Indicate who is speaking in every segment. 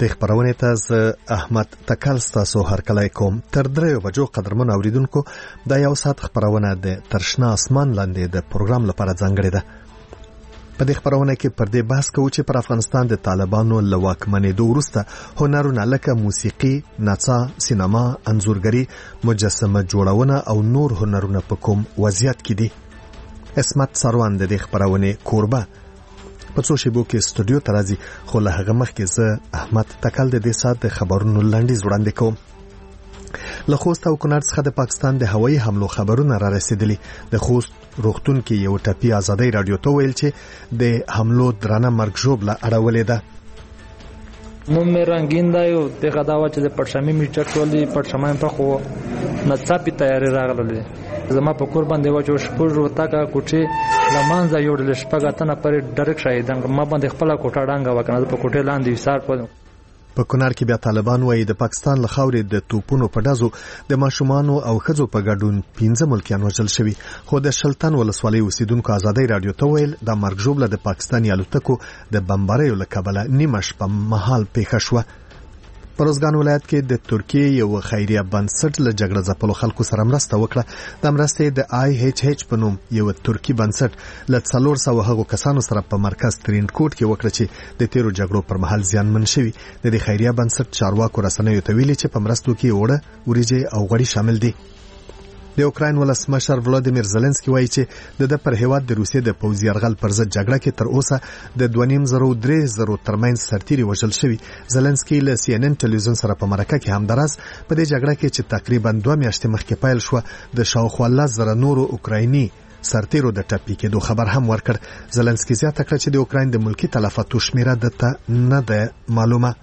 Speaker 1: د خبرونه ته احمد تکل ستاسو هرکلی کوم. تر 3 بجو قدرمن اوریدونکو د یو ساعت خبرونه د ترشنا اسمان لاندې د پروګرام لپاره ځانګړې ده. په دې خبرونه کې پر دې بحث کوو چې پر افغانستان د طالبانو له واکمنېدو وروسته هنرونه لکه موسیقي، نڅا، سینما، انځورګري، مجسمه جوړونه او نور هنرونه په کوم وضعیت کې دي. اسمت سروان د دې خبرونه کوربه په څو شیبو کې استودیو ته راځي، خو له هغه مخکې زه احمد تکل د دې ساعت د خبرونو لنډیز وړاندې کوم. له خوست او کونړ څخه د پاکستان د هوایي حملو خبرونه را رسیدلي. د خوست روغتون کې یو ټپي آزادۍ رادیو ته ویل چې د حملو درانه مرګ ژوبله اړولې ده.
Speaker 2: نوم مې رنگین دی او دغه دا و چې د پټشمي میټر ټولې پټشمای په خو نڅاپي تیاری راغله. زما په کور باندې و چې شپږ وتاکه کوټې لمانځه یوړل شپږ اتنه پر ډایرکټ شایدان ما باندې خپل کوټه ډانګه وکنه په کوټې لاندې وسار
Speaker 1: په کونړ کې بیا طالبان وایي د پاکستان له خاورې د توپونو په ډزو د ماشومانو او ښځو په ګډون 15 ملکیان وژل شوي، خو د شلتن ولسوالۍ اوسیدونکو آزادۍ رادیو ته ویل د مرګ ژوبله د پاکستاني الوتکو د بمباریو له کبله نیمه شپه مهال پیښه شوه. په روزګان ولایت کې د ترکیې یو خیریه بنسټ له جګړه ځپلو خلکو سره مرسته وکړه. د مرستې د IHH په نوم یو ترکی بنسټ له 400 هغو کسانو سره په مرکز ترینکوټ کې وکړه چې د تیرو جګړو پر مهال زیانمن شوي. د دې خیریه بنسټ چارواکو رسنیو ته ویلي چې په مرستو کې وړه، وریجې او غوړي شامل دي. د اوکراین ولسمشر ولادیمیر زيلنسکي وایي چې د پر هیواد د روسیې د پوځي یرغل پر ضد جګړه کې تر اوسه د 2.5-3 ترمنځ سرتیري وژل شوي. زيلنسکي له CNN ټلویزیون سره په مرکه کې همداراز په دې جګړه کې چې تقریبا 2 میاشتې مخکې پیل شو د شاوخوا 10,000 نورو اوکرایني سرتیرو د ټپي کېدو خبر هم ورکړ. زيلنسکي زیاته کړه چې د اوکراین د ملکی تلفاتو شمیره دته نه ده معلومه.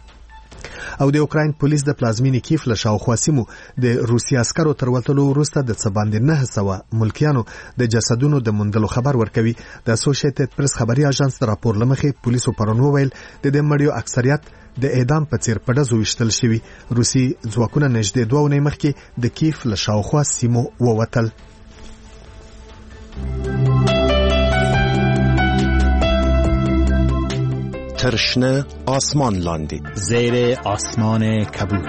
Speaker 1: او د اوکراین پولیس د پلازمینې کیف له شاوخوا سیمو د روسي عسکرو تر وتلو وروسته د څه باندې 900 ملکیانو د جسدونو د موندلو خبر ورکوي. د اسوسییټډ پریس خبري اژانس د راپور لمخې پولیسو پرون وویل د دې مړیو اکثریت د اعدام په څیر په ډزو وشتل شوي. روسي ځواکونه نږدې 2 ونې مخکې د کیف له شاوخوا سیمو ووتل.
Speaker 3: ترشنه آسمان لاندې
Speaker 4: زیر آسمان کبود.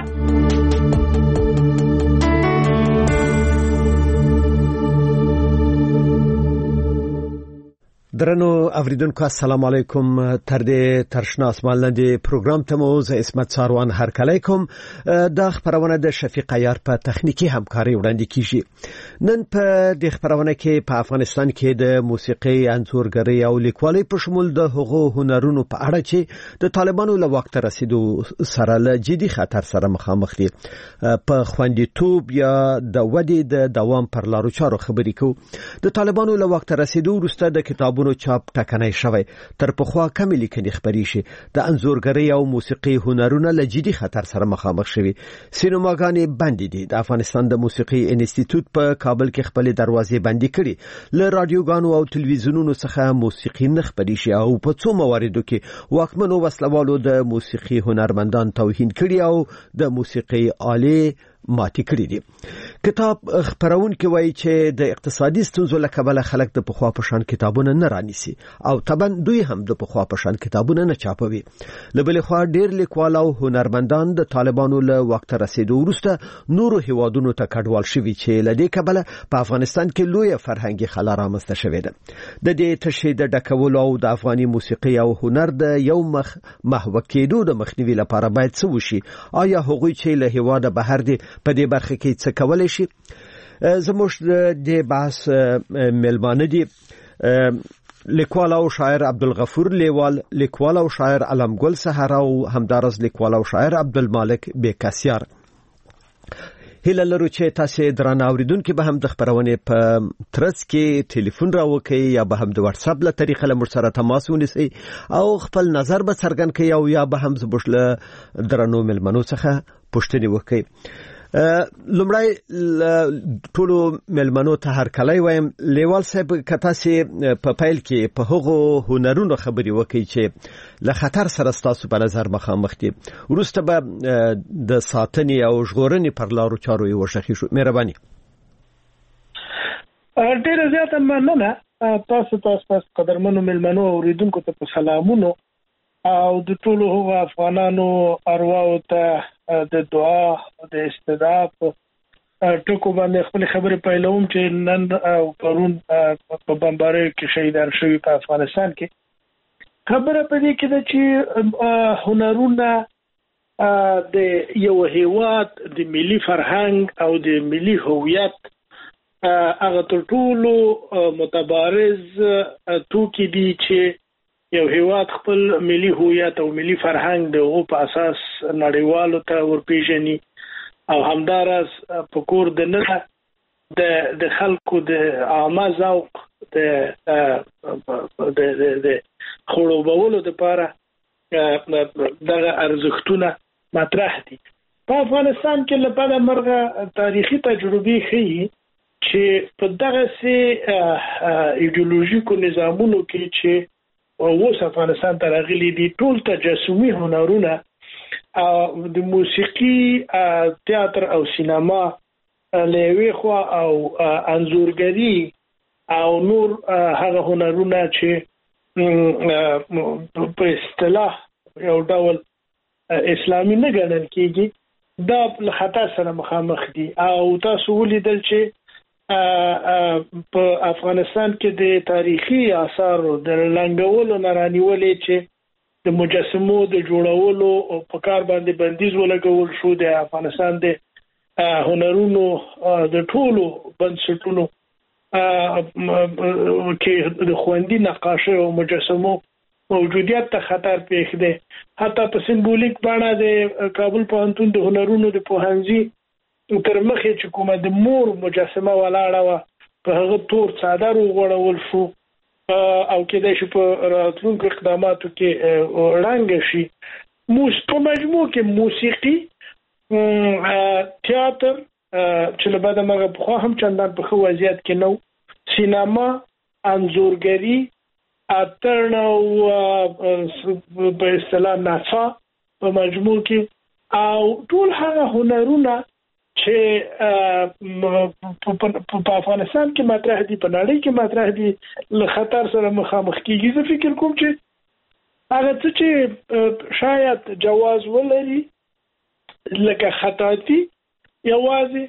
Speaker 5: درنو اوریدونکو السلام علیکم. تر دې ترشنا اسمان لاندې پروګرام ته مو زه اسمت ساروان هرکلی کوم. دا خبرونه د شفیق عیار په تخنیکی همکاري وړاندې کیږي. نن په دې خبرونه کې په افغانستان کې د موسیقي، انځورګرۍ او لیکوالۍ په شمول د حقوقو هنرونو په اړه چې د طالبانو له وخت رسیدو سره له جدي خطر سره مخامخ دي په خوندیتوب یا د ودې د دوام پر لارو چارو خبرې کوو. د طالبانو له وخت رسیدو وروسته د کتابونو چاپ ټکنۍ شوی، تر پخوا کمې لیکنې خبرې شي. د انځورګرۍ او موسیقي هنرونه له جدي خطر سره مخامخ شوي. سینماګانې بندې دي. د افغانستان د موسیقي انسټیټیوټ په کابل کې خپل دروازې بندې کړي. له رادیوګانو او تلویزیونونو څخه موسیقي نه خبرې شي او په څو مواردو کې واکمنو وسلوالو د موسیقي هنرمندان توهین کړي او د موسیقي آلې ماتې کړې دي. کتاب خبرونکي وایي چې د اقتصادي ستونزو له کبله خلک د پخوا په شان کتابونه نه رانیسي او طبعا دوی هم د پخوا په شان کتابونه نه چاپوي. له بلې خوا ډېر لیکوال او هنرمندان د طالبانو له وخت رسیدو وروسته نورو هیوادونو ته کډوال شوي چې له دې کبله په افغانستان کې لویه فرهنګي خلا رامنځته شوې ده. د دې تشې د ډکولو او د افغاني موسیقي او هنر د یو محو کېدو د مخنیوي لپاره باید څه وشي؟ آیا هغوی چې له هیواده بهر دي په دې برخه کې څه کولای شي؟ زموږ د بحث ملمانه دي لیکوال او شاعر عبدالغفور لیوال، لیکوال او شاعر علمګل سحر او همدارس لیکوال او شاعر عبدالمالک بیکاسیار. هیله لرو چې تاسو درنه اوریدونکو به هم د خبرونه په ترڅ کې ټلیفون راوکړئ یا به هم د واتس اپ له طریقې له مرسته تماس ونیسئ او خپل نظر به څرګند کړئ او یا به هم زبوش له درنو ملمنو څخه پوښتنه وکړئ. لمړی ټولو ملمنو ته هرکلی وایم. لیوال صاحب کته سي په پیل کې په هغو هنرونو خبري وکړي چې له خطر سره ستاسو په نظر مخامخ دي، ورسته به د ساتنې او ژغورنې پر لارو چارو یې وشخي شو. مهرباني.
Speaker 6: ډېر زیات مننه. تاسو قدرمنو ملمنو اوریدونکو ته په سلامونو. او د ټولو هغو افغانانو ارواحو ته د دعا د استدعا ټکو باندې خپل خبرې پیلوم چې نن او پرون په بمبارۍ کې شهیدان شوي په افغانستان کې خبره په دې کې ده چې هنرونه د یو هیواد د ملي فرهنګ او د ملي هویت هغه تر ټولو متبارز توکي دي چې یو هیواد خپل ملي هویت او ملي فرهنګ د په اساس نړیوالو ته ورپېژني او همداراز په کور د نه د خلکو د عامه ذوق د خړوبولو لپاره دغه ارزښتونه مطرح دي. په افغانستان کې لپاره مرغه تاریخي تجربې ښیي چې په دغه سي ایدئولوژیکو نظامونو کې چې اوس افغانستان ته راغلي دي ټول تجسمي هنرونه او د موسیقي تیاتر او سینما لوي خو او انځورګري او نور هغه هنرونه چې په اصطلاح یو ډول اسلامي نه ګڼل کېږي دا له خطر سره مخامخ دي او تاسو ولیدل چې په افغانستان کې د تاریخي آثارو د لنګولو نه رانیولې چې د مجسمو د جوړولو او په کار باندې بندیز ولګول شو د افغانستان د هنرونو د ټولو بنسټونو کې د خوندي نقاشۍ او مجسمو موجودیت ته خطر پیښ دی. حتی په سمبولیک بڼه د کابل پوهنتون د هنرونو د پوهنځي تر مخې چې کومه د مور مجسمه ولاړه وه په هغه تور څادر وغوړول شو او کېدای شي په راتلونکو اقداماتو کې ړنګه شي. په مجموع کې موسیقي تیاتر چې له بعده مغه پخوا هم چندان په ښه وضعیت کې نه و سینما انځورګري اتر او په اصطلاح نڅا په مجموع کې او ټول هغه هنرونه چې په افغانستان کې مطرح دي په نړۍ کې مطرح دي له خطر سره مخامخ کیږي. زه فکر کوم چې هغه څه چې شاید جواز ولري لکه خطاطي یوازې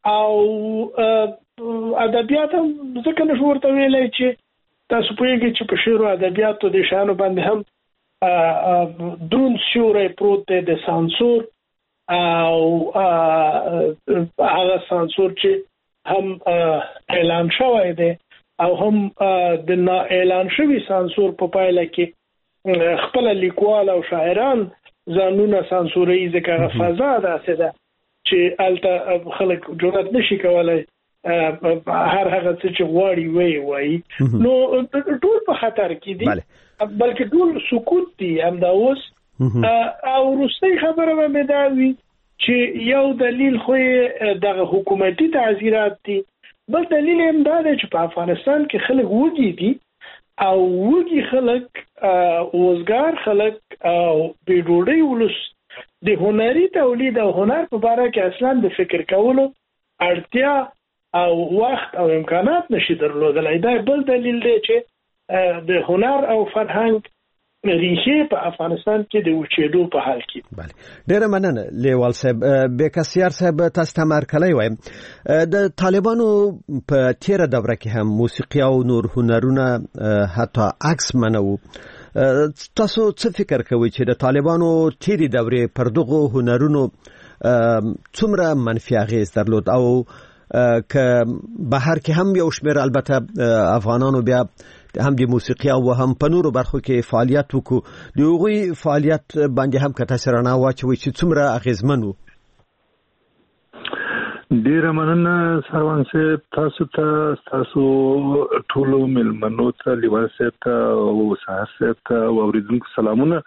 Speaker 6: او ادبیات هم ځکه نشو ورته ویلی چې تاسو پوهیږئ چې په شعر او ادبیاتو د شیانو باندې هم دروند سیوری پروت دی د سانسور او هغه سانسور چې هم اعلان شوی دی او هم د نا اعلان شوی سانسور په پایله کې خپل لیکوال او شاعران ځانونه سانسوري ځکه فضا داسې ده چې الته خلک جرأت نشي کولای هر هغه څه چې غواړي وایي نو ټول په خطر کې دي بلکې ټول سکوت دي همدا اوس او وروستۍ خبره به دا وي چې یو دلیل خو دغه حکومتي تعزیرات دي بل دلیل هم دا دی چې په افغانستان کې خلک وږي دي او وږي خلک وزګار خلک او بې ډوډۍ ولس د هنري تولید او هنر په باره کې اصلا د فکر کولو اړتیا او وخت او امکانات نشي درلودلی. دا بل دلیل دی چې د هنر او فرهنګ ریښې په افغانستان کې د وچېدو په حال کې.
Speaker 5: بله ډیره مننه لیوال صاحب. بیکسیار صاحب تاسو ته مرکلی وایم د طالبانو په تیره دوره کې هم موسیقي او نور هنرونه حتی عکس منو. تاسو څه فکر کوئ چې د طالبانو تیری دورې پر دغو هنرونو څومره منفي اغیز درلود او که بهر کې هم یو شمېر البته افغانانو بیا هم د موسیقي او هم په نورو برخو کې فعالیت وکړو د هغوی فعالیت باندې هم که تاسو رڼا واچوئ چې څومره اغیزمن و؟
Speaker 7: ډیره مننه سروان صاحب تاسو ته ټولو مېلمنو ته لیوال صاحب ته او سهار صاحب ته او اورېدونکو سلامونه.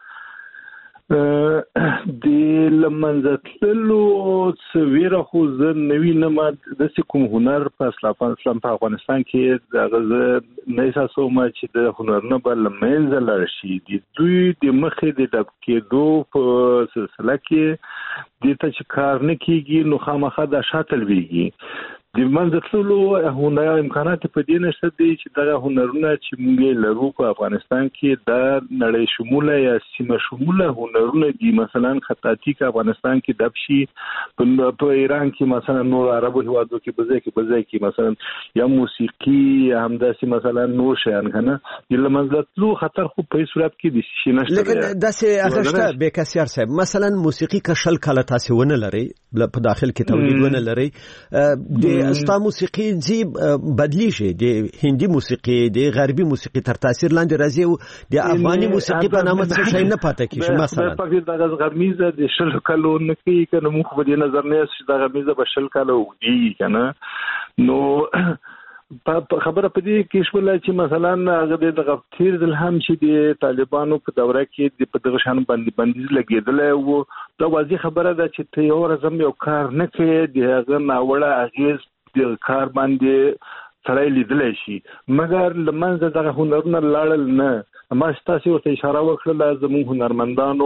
Speaker 7: د لمنځه تللو څه ویره خو زه نه وینم داسې کوم هنر په اسلام په افغانستان کې دغه زه نه احساسوم چې د هنرونه به له منځه لاړ شي. د دوی د مخې د ډب کېدو په سلسله کې دې ته چې کار نه کېږي نو خامخا دا شاته لویږي. د منځتلو هنر امکانات په دې نشته دي چې دغه هنرونه چې موږ لرو په افغانستان کې د نړۍ شموله یا سیمه شموله هنرونه دي. مثلا خطاطي کې افغانستان کې دبشي، په ایران کې مثلا نور عربو هیوادو کې بځای کې مثلا یا موسیقي یا همداسې مثلا نور شیان کنه د منځتلو خطر خو په صورت کې د شي نشته.
Speaker 5: لیکن داسې اغشته به کسيار صاحب مثلا موسیقي کشل کله تاسو ونه لري په داخل کې تولید ونه لري د استا موسیقي زی بدلی شي د هندي موسیقي د غربي موسیقي تر تاثیر لاندې راځي او د افغاني موسیقي په نامه څه شي نه پاتې کیږي. مثلا
Speaker 7: په دغه غرمیزه د شل کلو نه کې کنه مخ په دې نظر نه چې دغه غرمیزه په شل کلو دی کنه نو په خبره په دې کې شول چې مثلا هغه د غفتیر د هم چې د طالبانو په دوره کې په دغه شان بندیز لګیدل او دا واضح خبره ده چې ته یو ورځم یو کار نه کوي د هغه ناوړه اغیز د کار باندې سره لیدل شي مګر لمنځه دغه هنرونه لاړل نه. ما تاسو ته اشاره وکړه زموږ هنرمندانو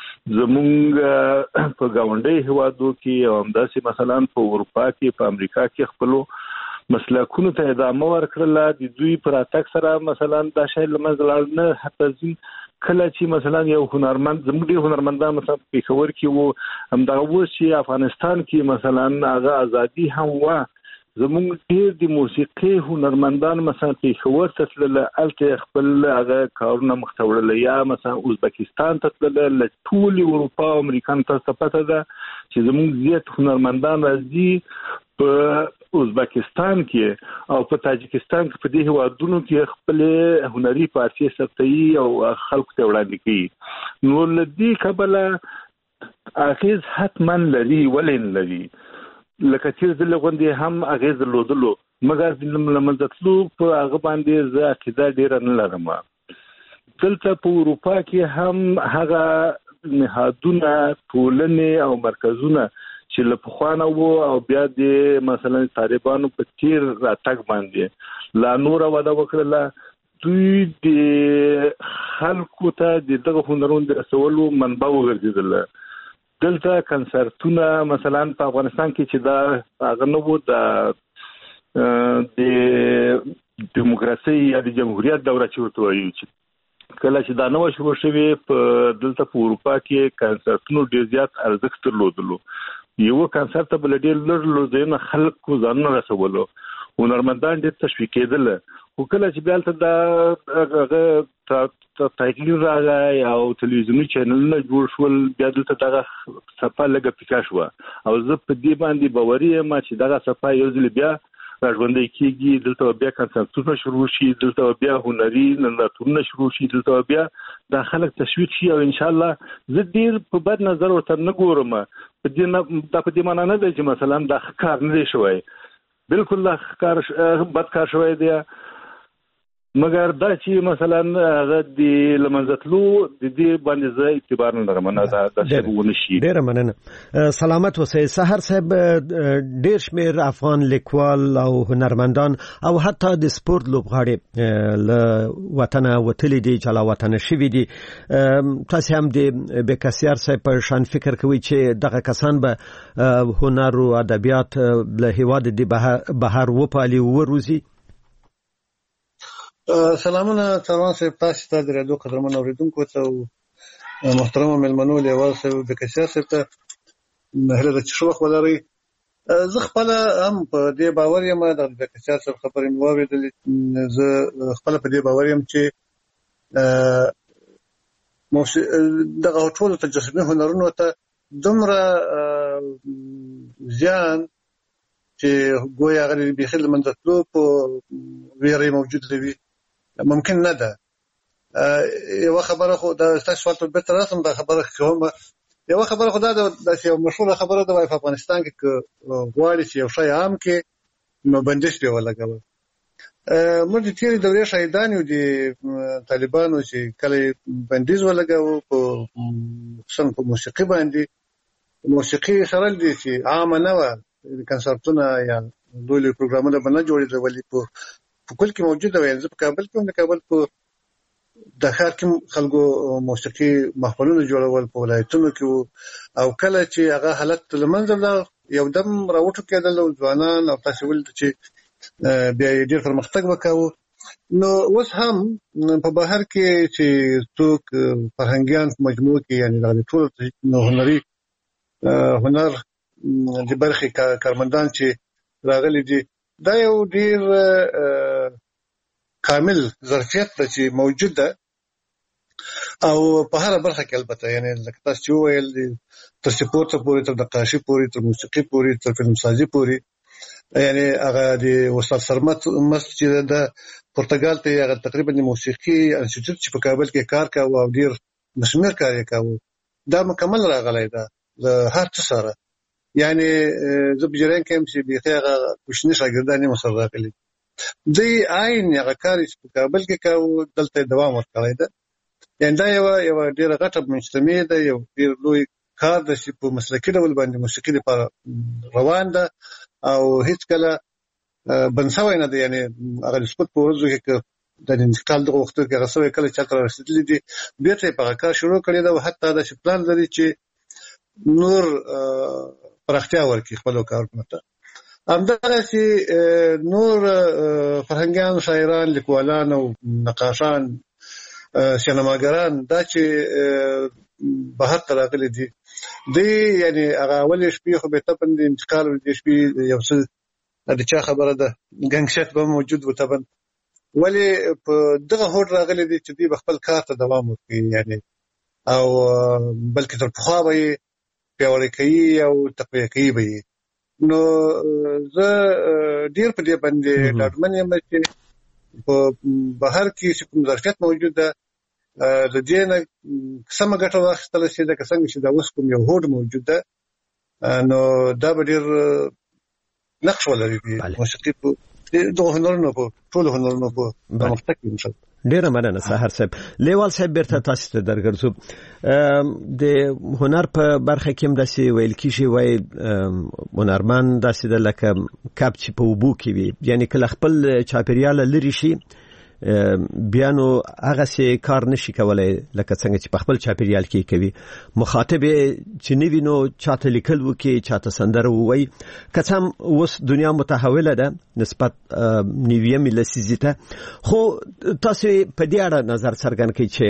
Speaker 7: زموږ په گاونډي هوادو کې او همداسې مثلا په اروپا کې په امریکا کې خپلو مسلکونو ته ادامه ورکړل. د دوی پر اتاک سره مثلا دا شی لمنځه لاړل نه. حتی کله چې مثلا یو هنرمند زموږ هنرمندان مثلا په خبر کې وو هم دا و چې افغانستان کې مثلا هغه ازادي هم و زموږ ډیر د موسیقي هنرمندان مثلا په خبر تسلل الته خپل هغه کارونه مختورل یا مثلا ازبکستان تسلل ټول اروپا او امریکا ته پته ده چې زموږ زیات هنرمندان راځي په ازبکستان کې او په تاجکستان کې په دې هوادونو کې خپل هنري پارتي سختي او خلق ته وړاندې کوي. نو لدی قبله اخیز حتمن لري ولین لري لکه چې د لغوندې هم اغیز لودلو مګر د منځتلو په هغه باندې زه عقیده ډیر نه لرم. دلته په اروپا کې هم هغه نهادونه ټولنې او مرکزونه چې له پخوانه وو او بیا د مثلا طالبانو په تیر راتګ باندې لا نور ودا وکړه دوی د خلکو ته دغه هنرونو د رسولو منبع وګرځیدل. دلته کنسرتونه مثلا په افغانستان کې چې دا هغه نو وو د دیموکراسي یا د جمهوریت دوره چې ورته وایي چې کله چې دا نو شروع شوه په دلته په اروپا کې کنسرتونو ډیر زیات ارزښت درلودلو. یو کنسرت بل ډیر لږ خلکو ځانونه رسولو هنرمندان ډیر تشویق کېدل. خو کله چې بیا ته هغه تایګل راغی او تلویزیونی چینلونه جوړ شول بیا دلته دغه صفه لګه پیکا شو او زه په دې باندې باوري یم چې دغه صفه یو ځل بیا راځوندې کیږي. دلته بیا کنسرتونه شروع شي، دلته بیا هنري نندارتونونه شروع شي، دلته بیا د خلک تشویق شي او ان شاء الله زه ډیر په بد نظر ورته نه ګورم. په دې معنی نه دی چې مثلا دا کار نه دی شوی، بالکل دا کار بد کار شوی دی مګر دا چې مثلا هغه د لمنځتلو د دې باندې زه اعتبار نه لرم نه دا څه ونشي.
Speaker 5: ډیر مننه. سلامت اوسئ. سحر صاحب ډیر شمیر افغان لیکوال او هنرمندان او حتی د سپورت لوبغاړي له وطن وتلي دي چې له وطن شوي دي. تاسو هم د بکسیار صاحب په شان فکر کوي چې دغه کسان به هنر او ادبیات له هیواد د بهر وپالي وروزي؟
Speaker 8: سلامونه تروان صاحب، تاسو ته د رادیو قدرمن اوریدونکو ته محترم ملمنو لیوال صاحب د کسیار صاحب ته هله د چشوخ ولري. زه خپل هم په دې باور یم د کسیار صاحب خبرې مو اوریدلې. زه خپل په دې باور یم چې دغه ټول تجسمي هنرونو ته دومره زیان چې ګویا غوړي بخیل منځتلو په ویری موجود دی ممکن نه ده. یو خبره خو د تاسو ته به تر اوسه د خبره کوم یو خبره خو دا د یو مشهور خبره ده په افغانستان کې غواړي چې یو شی عام کې نو بندش دی ولګول. موږ د تیری دورې شهیدان یو د طالبانو چې کله بندیز ولګاو په خصوصا په موسیقي باندې موسیقي سره دي چې عام نه و کنسرتونه یا دوی پروګرامونه باندې جوړېدل ولې په کل کې موجوده وي. زه په کابل کې د کابل په د ښار کې خلکو موسیقي محفلونه جوړول په ولایتونو کې او کله چې هغه حالت لمنځه لاړ یو دم راوټو کېدل او ځوانان او تاسو ول چې بیا ډېر پرمختګ وکاو. نو اوس هم په بهر کې چې څوک فرهنګيان په مجموع کې یعنی د ټول هنري هنر د برخې کارمندان چې راغلي دي دا یو ډېر کامل ظرفیت چې موجود ده او په هر برخه کې البته یعنی لکه تاسو چې ویل تر سپورت پورې تر نقاشي پورې تر موسیقي پورې تر فلم سازي پورې یعنی هغه د استاد سرمت مسجد د پرتګال ته هغه تقریبا د موسیقي انسټیټیوټ چې په کابل کې کار کاوه او ډیر مسمر کار یې کاوه دا مکمل راغلی دا هر څه سره یعنی زه بجران کوم چې به هغه کوشنی شاګردان یې مسر راغلي دی عین هغه کار چې په کابل کې کاوه دلته دوام ورکړی دا یعنی دا یو ډیر غټه مجتمع ده یو ډیر لوی کار د چې په مسلکي ډول باندې موسیقي لپاره روان ده او هیڅ کله بنسوي نه دی یعنی هغه سپورت په ورځو کې د انتقال د وختو کې غوښوي کله چې تر رسیدلې دي بیرته په کار شروع کړی دا حتی د پلان لري چې نور پرختیا ورکړي خپل کارونه ته همدغه چې نور فرهنګيان شاعران لیکوالان او نقاشان سینماګران دا چې بهر ته راغلي دي یعنی هغه اولې شپې خو به ته په انتقال د شپې یو څه د چا خبره ده ګنګشت به موجود و طبعا ولی په دغه هوډ راغلي دي چې دوی خپل کار ته دوام ورکړي یعنی او بلکې تر پخوا به پیاوړی کوي او تقویه کوي به نو زه ډیر په دې باندې ډاډمن یم چې په بهر کې چې کوم ظرفیت موجود ده د دې نه سم ګټه واخیستل شي د څنګه چې دا اوس کوم یو هوډ موجود ده نو دا به ډیر نقش ولري موسیقي په دغه هنرونو په ټول هنرونو په پرمختګ کې انشاء الله.
Speaker 5: ډیره مننه سحر صاحب. لیوال صاحب بیرته تاسو ته درګرځو. د هنر په برخه کې هم داسې ویل کیږي وای هنرمن داسې د لکه کب چې په وبو کې وي یعنی کله خپل چاپیریال لري شي بیا نو هغه سي کار نشي کولای لکه څنګه چې په خپل چاپیریال کې کوي مخاطب چې نوی نو چاته لیکل وکي چاته سندره وای کڅم اوس دنیا متحوله ده نسبت نیویم لسیزیته خو تاسو په دې اړه نظر څرګند کړئ چې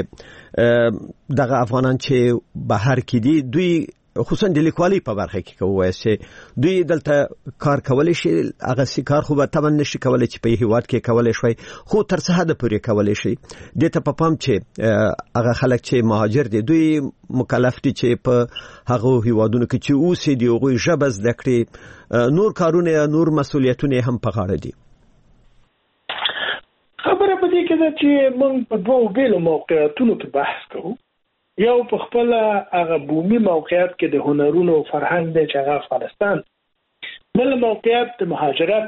Speaker 5: دغه افغانان چې بهر کې دي دوی خصوصا د لیکوالۍ په برخه کې کوي چې دوی دلته کار کولای شي هغه سي کار خو به تمن نشي کولای چې په هیواد کې کولای شي خو تر څه حد پورې کولای شي د ته په پام چې هغه خلک چې مهاجر دي دوی مکلف دي چې په هغه هیوادونو کې چې اوسې دي هغه ژبه زده کړي نور کارونه نور مسؤلیتونه هم په غاړه دي.
Speaker 6: خبره په دې کې ده چې موږ په دوه بیلو موقعیتونو کې بحث کوو. یو په خپل هغه بومي موقعیت کې د هنرونو فرهنګ د هغه افغانستان بل موقعیت د مهاجرت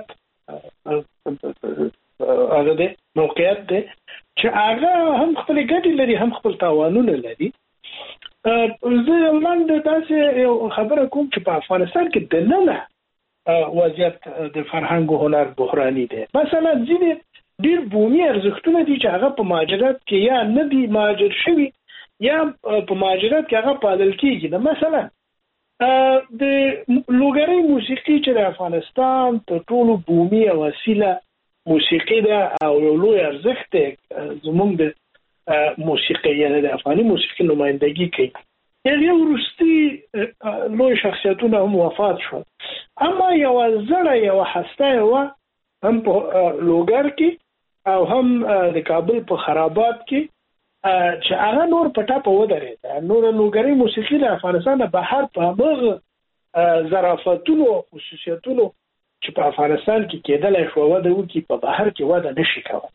Speaker 6: هغه د موقعیت دی چې هغه هم خپل ګټې لري هم خپل تاوانونه لري. زه لاندې تاسو یو خبره کوم چې په افغانستان کې د ننه وضعیت د فرهنګ او هنر بحراني دی. مثلا ځینې ډېر بومي ارزښتونه دي چې هغه په مهاجرت کې یا نه دي مهاجر شوي یا په مهاجرت کې هغه پالل کېږي. مثلا د لوګرۍ موسیقي چې د افغانستان په ټولو بومي او اصیله موسیقي ده او یو لوی ارزښت دی زموږ د موسیقي یعنی د افغاني موسیقي نمایندګي کوي. هغه وروستي لوی شخصیتونه هم وفات شول اما یو زړه یو هسته و هم په لوګر کې او هم د کابل په خرابات کې چې هغه نور پټه په ودرېد. نور لوګرۍ موسیقي د افغانستان د بهر په هغه ظرافتونو او خصوصیتونو چې په افغانستان کې کېدلای شو وده وکي په بهر کې وده نشي کولای.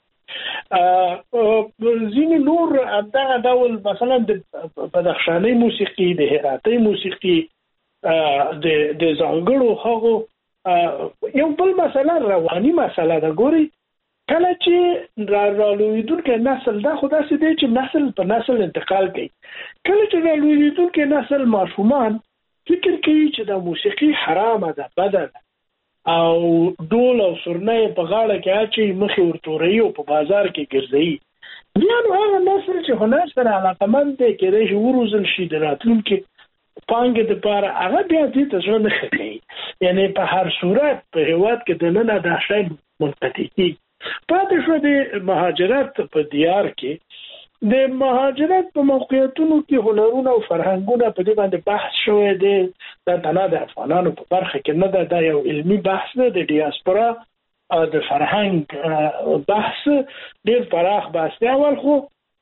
Speaker 6: ځینې نور دغه ډول مثلا د بدخشانۍ موسیقي د هراتۍ موسیقي د ځانګړو هغو یو بل مثلا رواني مسله ده. ګوري کله چې رالویدونکو نسل دا خدا سي دی چې نسل په نسل انتقال کوي. کله چې رالویدونکو نسل ماشومان فکر کوي چې دا موسیقي حرامه ده بده ده او ډول او سرنۍ په غاړه کې اچي مخې ورتوري او په بازار کې ګرځي بیا نو هغه نسل چې هنر سره علاقمند دی کېدای شي وروزل شي د راتلونکي پانګې د لپاره هغه بیا دې ته ځو نه کوي یعنی په هر صورت په هیواد کې د نن د شای منقطع کی پاتې شو د مهاجرت په دیار کې د مهاجرت په موقعیتونو کې هنرونه او فرهنګونه په دې باندې بحث شوی دی دا د افغانانو په برخه کې نه دا یو علمي بحث دی د ډیاسپورا د فرهنګ بحث ډیر پراخ بحث دی اول خو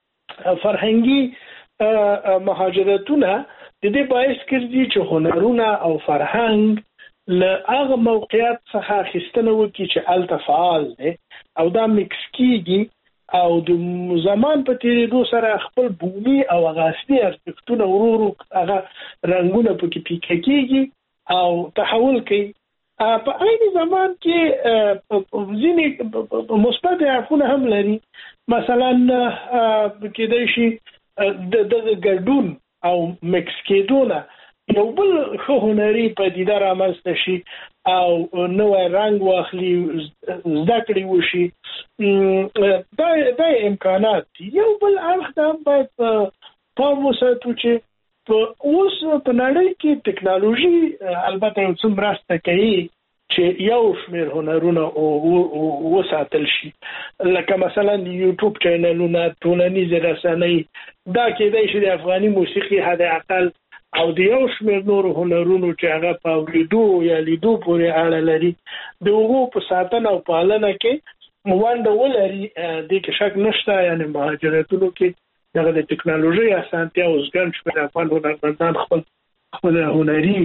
Speaker 6: فرهنګي مهاجرتونه د دې باعث کړي چې هنرونه او فرهنګ له هغه موقعیت څخه اخیستنه وکړي چې الته فعال دی او دا مکس کیږي او د زمان په تیریدو سره خپل بومي او غاصبي ارتکتونه ورورو هغه رنگونه پکې پیکه کیږي او تحول کوي په عین زمان کې ځینې مثبت اړخونه هم لري مثلا کېدای شي د ګډون او مکس کېدونه یو بل خو هنري پدیده رامنځته شي او نوې رنگ واخلي زده کړې وشي دا امکانات دي یو بل اړخ دا باید په وساتو چې اوس په نړۍ کې ټکنالوژي البته یو څه مرسته کوي چې یو شمېر هنرونه وساتل شي لکه مثلا یوټیوب چینلونه ټولنیزې رسنۍ دا کېدای شي د افغاني موسیقي حد اقل او د یو شمېر نورو هنرونو چې هغه په اوریدو یا لیدو پورې اړه لري د هغو په ساتنه او پالنه کې ونډه ولري دې کې شک نشته یعنی مهاجرتونو کې دغه د ټکنالوژي اسانتیا اوس ګڼ شمېر افغان هنرمندان خپل هنري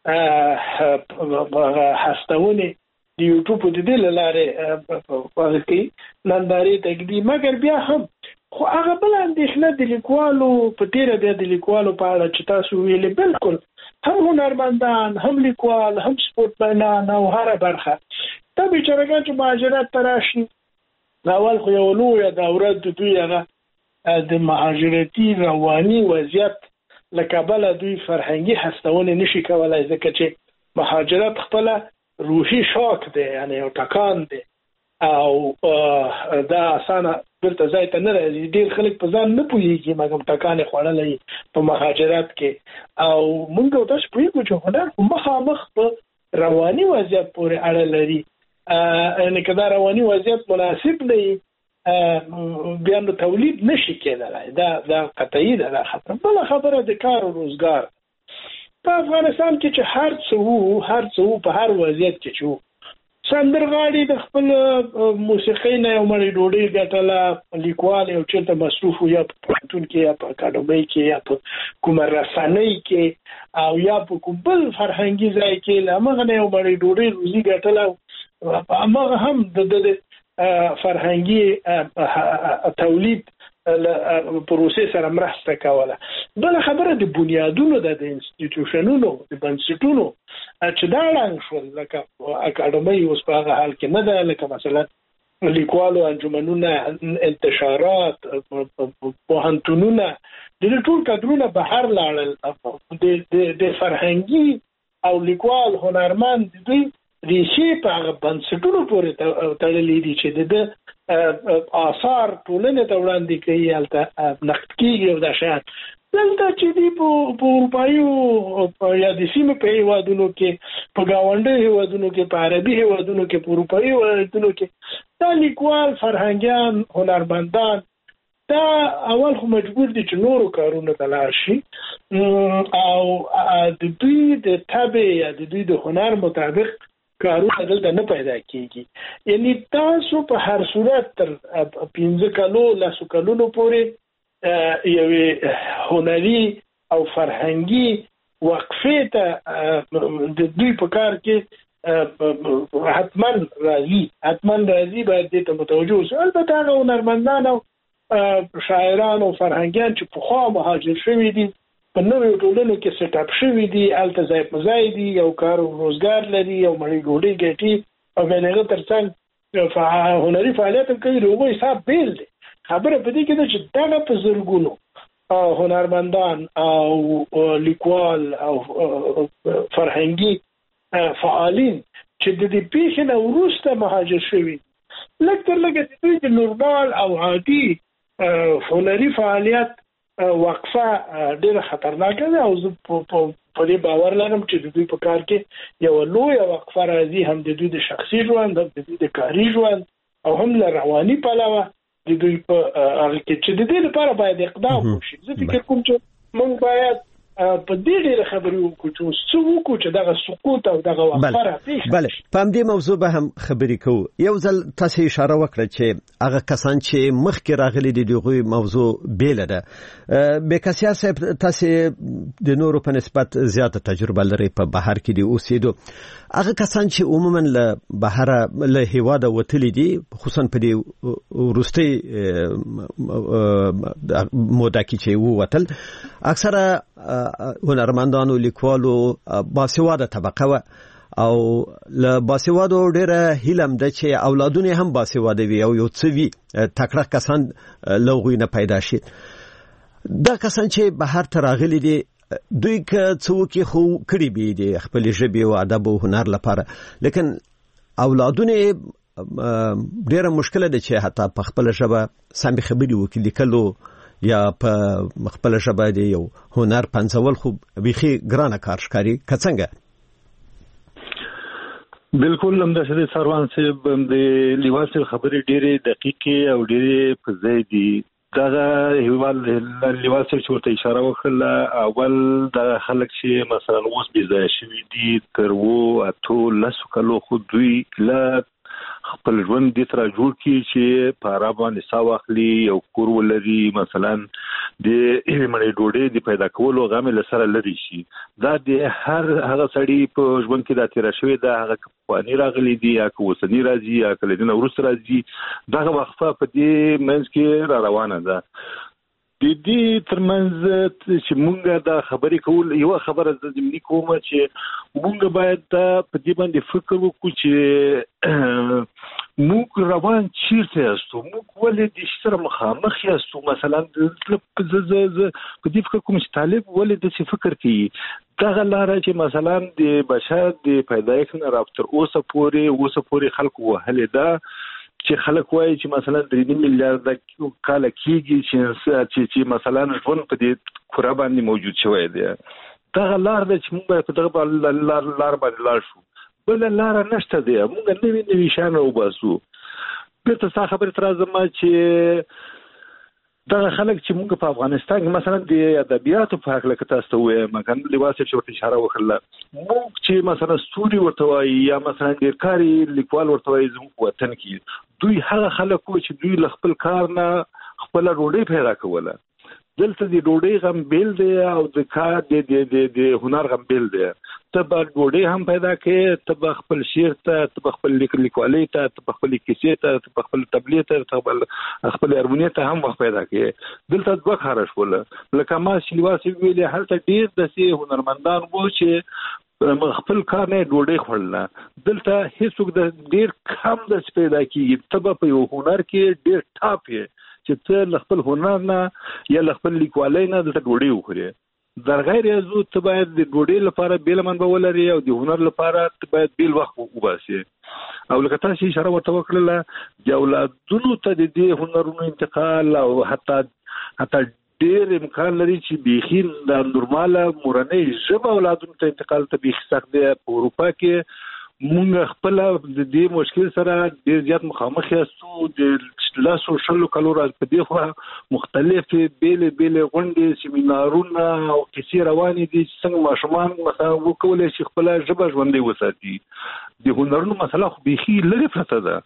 Speaker 6: هستونه د یوټیوب د دې لارې په نندارې تقدیم مګر بیا هم خو هغه بل اندېښنه د لیکوالو په تیره بیا د لیکوالو په اړه چې تاسو ویلې بالکل هم هنرمندان هم لیکوال هم سپورټمنان او هر برخه دا بیچارهګان چې مهاجرت ته راشي اول خو یو لویه دوره د دوی هغه د مهاجرتي رواني وضعیت له کبله دوی فرهنګي هستونه نشي کولای ځکه چې مهاجرت خپل روحي شوک دی یعنی یو ټکان دی او دا اسانه برته ځای ته نه راځي ډېر خلک په ځان نه پوهېږي مګر ټکانې خوړلی په مهاجرت کې او موږ تاسو پوهېږو چې هنر مخامخ په رواني وضعیت پورې اړه لري یعنې که دا رواني وضعیت مناسب نه بیا نو تولید نشي کېدلی دا قطعي ده دا خبره بله خبره د کار او روزګار په افغانستان کې چې هر څه وو په هر وضعیت کې چې سندرغاړي د خپل موسیقۍ نه یو مړی ډوډۍ ګټله لیکوال یو چېرته مصروف یا په پوهنتون کې یا په اکاډمۍ کې یا په کومه رسنۍ کې او یا په کوم بل فرهنګي ځای کې له همغه نه یو مړی ډوډۍ روزي ګټله همغه هم د فرهنګي تولید پروسې سره مرسته کوله بل خبره د بنیادونو د انسټیټیوشنونو د بنسټونو چې دا ړنګ شول لکه اکاډمۍ اوس په هغه حال کې نه ده لکه مثلا لیکوالو انجمنونه انتشارات پوهنتونونه د ټول کادرونه بهر لاړل د فرهنګي او لیکوال هنرمند دوی ریشې په هغه بنسټونو پورې تړلې دي چې د آثار ټولنې ته وړاندې کوي هلته نقد کېږي او دا شیان دلته چې دي په اروپایي یا د سیمې په هېوادونو کې په ګاونډي هېوادونو کې په عربي هېوادونو کې په اروپایي هېوادونو کې دا لیکوال فرهنګیان هنرمندان دا اول خو مجبور دي چې نورو کارونو ته لاړ شي او د دوی د طبع یا د دوی د هنر مطابق کارونه دلته نه پیدا کیږي یعنی تاسو په هر صورت تر 15 کالو لاسو کالونو پورې یوې هنري او فرهنګي وقفې ته د دوی په کار کې حتماً راځي باید دې ته متوجه اوسئ البته هغه هنرمندان او شاعران او فرهنګیان چې پخوا مهاجر شوي دي په نوې ټولنو کې سیټ اپ شوي دي هلته ځای په ځای دي یو کار او روزګار لري یو مړۍ ډوډۍ ګټي او بیا د هغه تر څنګ هنري فعالیت هم کوي د هغو حساب بیل دی خبره په دې کې ده چې دغه په زرګونو هنرمندان او لیکوال او فرهنګي فعالین چې د دې پیښې نه وروسته مهاجر شوي لږ تر لږه د دوی د نورمال او عادي هنري فعالیت وقفه ډېره خطرناکه ده او زه په په دې باور لرم چې د دوی په کار کې یو لوی وقفه راځي، هم د دوی د شخصي ژوند، هم د دوی د کاري ژوند، او هم له رواني پلوه د دوی په هغه کې چې د دې لپاره باید اقدام وشي. زه فکر کوم چې موږ باید په دې ډېر خبرې وکړو چې څه وکړو چې دغه سقوط او دغه وقفه راپېښ.
Speaker 5: بله، په همدې موضوع به هم خبرې کوو. یو ځل تاسو اشاره وکړه چې هغه کسان چې مخکې راغلي دي دغه موضوع بیله ده. بېکسیا صاحب، تاسو د نورو په نسبت زیاته تجربه لري په بهر کې دی اوسېدو. هغه کسان چې عموما له بهر له هیواده وتلي دي، خصوصا په دې وروستي موده کې چې ووتل، اکثره هنرمندانو، لیکوالو، باسواده طبقه و او له باسوادو ډیره هیلم ده چې اولادونه هم باسواده وي او یو څه وي تکړه کسان لوغوی نه پیدا شي. دا کسان چې بهر ته راغلي دي دوی که څوک خو کړي به دي خپل ژبه او ادب او هنر لپاره، لیکن اولادونه ډیره مشکله ده چې حتی په خپل ژبه سم خبري وکړي، لیکلو یا په خپل ژبه دی یو هنر پنځول خو بيخي ګرانه کار ښکاري. که څنګه؟
Speaker 7: بالکل هم د شری سروان صاحب د لیواس خبرې ډېرې دقیقې او ډېرې په ځای دي. دا لیواس چې ورته اشاره وکړه، اول د خلک چې مثلا اوس بي ځای شوي دي تر 8 کلو خو دوی له خپل ژوند د تر جوړ کی چې په عرب باندې ساوخلی یو کور ولري، مثلا د ایمنې ډوډۍ د پیدا کولو غامه لسره لري شي. دا د هر هغه سړی په ژوند کې د تیر شوی د هغه قوانین راغلي دي یا کوسنی راځي یا کله دین ورسره راځي، دا وقفه په دې منځ کې را روانه ده. د دې ترمنځ چې مونږ دا خبرې کول، یو خبره د زمینی کومه چې مونږ باید په دې باندې فکر وکړو چې مونږ روان چیرته یاستو، مونږ ولې د سره مخامخ یاستو. مثلا په دې فکر کوم چې طالب ولې د فکر کوي دغه لاره چې مثلا د بشر د پیدایښت نه راوتر اوسه پورې خلکو وهلې ده چې خلک وایي چې مثلا 3 میلیارډ کال کېږي چې مثلا ژوند په دې کره باندې موجود شوی دی. دغه لار ده چې موږ په دغه لار باندې لاړ شو، بل لار نشته دی. موږ نوي شان وباسو. بیرته څه خبره تر ازما چې دغه خلک چې موږ په افغانستان کې مثلا د ادبیاتو په حق لکه تاسو وایي مکان لیواس چې ورته اشاره وکړه، موږ چې مثلا ستوري ورته وایي یا مثلا ډېر کاری لیکوال ورته وایي زموږ وطن کې دوی هغه خلک چې دوی ل خپل کار نه خپل ډوډۍ پیدا کوله. دلته د ډوډۍ غم بیل دی او د کار د هنر غم بیل دی. ته به ډوډۍ هم پیدا کړې، ته به خپل شعر ته، ته به خپل لیکوالۍ ته، ته به خپل کیسې ته، ته به خپل تبلیغ ته، ته به خپل هارمونی ته هم وخت پیدا کړې. دلته دوه کار شول. لکه ما لیواس ویلي هلته ډېر داسې هنرمندان وو چې خپل کار نه ډوډۍ خوړله. دلته هیڅوک د ډېر کم د پیدا کیږي. ته به په یو هنر کې ډېر ټاپ یې چې ته خپل هنر نه یا خپل لیکوالۍ نه دلته ډوډۍ وخورې. در غیر ازو ته باید د ډوډۍ لپاره بیل منبع ولري او د هنر لپاره ته باید بیل وخت وباسي. او لکه تاسو اشاره ورته وکړه د اولادونو ته د دې هنرونو انتقال او حتی ډېر امکان لري چې بيخي د نورماله مورنۍ ژبه اولادونو ته انتقال ته بيخي سخت دی. په اروپا کې مونږ خپل د دې مشکل سره ډېر زیات مخامخ یاستو. د لاسو شلو کلو راځي په دې خو مختلفې بیلې غونډې سیمینارونه او کیسې روانې دي چې څنګه ماشومان مثلا وکولای شي خپل ژبه ژوندۍ وساتي. د هنرونو مسله خو بيخي لري پرته ده.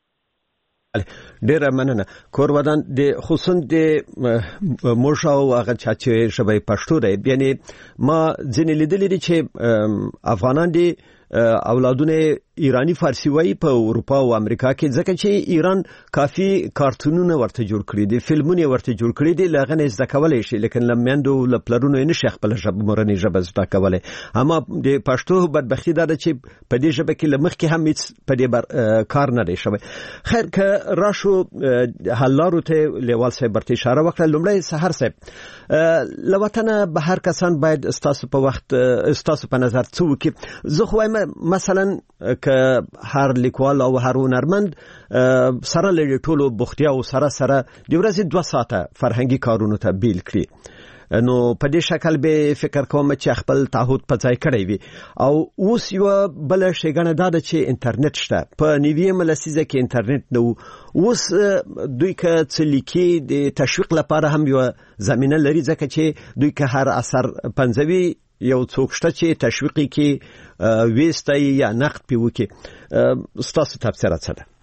Speaker 5: ډیره مننه. کورودان د خصوصا د مورشاو هغه چې ژبه پښتو دی، یعنی ما ځینې لیدلې دي چې افغانان دي اولادونه ایرانی فارسی وایي په اروپا او امریکا کې، ځکه چې ایران کافي کارتونونه ورته جوړ کړي دي، فلمونه ورته جوړ کړي دي، لغه نه زده کولای شي، لیکن لمندو لپلرونو نه شي خپل ژبه مورنۍ ژبه زده کولای. اما د پښتو بدبختی ده چې په دې ژبه کې لمخ کې هم هیڅ په دې کار نه دی شوی. خیر که راشو حلارو ته لیوال صاحب برته اشاره وکړه. لومړی سحر صاحب لوطنه بهر کسان باید استاسو په وخت استاسو په نظر څه وکړي؟ زه خو مثلا که هر لیکوال او هر هنرمند سره لري ټولو بوختیا او سره د ورځې 2 ساعته فرهنګي کارونو ته بیل کړي. نو په دې شکل به فکر کوم چې خپل تعهد په ځای کړی وي او اوس یو بل شیګنه دا چې انټرنیټ شته په نیویه لسیزه کې انټرنیټ نو اوس دوی که څه لیکي د تشویق لپاره هم یو زمينه لري ځکه چې دوی که هر اثر پنځوي یو څوک شته چې تشویقي کې وېستای یا نقد پیو کې ستاسو تفسیر څه ده؟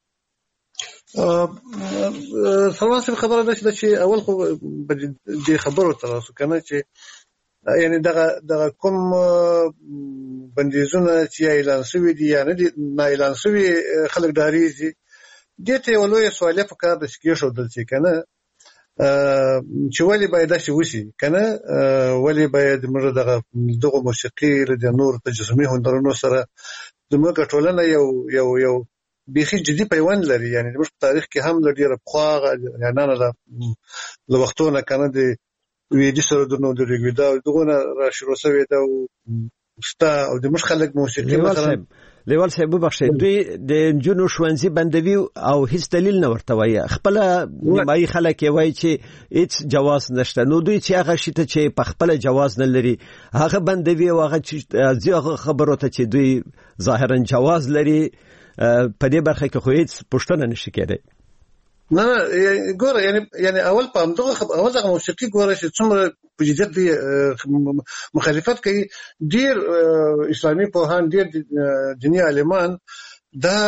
Speaker 8: سلام خبره ده چې اول خو د خبرو تراسو کنه چې یعنی دغه کوم بندیزونه چې اعلان شوی دي یا نه اعلان شوی خلک داریږي دته ولوي سواله فکر د شکی شو دلته کنه چې ولی باید شي وشي کنه ولی باید موږ دغه موسیقي د نور تجسمي هنرونو سره دموږ ټولنه یو بيخي جدي پیوند لري یعنی د تاریخ کې هم لري رخوا یعنی نه له وختونه کنه د ویدي سره د نو د ریګودا دغه را شروع شوی دا ستا او د مش خلک موسیقي مثلا
Speaker 5: لیوال صاحب بخښه دوی د جنو شوانزي بندوي او هیڅ دلیل نه ورته وایي خپل نیمایي خلک وایي چې هیڅ جواز نشته نو دوی چې هغه شته چې په خپل جواز نه لري هغه بندوي او هغه چې خبرو ته چې دوی ظاهرا جواز لري په دې برخه کې خو هیڅ پښتنه نشي کېدای
Speaker 8: نه ګوره یعنی اول په دغه موسیقي ګوره چې څومره په جديت دی مخالفت کوي ډیر اسلامي پوهان ډیر دیني عالمان دا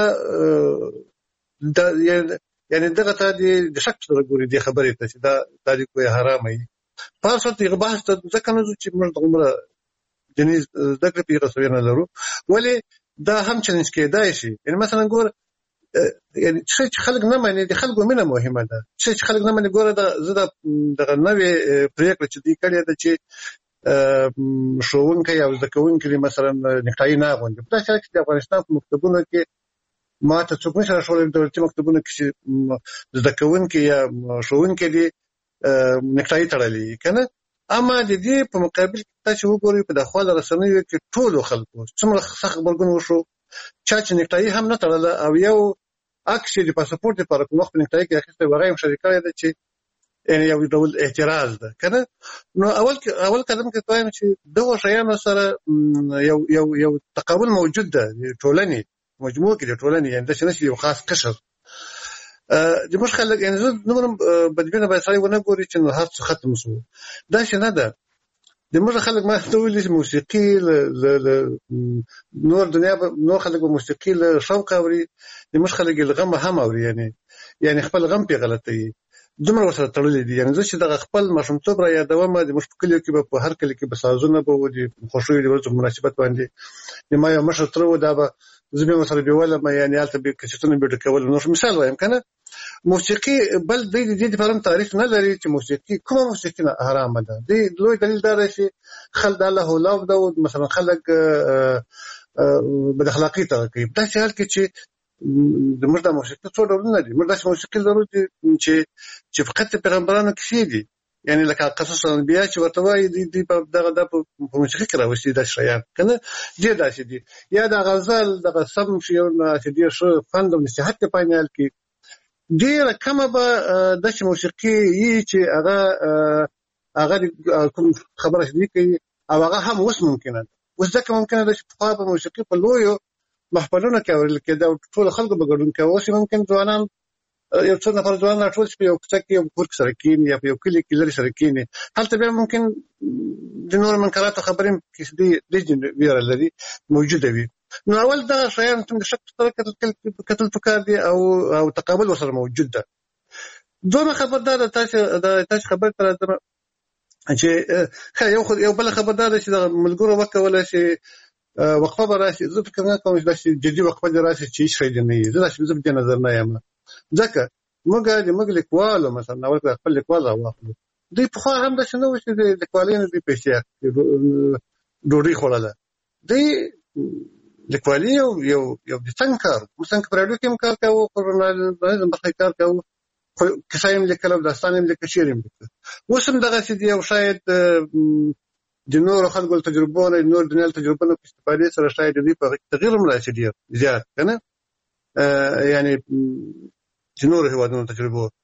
Speaker 8: یعنی دغه ته د شک سره ګوري د خبرې ته چې دا تاریخ کوي حرامه وي په اصل کې بحث ته ځکه نه چې موږ دغه دیني ذکر پیغه سوي نه لرو ولی دا هم چیلنج کېدای شي یعنی مثلا ګور یعنی چې خلک نه مانی دي خلکو مینه مهمه ده چې خلک نه مانی ګوره دغه نوې پروژه چې دی کړی ده چې شوونکي او ځکوونکي مثلا نکټای نه غونډه په داسې کې د افغانستان په مکتبونو کې ما ته څوک نشه شول د دولتي مکتبونو کې ځکوونکي یا شوونکي دي نکټای تړلې کنه اما د دې په مقابل کې چې وګورئ په داخله رسنیو کې ټول خلکو څومره سخت خبرګون وشو چې نکټای هم نه تړله او یو عکس د پاسپورت لپاره کوم وخت نکټای کې اخیسته وغایم شریکه ده چې یعنی یو ډول اعتراض ده کنه نو اول قدم کې وایم چې دغه شیانو سره یو تقابل موجود ده ټولنې مجموعه کې ټولنې یعنی د شنه یو خاص قشر د مش خلک یعنی نو بدبینه به سړی ونه ګوري چې نو هر څه ختم شو دا شنه ده د موږ خلک ما ته ویل چې موسیقي نور دنیا نور خلک موسیقي له شوق اوري د موږ خلک الغم هم اوري یعنی خپل غم په غلطي دومره وسره تړلې دي یعنی چې د خپل مشمتوب را یادوم د مشکل کې په هر کله کې بسازونه به ودی خوشوي د ورځو مناسبت باندې ما یو مشر تر و دا به زمي مسره بیواله ما یعنی البته به کچتونه به ډکول نو مثال وایم کنه موسیقي بل د دې لپاره تاریخ نه لري چې موسیقي کومه موسیقي نه حرامه ده د لوی دلیل دا دی چې خلک الله ولو دا مثلا خلک بد اخلاقی ته کوي دا چې حال کې چې د موږ د موسیقي څو ډولونه دي موږ د موسیقي ضرورت چې فقط پیغمبرانو کې دي یعنی لکه قصص انبیاء چې ورته وایي د دغه د موسیقي کې راوستي د شریان کنه دې داسې دي یا د غزل د قسم شي او چې دې شو فند او نصيحت په پاینل کې ډیر کومه به د موسیقي چې هغه کوم خبره دي کوي او هغه هم اوس ممکنه اوس ځکه ممکنه ده چې په موسیقي په لویو محفلونو کې اورل کېده او ټول خلکو به ګډون کوي اوس ممکن ځوانان یو څو نفر ځوانان ټول په یو څه کې یو کور سره کېني یا په یو کلی کې لري سره کېني هلته به ممکن د نور منکرات خبرې کې د ویره لري موجوده وي نو اول دا شیان تم د شک سره کتل فکر دي او تقابل وسره موجود ده دوه خبردار تاسو خبر تر چې یو بل خبردار چې د ملګرو وکوله شي وقفه براشي زه فکر نه کوم چې جدي وقفه دراسي چې شي نه زه د نظر نه یم ځکه موږ لیکوالو مثلا اول خپل لیکوال راوخلو دوی په خو هم د شنو چې د لیکوالینو د پیسې ډوډۍ خوړله دوی لیکوالي یو د څنګه کار په راډیو کې کار کوي په ژورنالیزم باندې کار کوي کیسایم لیکل او داستانیم لیکل شیریم وسم دغه چې دی او شاید د نور خلکو تجربو نه نور د نړۍ تجربو نه استفاده سره شاید دی په تغییر مرسته دی زیات کنه یعنی د نور هیوادونو تجربو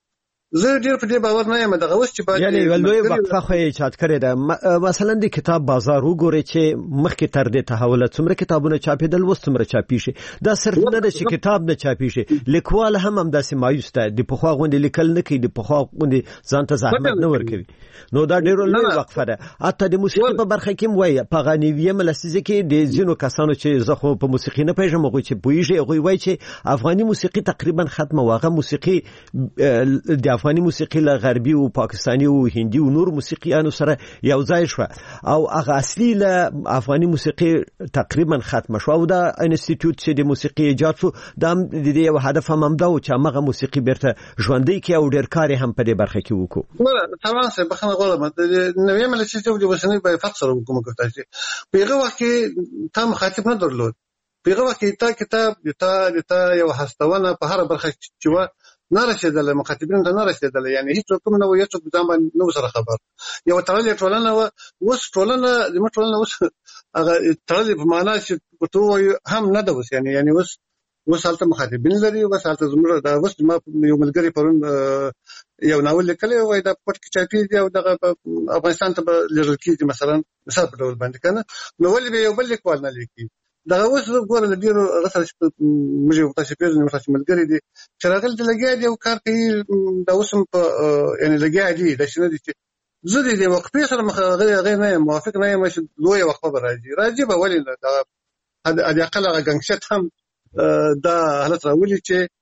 Speaker 8: زه ډیر په دې باور نه یم دغه اوس چې باید
Speaker 5: یعنی ولوي وقفه خو چات کړی دا مثلا د کتاب بازار وګوري چې مخکې تر دې تحول څومره کتابونه چاپېدل و څومره چاپی شي دا صرف نه د کتاب نه چاپی شي لیکوال هم داسې مایوس ده د پخوا غونډې لیکل نه کوي د پخوا غونډې ځان ته زحمت نه ورکوي نو دا ډیره لوی وقفه ده حتی د موسیقي په برخه کې وایي په غنیویه ملسیزه کې د زینو کسانو چې زه خو په موسیقي نه پېژنم هغه چې پوهیږي هغه وایي چې افغاني موسیقي تقریبا ختمه واغه موسیقي د افغاني موسیقي له غربي او پاکستاني او هندي او نور موسیقيانو سره یو ځای شو او هغه اصلي له افغاني موسیقي تقریبا ختمه شو او دا انسټیټیوټ چې د موسیقي ایجاد شو دا د دې یو هدف هم دا و چې هغه موسیقي بیرته ژوندۍ کې او ډېر کار هم په دې برخه کې وکړو
Speaker 8: نه طبعا څه بخنه غواړم نو یم چې د وسنۍ په فرق سره کوم کوي چې پیغه وخت کې تام خاطب نه درلود پیغه وخت کې تا کتاب تا یو هستونه په هر برخه چې و نه رسیدل مخاطبین ته نه رسیدل یعنی هیڅ کوم نه یو څه ځان باندې نو سره خبر یو تړلې ټولنه و اوس ټولنه د ټولنه اوس هغه تړلې په معنا چې په هم نه ده اوس یعنی اوس حالت مخاطبین لري او حالت زموږ د اوس ما یو ملګری پرون یو ناول لیکلی وای د پټ کې چاپی دی او د افغانستان ته لږ کېږي مثلا مثال په ډول باندې کنه نو ولې به یو بل لیکوال نه لیکي دا اوس ګوره د ډیرو غسر موږ یو تاسو پیژنې تاسو ملګری دي چې راغل د لګیا دی او کار کوي دا اوس په یعنی لګیا دی د شنو دي چې زه د وقفې سره مخغه نه موافق نه یم چې لوی وقفه راځي به ولې دا د اقل غنښت هم دا حالت راولي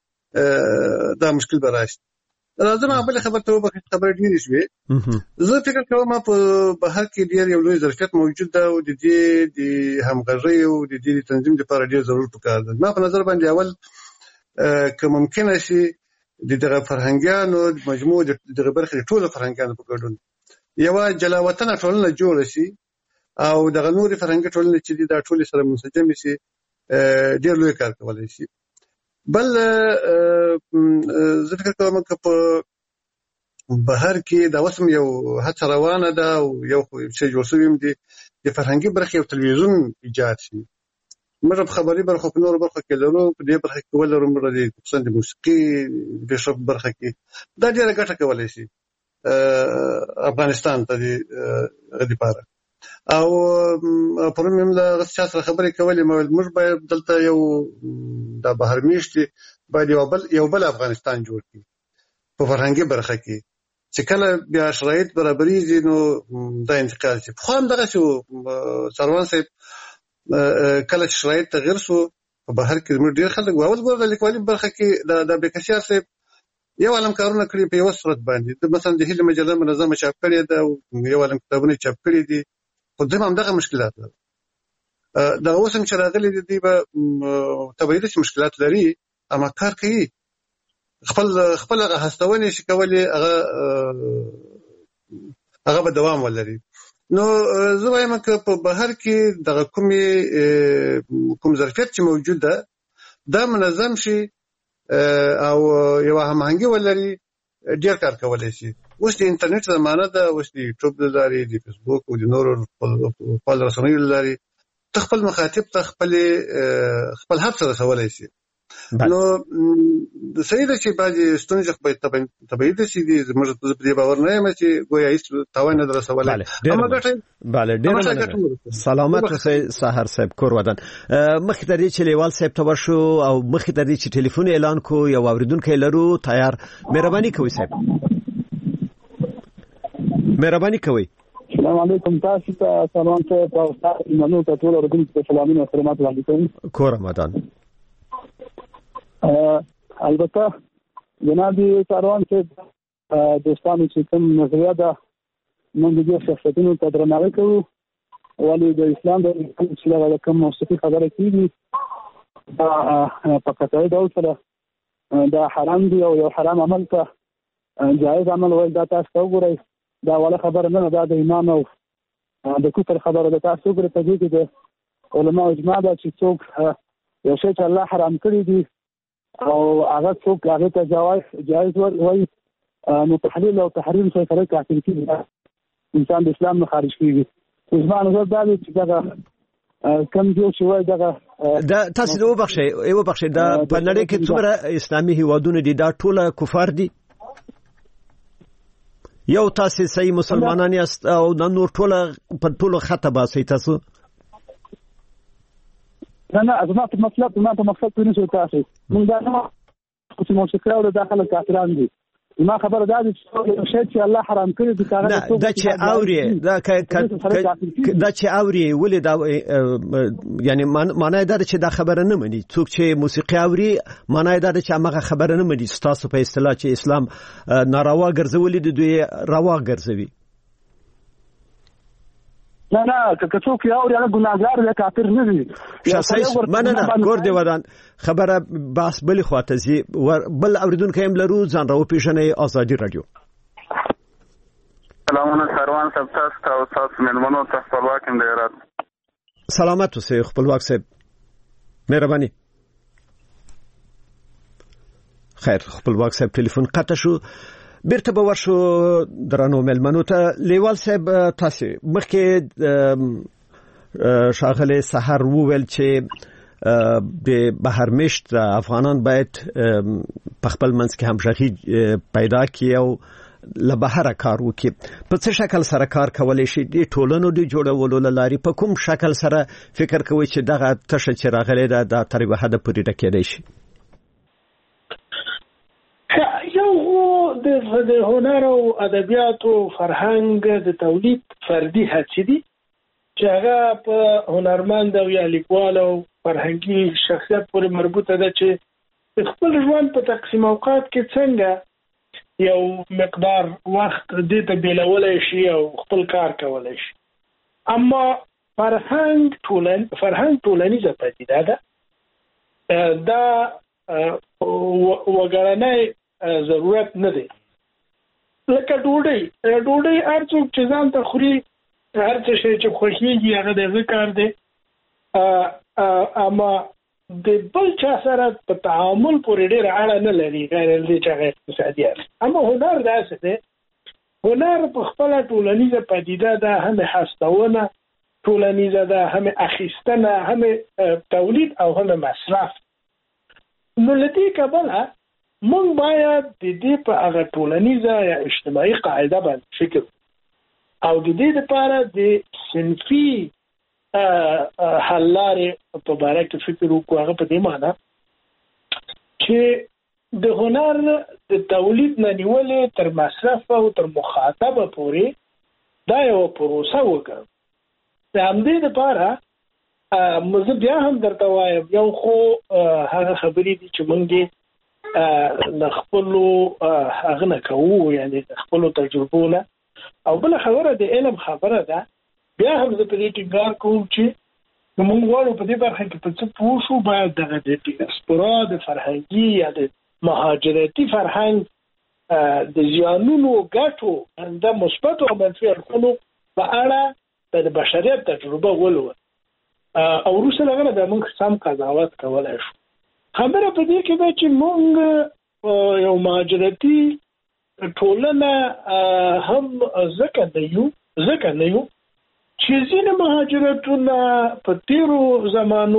Speaker 8: چې دا مشکل به راشي راځم بل خبر ته وبخښه خبر ډیری شوې زه فکر کوم په بهر کې ډیر یو لوی ظرفیت موجود ده او د دې د همغږي او د دې تنظیم لپاره ډیر ضرورت پکار ده ما په نظر باندې اول که ممکن شي دغه فرهنګيانو مجموع دغه برخه ټول فرهنګيانو په ګډون یو جلاوطن ټولنه جوړ شي او دغه نوري فرهنګي ټولنه چې دا ټول سره منسجم شي ډیر لوی کار کولای شي بل زه فکر کوم چې په بهر کې دا وسم یو هڅه روانه ده او یو څه جوړ شوی دی د فرهنګي برخې او تلویزیون ایجاد شي موږ په خبري برخه په نور برخه کې لرو په دې برخه کې ولرو موږ د خصوصا د موسیقي د شپ برخه کې دا ډیره ګټه کولای شي افغانستان ته د لپاره او پرون موږ له غوښتنې سره خبرې کولې موږ باید دلته یو د بهر میشتي باید یو بل افغانستان جوړ کړي په فرهنګي برخه کې چې کله بیا شرایط برابرېږي نو دا انتقال شي خو هم دغه شو سروان صاحب کله شرایط تغیر شو په بهر کې موږ ډیر خلک واول ګور د لیکوالي برخه کې د بکشار صاحب یو علم کارونه کړی په یو صورت باندې مثلا د هیله مجله منظمه چاپ کړې ده یو علم کتابونه چاپ کړي دي خو هم دغه مشکلات لري دا اوس هم چې راغلي دي به تبعیدي مشکلات لري اما کار کوي خپل هستونه شي کولای هغه به دوام ولري نو زه وایم چې په بهر کې دغه کوم ظرفیت چې موجود ده دا منظم شي او یو هماهنګي ولري ډیر کار کولای شي اوس د انټرنیټ زمانه ده اوس د یوټیوب لري د فیسبوک او د نورو خپل رسنیو لري خپل مخاطب ته خپل هر څه رسولای شي نو د سیده چې باندې ستونزې خپل تبعید شي د موږ په دې باور نه یم چې ګویا هیڅ تاوان نه رسولای اما ګټه
Speaker 5: bale ډیر سلامت اوسئ سحر صاحب کور ودان مخکې د دې چې لیوال صاحب ته ورشو او مخکې د دې چې ټلیفون اعلان کو یو اوریدونکو لرو تیار مهرباني کوئ صاحب مهرباني کوئ
Speaker 9: السلام علیکم تاسو ته سلام ته تاسو منو ته ټول اوریدونکو ته سلامونه او خدمات وړاندې کوم
Speaker 5: کور رمضان
Speaker 9: البته جناب ساروان چې دوستانو چې کوم نظریه ده موږ د شخصیتونو ته درناوی کوو ولې د اسلام د چې کوم موسیقي خبره کیږي په قطعي ډول سره دا حرام دی او یو حرام عمل ته جایز عمل وایي دا تاسو وګورئ دا ولا خبره نه ده د ایمان او د کفر خبره ده تاسو وګورئ په دې کې د علماء اجماع ده چې څوک یو شی چې الله حرام کړی دی او هغه څوک هغه ته جایز وایي نو تحلیل او تحریم څه سره کافي کیږي انسان د اسلام نه خارج کیږي اجماع نظر دا دی چې دا کم جو چې وایي دا
Speaker 5: تاسو نو بخښئ دا په نړۍ کې څومره اسلامي هیوادونه دي دا ټول کفار دي یو تاسو صحیح مسلمانان یاست او نور ټول خطه باسي تاسو
Speaker 9: نه زما په مطلب پوه تاسو موږ دا نه چې موسیقي او داخله کافران دي ما خبر دا چې الله حرام کړی دي کار
Speaker 5: دا چې اوري دا چې اوري ولې دا یعنی معنی دا چې دا خبره نه مني څوک چې موسیقي اوري معنی دا چې هغه خبره نه مني تاسو په اصطلاح چې اسلام ناروا ګرځولې د دوی روا ګرځوي
Speaker 9: نه که څوک اوري هغه ګناګار دی کافر نه دی
Speaker 5: شاسایس مننه ګور دی ودان خبره باس بل خواته زی بل اوریدونکو هم لرو ځان راو پیژنې آزادي رادیو
Speaker 10: سلامونه سروان صاحب تاسو مېلمنو ته خپلواک هم دی رات
Speaker 5: سلامت اوسئ خپلواک صاحب مهرباني خیر خپلواک صاحب ټلیفون قطع شو بیرته به ورشو درنو مېلمنو ته لیوال صاحب تاسو مخکې شاغله سحر وویل چې د بهر مشت افغانان باید په خپل منځ کې همغږي پیدا کړي او له بهر کار وکړي په څه شکل سره کار کولای شي د ټولنو د جوړولو لاري په کوم شکل سره فکر کوي چې دغه تشه چې راغلي دا تر به حد پورې ډکېدای شي
Speaker 6: یو د هنر او ادبیات او فرهنګ د تولید فردي هڅې دي چې هغه په هنرمند او یا لیکوال او فرهنګي شخصیت پورې مربوطه ده چې خپل ژوند په تقسیم اوقات کې څنګه یو مقدار وخت دې ته بیلولای شي او خپل کار کولای شي اما فرهنګ ټولنیزه پدیده ده دا وګړنۍ ضرورت نه دی لکه ډوډۍ هر څوک چې ځان ته خوري هر څه شي چې خوښیږي هغه د ذکر دی اما د بل چا سره په تعامل پورې ډېر اړه نه لري غیر دې چې هغه اقتصادي است اما هنر داسې دی هنر په خپل ټولنیزه پدیده ده هم هستونه ټولنیزه ده هم اخیستنه هم تولید او هم مصرف نو لدی کبله مونږ باید د دې په هغه ټولنیزه یا اجتماعي قاعده باندې فکر او د دې لپاره د صنفي حل لارې په باره کې فکر وکړو هغه په دې معنی چې د هنر د تولید نه نیولې تر مصرف او تر مخاطبه پورې دا یو پروسه وکړو د همدې لپاره مزه بیا هم درته وایم یو خو هغه خبرې دي چې مونږ د خپلو هغه نه کوو یعنی د خپلو تجربو نه او بل خبره د علم خبره ده بیا هم زه په دې ټینګار کوم چې موږ غواړو په دې برخه کې په څه پوه شو باید دغه د ډیاسپورا د فرهنګي یا د مهاجرتي فرهنګ د زیانونو ګټو د مثبت او منفي اړخونو په اړه د بشریت تجربه ولولو او وروسته هغه د موږ سم قضاوت کولای شو خبره په دې کې ده چې موږ یو مهاجرتي ټولنه هم ځکه نه یو چې ځینې مهاجرتونه په تیرو زمانو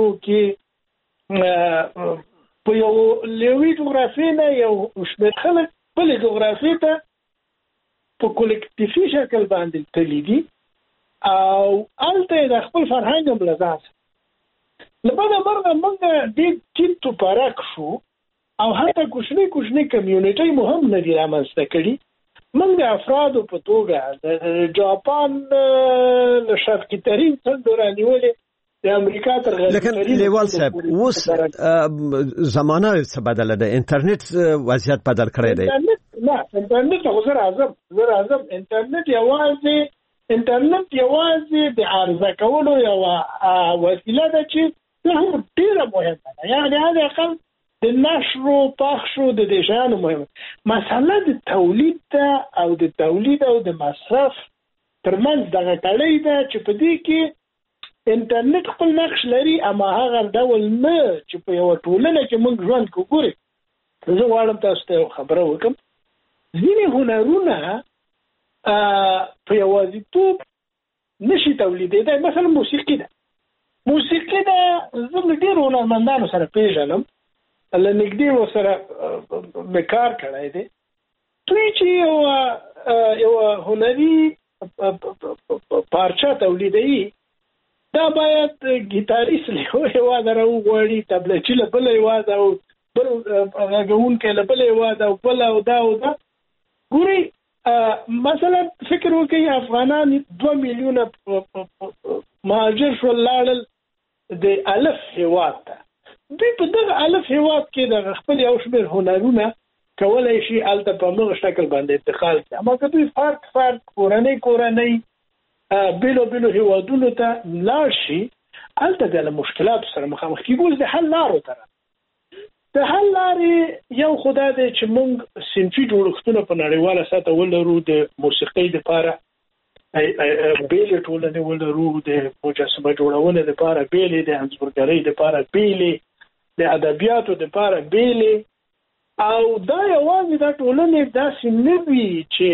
Speaker 6: کې په یو لوی جغرافي نه یو شمېر خلک بلې جغرافي ته په کولکټیفي شکل باندې تللي دي او هلته یې د خپل فرهنګ هم له ځان لبدا مرغه موږ دې ټیټو پراک شو او حتی کوچنی کمیونټي مهم نه دي رامنځته کړي موږ د افرادو په توګه د جاپان له شرقي ترین څنډو رانیولې د امریکا تر
Speaker 5: غربي لیوال صاحب اوس زمانه څه بدله ده انټرنیټ وضعیت بدل کړی دی
Speaker 6: انټرنیټ خو زه راځم انټرنیټ یوازې د عرضه کولو یو وسیله ده چې هم ډیره مهمه ده یعنی هغه اقل د نشر او پخشو د دې شیانو مهمه مسله د تولید ده او د تولید او د مصرف ترمنځ دغه تړۍ ده چې په دې کې انټرنیټ خپل نقش لري اما هغه ډول نه چې په یو ټولنه کې موږ ژوند کوو زه غواړم تاسو ته خبره وکړم ځینې هنرونه په یوازیتوب نشي تولیدېدای مثلا موسیقي ده زه ډېر هنرمندانو سره پیژنم له نږدې ورسره مې کار کړی دی دوی چې یو یو هنري پارچه تولیدوي دا باید ګیتاریست له هیواده راوغواړي، تبلچي له بله هیواده او بل غږونکی له بله هیواده او بل او دا ګورئ. مثلا فکر وکړئ افغانان 2 میلیونه مهاجر شول لاړل د الف هیواد ته. دوی په دغه الف هیواد کې د خپل یو شمېر هنرونه کولای شي هلته په همغه شکل باندې انتقال کړي. اما که دوی فرق کورنۍ بیلو هیوادونو ته لاړ شي هلته د مشکلاتو سره مخامخ کېږي. د حل لارو ته د حل لارې یو خدا دی چې موږ صنفي جوړښتونه په نړیواله سطحه ولرو، د موسیقۍ دپاره بیلې ټولنې ولرو، د مجسمه جوړونې دپاره بیلې، د انځورګرۍ دپاره بیلې، د ادبیاتو دپاره بیلې. او دا یوازې دا ټولنې داسې نه وي چې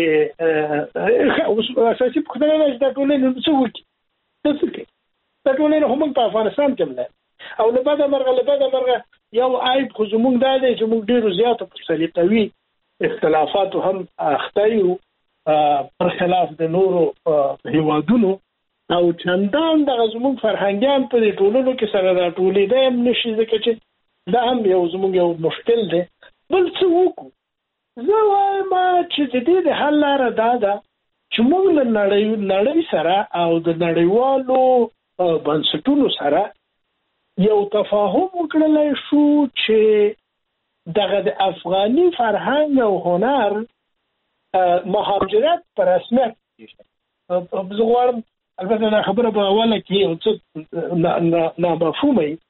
Speaker 6: اساسي پوښتنه ده چې دا ټولنې څه وکړي، څه کوي. دا ټولنې خو موږ په افغانستان کې هم ده او له بده مرغه یو عیب خو زموږ دا دی چې موږ ډېرو زیاتو په سلیقوي اختلافاتو هم اخته یو پر خلاف د نورو هیوادونو، او چندان دغه زموږ فرهنګیان په دې ټولنو کې سره راټولېدی هم نشي، ځکه چې دا هم زموږ یو مشکل دی. بل څه وکړو؟ زه وایم چې د دې د حل لاره دا ده چې موږ له نړۍ سره او د نړیوالو بنسټونو سره یو تفاهم وکړلی شو چې دغه د افغاني فرهنګ او هنر مهاجرت په رسمیت زه غواړم، البته دا خبره په اوله کې یو څه نامفهومه وي،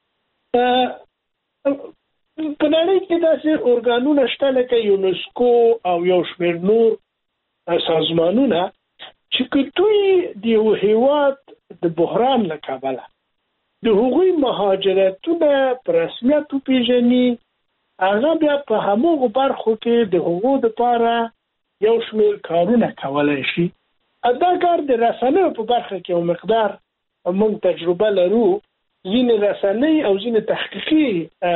Speaker 6: په نړۍ کې داسې ارګانونه شته لکه یونسکو او یو شمېر نور سازمانونه چې که دوی د یو هیواد د بحران له کبله د هغوی مهاجرتونه په رسمیت وپېژني، هغه بیا په هماغو برخو کې د هغو دپاره یو شمېر کارونه کولی شي. دا کار د رسنیو په برخه کې یو مقدار موږ تجربه لرو. ځینې رسنۍ او ځینې تحقیقي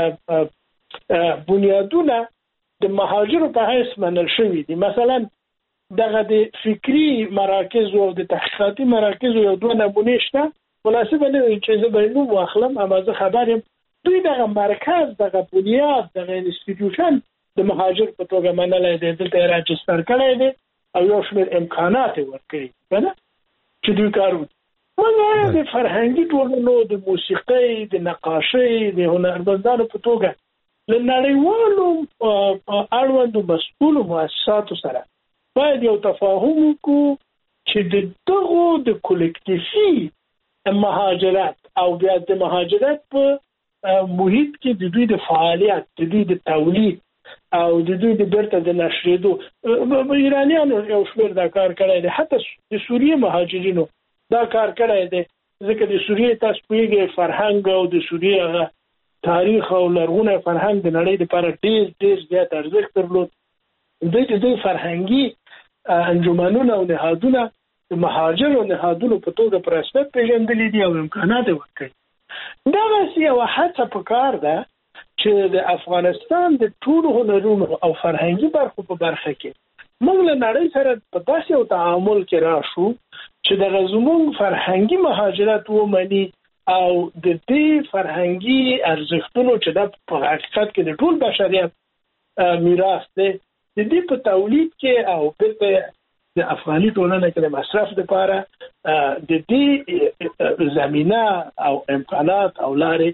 Speaker 6: بنیادونه د مهاجرو په حیث منل شوي دي. مثلا دغه د فکري مراکزو او د تحقیقاتي مراکزو یو دوه نمونې شته. مناسبه نه وي چې زه به نوم واخلم، اما زه خبر یم دوی دغه مرکز، دغه بنیاد، دغه انسټیټیوشن د مهاجر په توګه منلی دی، دلته یې راجستر کړی دی او یو شمېر امکانات یې ورکړي که نه چې دوی کار وکړي. موږ د فرهنګي ټولنو، د موسیقۍ، د نقاشۍ، د هنرمندانو په توګه له نړیوالو اړوندو مسؤلو مؤسساتو سره باید یو تفاهم وکړو چې د دغو د کولکتیفي مهاجرت او بیا د مهاجرت په محیط کې د دوی د فعالیت، د دوی د تولید او د دوی د بیرته د نشریدو، ایرانیانو یو شمېر دا کار کړی دی، حتی د سوریې مهاجرینو دا کار کړی دی، ځکه د سوریې تاسو پوهېږئ فرهنګ او د سوریې هغه تاریخ او لرغونی فرهنګ د نړۍ لپاره ډېر زیات ارزښت درلود. دوی د دوی فرهنګي انجمنونه او نهادونه د مهاجرو نهادونو په توګه په رسمیت پېژندلي دي او امکانات یې ورکړي. دغسې یوه هڅه پکار ده چې د افغانستان د ټولو هنرونو او فرهنګي برخو په برخه کې موږ له نړۍ سره په داسې یو تعامل کې راشو چې دغه زموږ فرهنګي مهاجرت ومني او د دې فرهنګي ارزښتونو چې دا په حقیقت کې د ټول بشریت میراث دی، د دې په تولید کې او بیرته د افغاني ټولنه کې د مصرف لپاره د دې زمینه او امکانات او لارې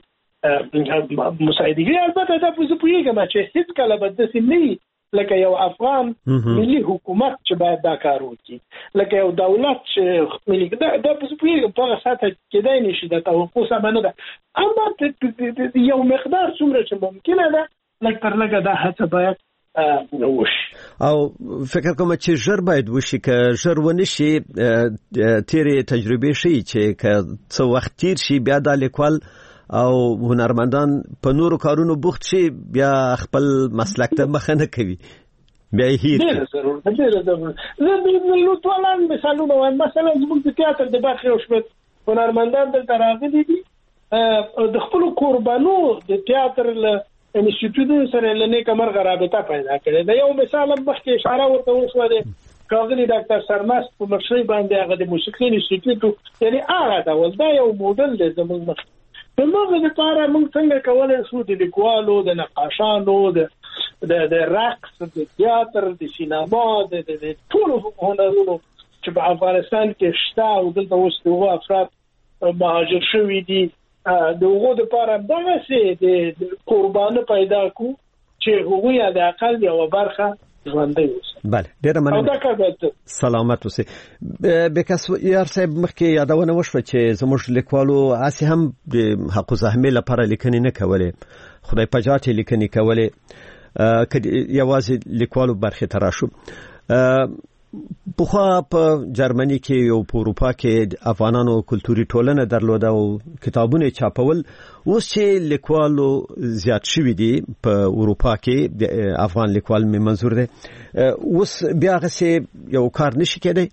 Speaker 6: مساعدګي. البته دا زه پوهېږم چې هېڅکله به داسې نه وي لکه یو افغان ملي حکومت چې باید دا کار وکړي، لکه یو دولت چې ملي دا زه پوهېږم په هغه سطحه کېدای نه شي، د توقع سمه نه ده، اما یو مقدار څومره چې ممکنه ده لږ تر لږه دا هڅه باید وشي
Speaker 5: او فکر کوم چې ژر باید وشي. که ژر ونه شي تیرې تجربې ښیي چې که څه وخت تیر شي بیا دا لیکوال او هنرمندان په نورو کارونو بوخت شي، بیا خپل مسلک ته مخه نه کوي، بیا یې هیر کوي.
Speaker 6: ډېره ضرور زه د لوټوالان مثالونه وایم. مثلا زموږ د تیاتر د برخې یو شمېر هنرمندان دلته راغلي دي، د خپلو کوربانو د تیاتر له انسټیټیوټونو سره له نیکه مرغه رابطه پیدا کړې ده. یو مثال هم مخکې اشاره ورته وشوه دی کاغلی ډاکټر سرمست په مشرۍ باندې هغه د موسیقي انسټیټیوټ یعنی هغه دا یو موډل دی زموږ مخ په موږ لپاره موږ څنګه کولای شو د لیکوالو د نقاشانو د رقص د تیاتر د سینما د ټولو هنرونو چې په افغانستان کې شته او دلته اوس د افراد مهاجر شوي دي د هغو لپاره دغسې د قربانه پیدا کو چې هغوی د اقل یو برخه ژوندۍ اوسي.
Speaker 5: بله ډېره مننه. سلامت اوسئ. بکس یار صاحب مخکې یادونه وشوه چې زموږ لیکوالو هسې هم د حق الزحمې لپاره لیکنې نه کولې، خدای پجات یې لیکنې کولې که یوازې لیکوالو برخې ته راشو. پخوا په جرمني کې او په اروپا کې افغانانو کلتوري ټولنه درلوده او کتابونه چاپول. اوس چې لیکوالو زیات شوي دي په اروپا کې، د افغان لیکوال مې منظور دی، اوس بیا غسې یو کار نشي کېدی.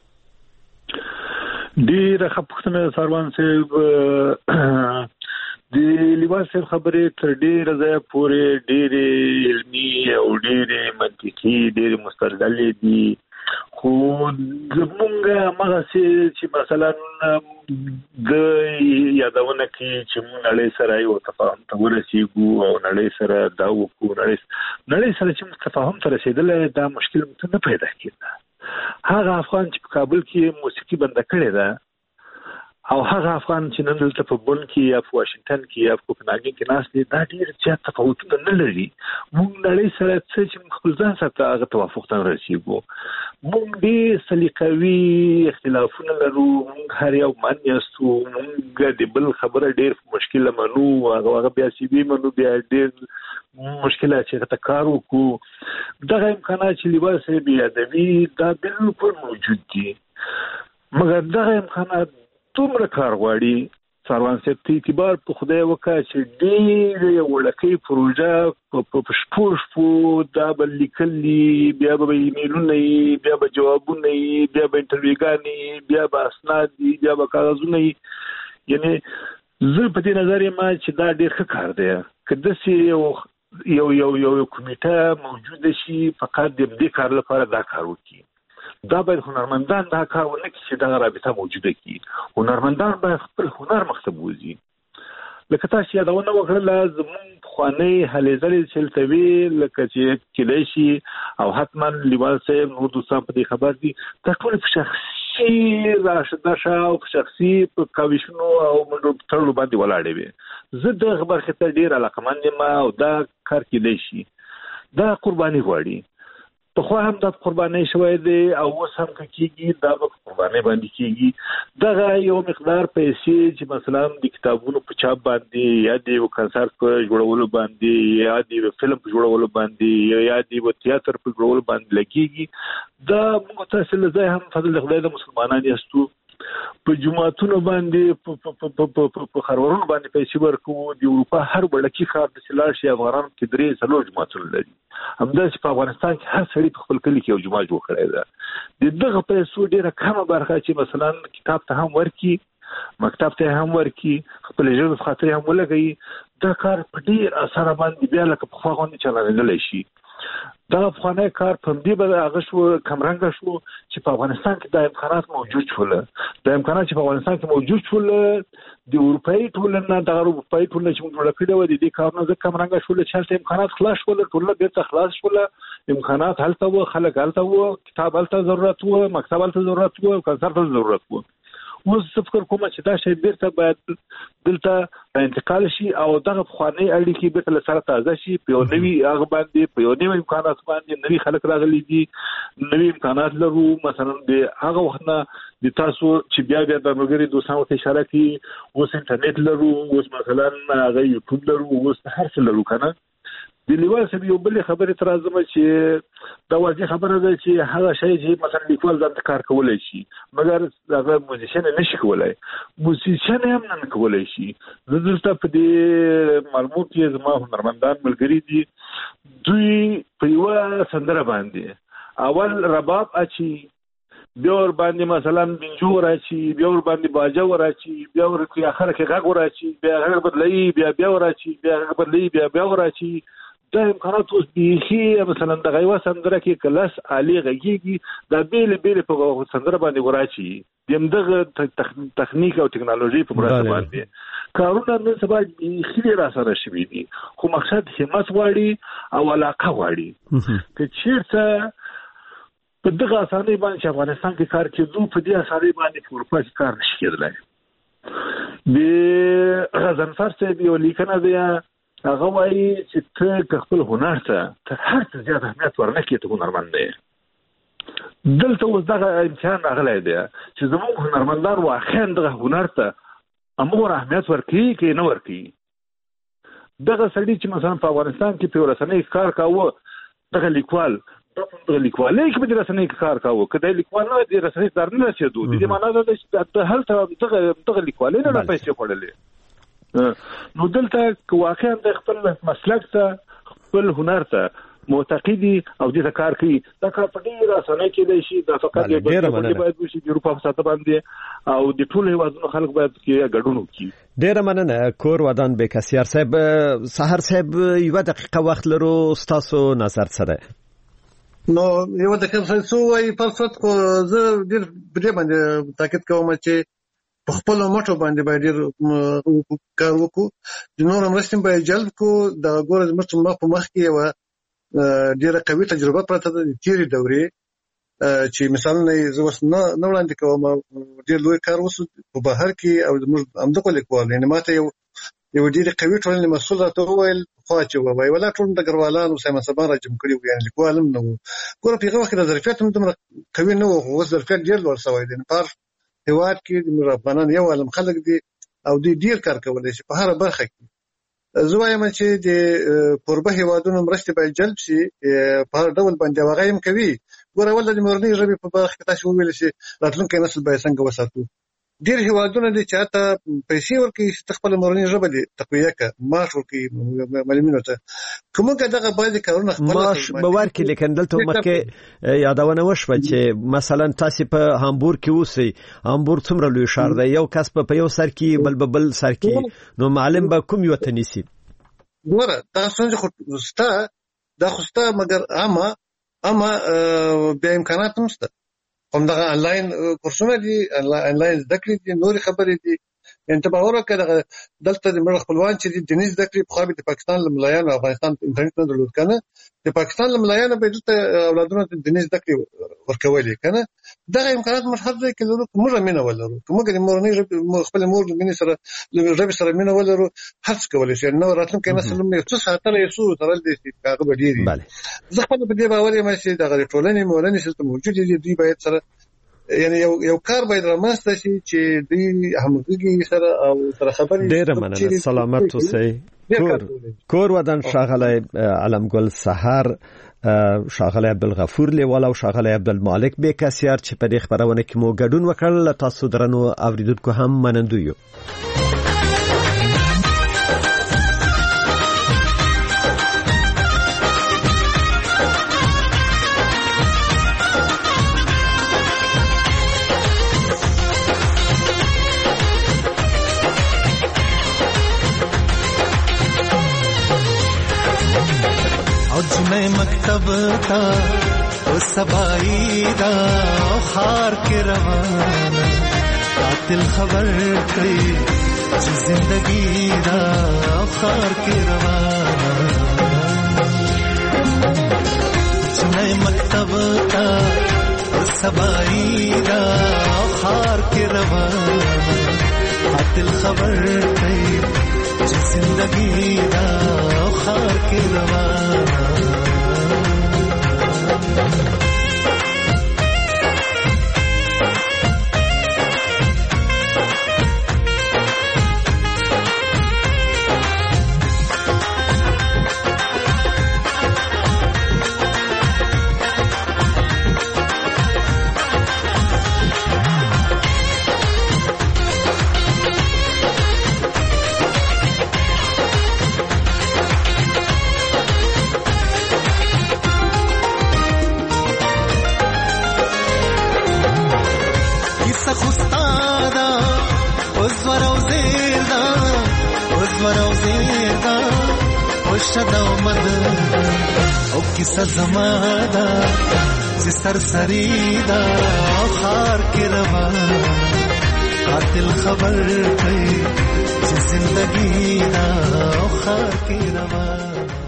Speaker 7: ډېره ښه پوښتنه سروان صاحب. د لیباس صاحب خبرې تر ډېره ځایه پورې ډېرې علمي او ډېرې منطقي ډېرې مستدلې دي، خو زمونږ هغسې چې مثلا د یادونه کې چې موږ نړۍ سره یو تفاهم ته ورسېږو او نړۍ سره دا وکړو، نړۍ سره چې موږ تفاهم ته رسېدلی دا مشکل موږ ته نه پیدا کېده. هغه افغان چې په کابل کې موسیقي بنده کړې ده او هغه افغان چې نن دلته په بون کې یا په واشنگټن کې یا په کوپنهاګن کې ناست دي دا ډېر زیات تفاوتونه نه لري. موږ نړۍ سره څه چې موږ خپل ځان سره هغه توافق ته رسېږو. موږ ډېر سلیقوي اختلافونه لرو، موږ هر یو من یاستو، موږ د بل خبره ډېر مشکله منو، هغه بیا سیبي منو، بیا ډېر مشکله چې ته کار وکړو. دغه امکانات چې لیباس صاحب یادوي دا بالکل موجود دي، مګر دغه امکانات دومره کار غواړي سروان صاحب ته اعتبار په خدای وکړه چې ډېره یو وړکۍ پروژه په شپو دا به لیکلي، بیا به ایمیلونه یي، بیا به جوابونه یي، بیا به انټرویوګانې یي، بیا به اسناد یي، بیا به کاغذونه یي. یعنی زه په دې نظر یم چې دا ډېر ښه کار دی. که داسې یو کمیټه موجوده شي فقط د دې کار لپاره دا کار وکړي، دا باید هنرمندان دا کار ونه کړي چې دغه رابطه موجوده کړي. هنرمندان باید خپل هنر مخته بوځي. لکه تاسو یادونه وکړله زموږ پخوانۍ هلې ځلې چې هلته وي، لکه چې کیدای شي او حتما لیوال صاحب نور دوستان په دې خبر دي، دا ټول په شخصي راشدشه او په شخصي په کاوشونو او منډو تړلو باندې ولاړې وي. زه دغه برخې ته ډېر علاقمند یم او دا کار کیدای شي. دا قرباني غواړي. پخوا هم دا قرباني شوی دی او اوس هم که کېږي دا به قرباني باندې کېږي. دغه یو مقدار پیسې چې مثلا د کتابونو په چاپ باندې یا د یو کنسرت په جوړولو باندې یا د یو فلم په جوړولو باندې یا د یو تیاتر په جوړولو باندې لګېږي، دا موږ تاسو له ځای هم فضل خدای د مسلمانان یاستو په جماعتونو باندې په خرورونو باندې پیسې ورکوو. د اروپا هر وړکي ښار د سلاړ شي افغانان کې 3-4 جماعتونه لري. همداسې په افغانستان کې هر سړي په خپل کلي کې یو جماعت جوړ کړی ده. د دغه پیسو ډېره کمه برخه چې مثلا کتاب ته هم ورکي، مکتب ته هم ورکي، خپل ژبې په خاطر هم ولګوي، دا کار په ډېر اسانه باندې بیا لکه پخوا غوندې چلېدلی شي. دغه پخوانی کار په همدې به هغه شو کمرنګه شو چې په افغانستان کې دا امکانات موجود شول. دا امکانات چې په افغانستان کې موجود شول د اروپایي ټولنه، دغه اروپایي ټولنه چې موږ جوړه کړې وه د دې کارونه ځکه کمرنګه شول چې هلته امکانات خلاص شول، ټولنه بېرته خلاص شول، امکانات هلته وه، خلک هلته وه، کتاب هلته ضرورت وه، مکتب هلته ضرورت وه، کنسرت هلته ضرورت وه. اوس زه فکر کوم چې دا شی بیرته باید دلته انتقال شي او دغه پخوانۍ اړیکې بیرته له سره تازه شي، په یو نوي هغه باندې په یو نوي امکانات باندې نوي خلک راغلي دي، نوي امکانات لرو. مثلا د هغه وخت نه د تاسو چې بیا د ملګري دوستانو ته اشاره کوي، اوس انټرنیټ لرو، اوس مثلا هغه یوټیوب لرو، اوس هر څه لرو که نه. د لیوال صاحب یو بلې خبرې ته راځم چې دا واضح خبره ده چې هغه شی چې مثلا لیکوال ځان ته کار کولی شي مګر هغه موزیشن نه شي کولی، موزیشن هم نه کولی شي. زه دلته په دې معلومات کې زما هنرمندان ملګري دي، دوی په یوه سندره باندې اول رباب اچي، بیا ور باندې مثلا بنجو ورچی، بیا ور باندې باجه ورچی، بیا ور کې اخر کې غږ ورچی، بیا غږ بدلای، بیا ورچی، بیا غږ بدلای، بیا ورچی. دا امکانات اوس بیخي مثلا د غیوا سندره کې کلاس عالی غږیږي دا بیل په سندره باندې وراچی دغه تخنیک او ټکنالوژي په مرسته باندې کارونه نن سبا بیخي را سره شوي دي خو مقصد همت غواړي او علاقه غواړي که چیرته په دغه اسانۍ باندې افغانستان کې کار کېدو په دې اسانۍ باندې په اروپا کې کار نشي کېدلی د غضنفر صاحب یو لیکنه ده هغه وایي چې ته خپل هنر ته تر هر څه زیات اهمیت ورنکړې ته هنرمند دی دلته اوس دغه امتحان راغلی دی چې زموږ هنرمندان واقعا دغه هنر ته همغومره اهمیت ورکوي که نه ورکوي دغه سړي چې مثلا په افغانستان کې په رسنۍ کار کاوه دغه لیکوال دغه لیکوالۍ کې په رسنۍ کې کار کاوه که د لیکوال نه د رسنۍ کار نه رسېدو د دې معنا ده چې هلته دغه لیکوالۍ نه پیسې خوړلې نو دلته واقعا د خپل مسلک ته خپل هنر ته معتقدي او دې کار کوي دا کار په ډېر اسانه کې دی شي دا فقط باید وشي د اروپا په ساته باندې او د ټول هیوادونو خلک باید کې ګډون وکړي
Speaker 5: ډېر مننه کور ودان بکسیار صاحب سحر صاحب یو دقیقه وخت لرو تاسو نظر سره
Speaker 8: نو یو دقیقه څو وايي فرصت کو زه ډېر بری باندې تاکید کوم چې په خپل مټو باندې باید کار وکړو د نور مرستې باید جلب کو د ګورز مرستې په مخ کې و ډیره قوي تجربه پرته د تیری دورې چې مثلا زه اوس نه وړاندې کوم ډیر لوی کار وسو په بهر کې او موږ همدغه لیکوال یعنی ماته یو ډیر قوي ټولنې مسؤل راته وویل خو چې وایي ولا ټول د ګروالان او سیمه سبا راجم کړی یعنی لیکوالم نو ګور په هغه وخت د ظرفیت هم دومره قوي نه وو خو ظرفیت ډیر لوړ شوی دی په هیواد کې د افغانان یو عالم خلک دي او ډیر کار کولای شي په هر برخه کې زه وایم چې د قربه هیوادونو مرستې باید جلب شي په هر ډول باندې واغیم کوي ګوره ولې د مورنۍ ژبې په برخه کې تاسو ویل شي راتلونکي نسل به څنګه وساتو ډیر هیوادونه دي چې ته پیسې ورکړي چې خپل مورنۍ ژبه دي تقویه کا ماش ورکړي معلمینو ته کومه دغه باید کارونه خپل
Speaker 5: ماش باور کې لیکن دلته مکه یادونه وشوه چې مثلا تاسو په هامبورګ کې اوسئ هامبورګ څومره لوی ښار دی یو کس په یو سر کې بل سر کې نو معلم به کوم یو تنيسي
Speaker 8: ګوره تاسو څنګه خوسته مګر اما به امکانات نشته همدغه انلاین کورسونه دي انلاین زده کړې دي نور خبرې دي انتباه ورکړه دلته د مړ خپلوان چې د دنیز زده کړې په خو د پاکستان له ملایانو افغانستان انټرنیټ نه درلود کنه د پاکستان له ملایانو به دلته اولادونو د دنیز زده کړې ورکولې کنه دغه امکانات موږ هر ځای کې لرو موږ مینه ولرو موږ د مورنۍ خپل مور د مینې سره ژبې سره مینه ولرو هڅه کولای شي نو راتلونکي نسل موږ څه ساتل یې سو ترل دي چې هغه به ډیری زه خپل په دې باور یم چې دغه ټولنې مورنۍ سیستم موجود دي دوی باید سره یعنی یو کار باید رامنځته شي چې دوی همغږي سره او سره خبرې
Speaker 5: ډېر مننه سلامت اوسئ کور ودان شاغله علمګل سحر شاغله عبدالغفور لیوال او شاغله عبدالمالک بکسیار چې په دې خبرونه کې مو ګډون وکړل تاسو درنو اوریدونکو هم منندو یو
Speaker 11: मैं मकतब था तो सबाई दा खार के रवाना कातिल खबर कई जिंदगी दा खार के रवाना मैं मकतब था तो सबाई दा खार के रवाना कातिल खबर कई जिंदगी दा खार के रवाना شد آمد او کسا زمادا چه سرسری دا خار کی روا قاتل خبر کئی چه زندگی دا خار کی روا.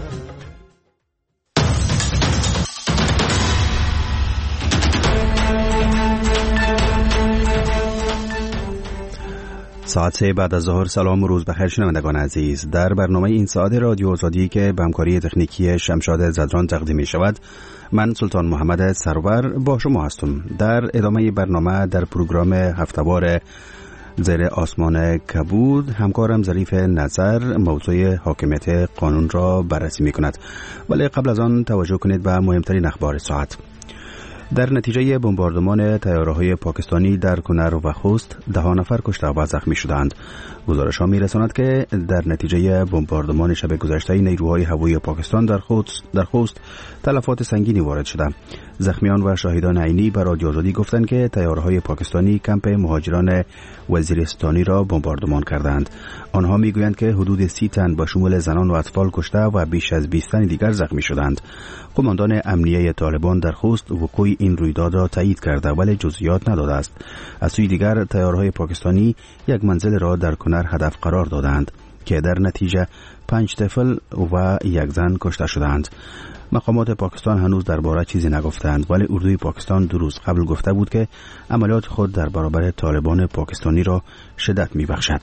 Speaker 12: ساعت 3 بعد از ظهر. سلام و روز بخیر شنوندگان عزیز. در برنامه این ساعت رادیو آزادی که به همکاری تکنیکی شمشاد زدران تقدیم می شود، من سلطان محمد سرور با شما هستم. در ادامه برنامه در پروگرام هفته‌وار زیر آسمان کبود همکارم ظریف نظر موضوع حاکمیت قانون را بررسی می کند. ولی قبل از آن توجه کنید به مهمترین اخبار ساعت. در نتیجه بمباردمان طیاره‌های پاکستانی در کنر و خوست 10 نفر کشته و زخمی شدند. گزارش‌ها می‌رساند که در نتیجه بمباردمان شب گذشته نیروهای هوایی پاکستان در خوست تلفات سنگینی وارد شده. زخمیان و شاهدان عینی به رادیو آزادی گفتند که طیاره‌های پاکستانی کمپ مهاجران وزیرستانی را بمباردمان کردند. آنها می‌گویند که حدود 30 تن با شمول زنان و اطفال کشته و بیش از 20 تن دیگر زخمی شدند. قماندان امنیه طالبان در خوست وقوع این رویداد را تایید کرده ولی جزئیات نداده است. از سوی دیگر طیاره‌های پاکستانی یک منزل را در کنر هدف قرار دادند که در نتیجه 5 طفل و یک زن کشته شدند. مقامات پاکستان هنوز درباره چیزی نگفتند ولی اردوی پاکستان 2 روز قبل گفته بود که عملیات خود در برابر طالبان پاکستانی را شدت می‌بخشد.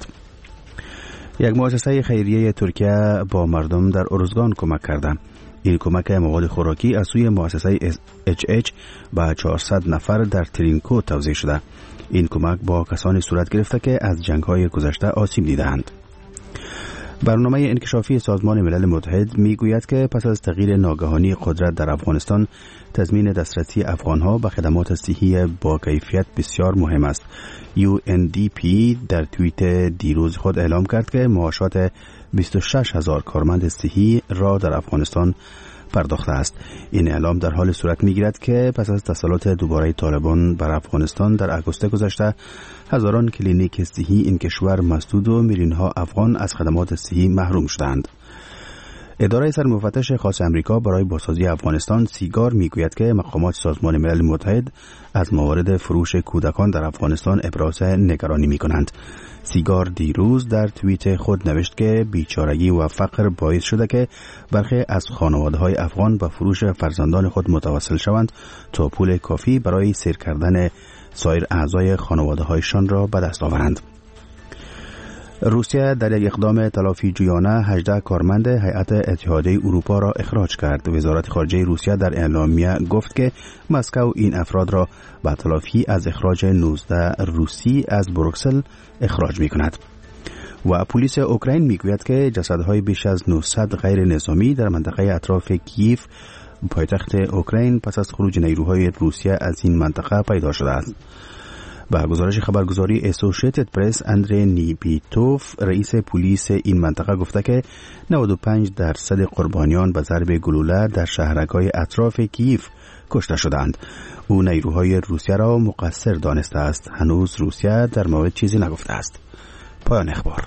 Speaker 12: یک مؤسسه خیریه ترکیه با مردم در ارزگان کمک کرده. این کمک مواد خوراکی از سوی مؤسسه HH به 400 نفر در ترینکو توزیع شده. این کمک با کسانی صورت گرفته که از جنگ‌های گذشته آسیب دیدند. برنامه انکشافی سازمان ملل متحد میگوید که پس از تغییر ناگهانی قدرت در افغانستان، تضمین دسترسی افغانها به خدمات صحی با کیفیت بسیار مهم است. UNDP در توییت دیروز خود اعلام کرد که معاشات 26,000 کارمند صحی را در افغانستان پرداخته است. این اعلام در حال صورت میگیرد که پس از تسلط دوباره طالبان بر افغانستان در اگوست گذشته، هزاران کلینیک صحی این کشور مسدود و میلیون‌ها افغان از خدمات صحی محروم شدند. اداره سرمفتش خاص امریکا برای بازسازی افغانستان سیگار میگوید که مقامات سازمان ملل متحد از موارد فروش کودکان در افغانستان ابراز نگرانی میکنند. سیگار دیروز در توییت خود نوشت که بیچارگی و فقر باعث شده که برخی از خانواده‌های افغان به فروش فرزندان خود متوسل شوند تا پول کافی برای سیر کردن سایر اعضای خانواده‌هایشان را به دست آورند. روسیه در یک اقدام تلافی جویانه 18 کارمند هیئت اتحادیه اروپا را اخراج کرد. وزارت خارجه روسیه در اعلامیه گفت که مسکو این افراد را به تلافی از اخراج 19 روسی از بروکسل اخراج می‌کند. و پلیس اوکراین میگوید که جسدهای بیش از 900 غیر نظامی در منطقه اطراف کیف پایتخت اوکراین پس از خروج نیروهای روسیه از این منطقه پیدا شده است. با گزارش خبرگزاری اسوشیتد پرس، اندری نیبیتوف رئیس پلیس این منطقه گفته که 95% قربانیان به ضرب گلوله در شهرک‌های اطراف کیف کشته شدند. او نیروهای روسیه را مقصر دانسته است. هنوز روسیه در مورد چیزی نگفته است. پایان اخبار.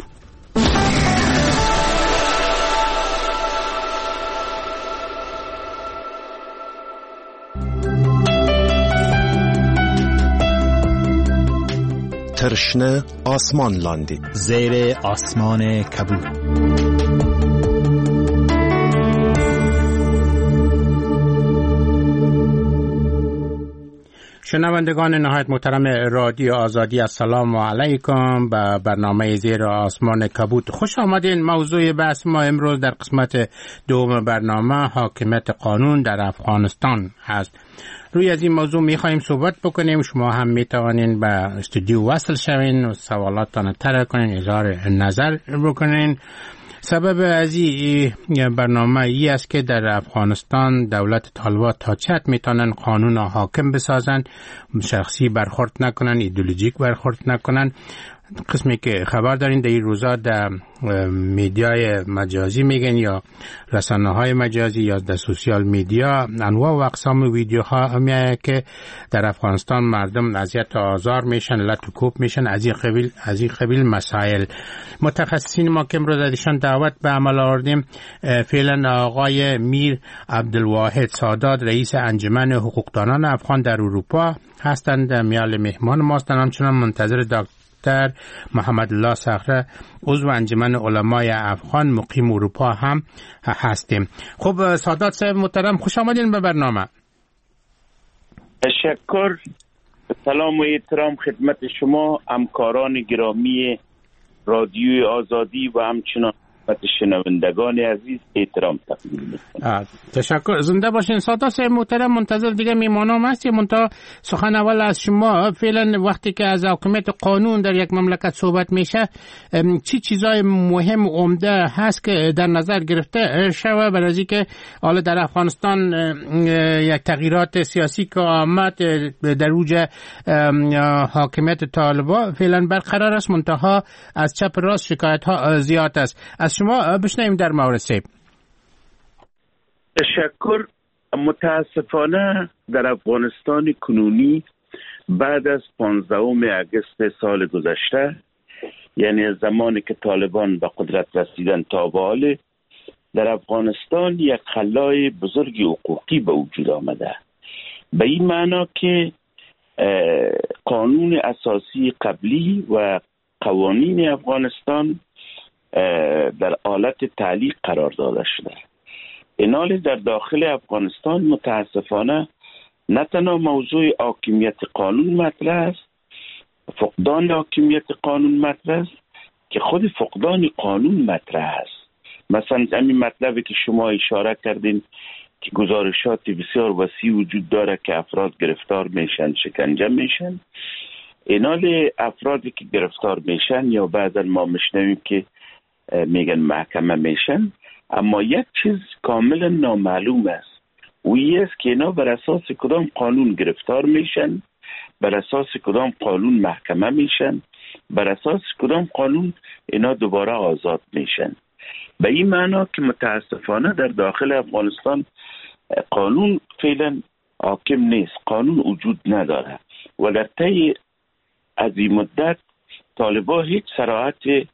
Speaker 3: ترشنه آسمان لاندی
Speaker 4: زیر آسمان کبود.
Speaker 13: شنوندگان نهایت محترم رادیو آزادی، السلام علیکم. به برنامه زیر آسمان کبود خوش آمدین. موضوع بحث ما امروز در قسمت دوم برنامه حاکمیت قانون در افغانستان هست. روی از این موضوع میخواییم صحبت بکنیم. شما هم میتوانین به استودیو وصل شوین و سوالاتتان طرح کنین، اظهار نظر بکنین. سبب از این برنامه ای است که در افغانستان دولت طالبان تا چه حد میتونن قانون حاکم بسازن، شخصی برخورد نکنن، ایدئولوژیک برخورد نکنن. قسمی که خبر دارین در این روزا در میدیای مجازی میگن یا رسانه های مجازی یا در سوشیال میدیا انواع و اقسام ویدیوها میایه که در افغانستان مردم اذیت و آزار میشن، لط و کوب میشن از این قبیل مسائل. متخصصین ما که امروز ازشان دعوت به عمل آوردیم فعلا آقای میر عبدالواحد سادات رئیس انجمن حقوقدانان افغان در اروپا هستند، میال مهمان ماست. همچنان منتظر دکتر محمد الله صخره عضو انجمن علمای افغان مقیم اروپا هم هستیم. خب سادات صاحب محترم، خوش آمدین به برنامه.
Speaker 14: تشکر. سلام و احترام خدمت شما همکاران گرامی رادیوی آزادی و همچنان شنوندگان عزیز احترام تقدیم می‌کنم.
Speaker 13: تشکر. زنده باشین. سادات صاحب محترم، منتظر دیگه میمانام هستیم. منتها سخن اول از شما، فعلا وقتی که از حاکمیت قانون در یک مملکت صحبت میشه چی چیزای مهم و عمده هست که در نظر گرفته شوه برای اینکه حالا در افغانستان یک تغییرات سیاسی که آمد در اوج حاکمیت طالبان فعلا برقرار است، منتها از چپ راست شکایت ها زیاد است. از شما بشنویم در مورد سیب.
Speaker 14: تشکر. متاسفانه در افغانستان کنونی بعد از 15 اگست سال گذشته، یعنی زمانی که طالبان به قدرت رسیدن تا به حال، در افغانستان یک خلای بزرگ حقوقی به وجود آمده. به این معنا که قانون اساسی قبلی و قوانین افغانستان در حالت تعلیق قرار داده شده. این حال در داخل افغانستان متاسفانه نه تنها موضوع حاکمیت قانون مطرح است، فقدان حاکمیت قانون مطرح است، که خود فقدان قانون مطرح است. مثلا همین مطلبی که شما اشاره کردین که گزارشات بسیار وسیع وجود داره که افراد گرفتار میشن، شکنجه میشن. این حال افرادی که گرفتار میشن یا بعضا ما میشنویم که میگن محکمه میشن، اما یک چیز کاملا نامعلوم است، و این است که اینا بر اساس کدام قانون گرفتار میشن، بر اساس کدام قانون محکمه میشن، بر اساس کدام قانون اینا دوباره آزاد میشن. به این معنا که متاسفانه در داخل افغانستان قانون فعلا حاکم نیست، قانون وجود نداره و در طی از این مدت طالبان هیچ صراحت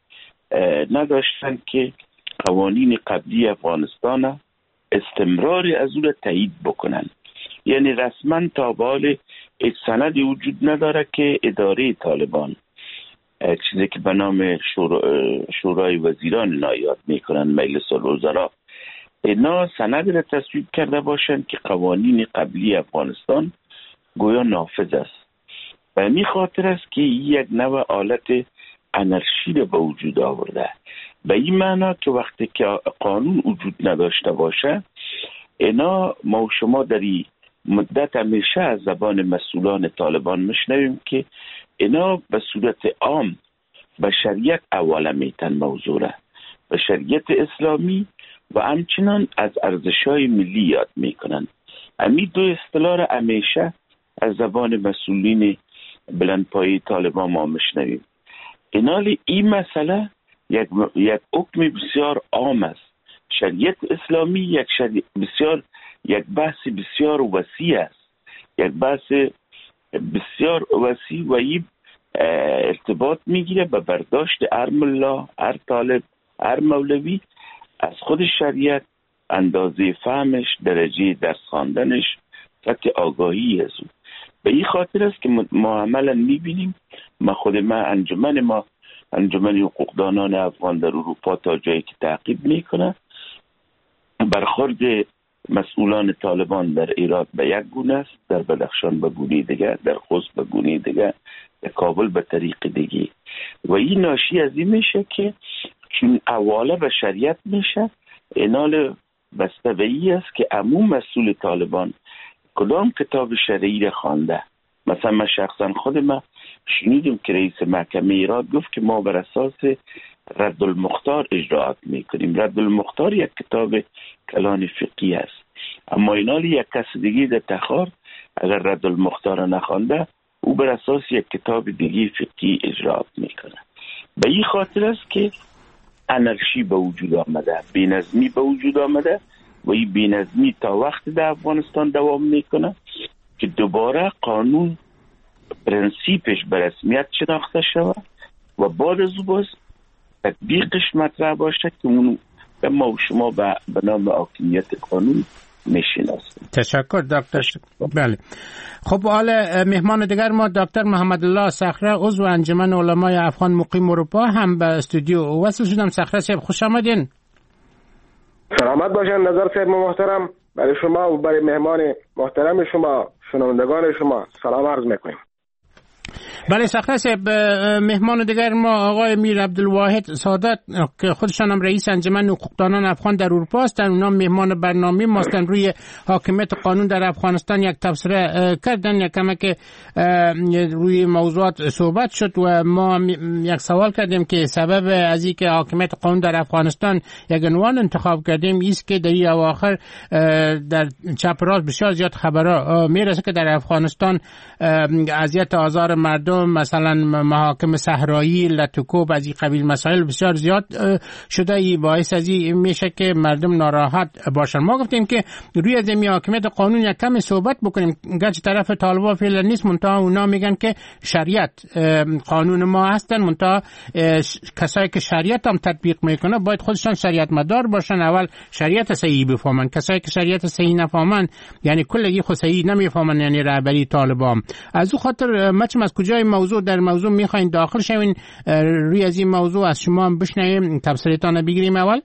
Speaker 14: نداشتن که قوانین قبلی افغانستان استمرار از اون تایید بکنن. یعنی رسما تا به حال هیچ سندی وجود نداره که اداره طالبان، چیزی که به نام شورای وزیران نایاد میکنن، مجلس الوزراء، اینا سند را تصویب کرده باشن که قوانین قبلی افغانستان گویا نافذ است. به این خاطر است که یک نوع حالت انارشی را به وجود آورده. به این معنا که وقتی که قانون وجود نداشته باشه، اینا ما و شما در این مدت همیشه از زبان مسئولان طالبان میشنویم که اینا به صورت عام به شریعت حواله میتن موضوع را، به شریعت اسلامی و همچنان از ارزش‌های ملی یاد میکنن. همین دو اصطلاح را همیشه از زبان مسئولین بلندپایه طالبان ما میشنویم. این مسئله یک حکم بسیار عام است. شریعت اسلامی یک بحث بسیار وسیع است، یک بحث بسیار وسیع و این ارتباط میگیره به برداشت هر ملا، هر طالب، هر مولوی از خود شریعت، اندازه فهمش، درجه درس خواندنش، سطح آگاهی از اون. به این خاطر است که ما عملا میبینیم، انجمن حقوقدانان افغان در اروپا تا جایی که تعقیب میکنه، برخورد مسئولان طالبان در ایران به یک گونه است، در بدخشان به گونه دیگه، در خوست به گونه دیگه، در کابل به طریق دیگه. و این ناشی از این میشه که چون حواله به شریعت میشه، اینال بسته‌ای است که عموم مسئول طالبان کدام کتاب شرعی را خوانده. مثلا من شخصا خودم شنیدم که رئیس محکمه ایران گفت که ما بر اساس رد المختار اجراعات میکنیم. رد المختار یک کتاب کلان فقهی است، اما اینال یک کس دیگه در تخار اگر رد المختار نخوانده، او بر اساس یک کتاب دیگه فقهی اجراعات میکنه. به این خاطر است که انارشی به وجود آمده، بی‌نظمی به وجود آمده و این بی‌نظمی تا وقت در افغانستان دوام میکنه که دوباره قانون پرنسیپش به رسمیت شناخته شود و بعد از او باز تطبیقش مطرح باشه که اون ما و شما به نام حاکمیت قانون میشناسیم.
Speaker 13: تشکر دکتر. بله خب حالا مهمان دیگر ما دکتر محمد الله صخره عضو انجمن علمای افغان مقیم اروپا هم به استودیو وصل شدم. صخره صاحب خوش آمدین.
Speaker 15: سلامت باشن نظر صاحب محترم، برای شما و برای مهمان محترم شما شنوندگان شما سلام عرض میکنیم.
Speaker 13: بله صخره صاحب، مهمان دیگر ما آقای میر عبدالواحد سادات که خودشان هم رئیس انجمن حقوقدانان افغان در اروپا هستند، اونا مهمان برنامه ما هستند. روی حاکمیت قانون در افغانستان یک تبصره کردن، یک کمک روی موضوعات صحبت شد و ما یک سوال کردیم که سبب از این که حاکمیت قانون در افغانستان یک عنوان انتخاب کردیم است که در این اواخر در چپ راست بسیار زیاد خبرها میرسه که در افغانستان اذیت آزار مردم، مثلا محاکم صحرایی، لطوکوب، از این قبیل مسائل بسیار زیاد شده. ای باعث از این میشه که مردم ناراحت باشن. ما گفتیم که روی از این حاکمیت قانون یک کم صحبت بکنیم، گرچه طرف طالبان فعلا نیست، منتها اونا میگن که شریعت قانون ما هستن، منتها کسایی که شریعت هم تطبیق میکنه باید خودشان شریعت مدار باشن، اول شریعت صحیح بفهمن. کسایی که شریعت صحیح نفهمن یعنی کلگی خود صحیح نمیفهمن، یعنی رهبری طالبان. از او خاطر مچم از کجای موضوع در موضوع میخواین داخل شوین، روی از این موضوع از شما هم بشنویم، تبصره‌تان بگیریم اول.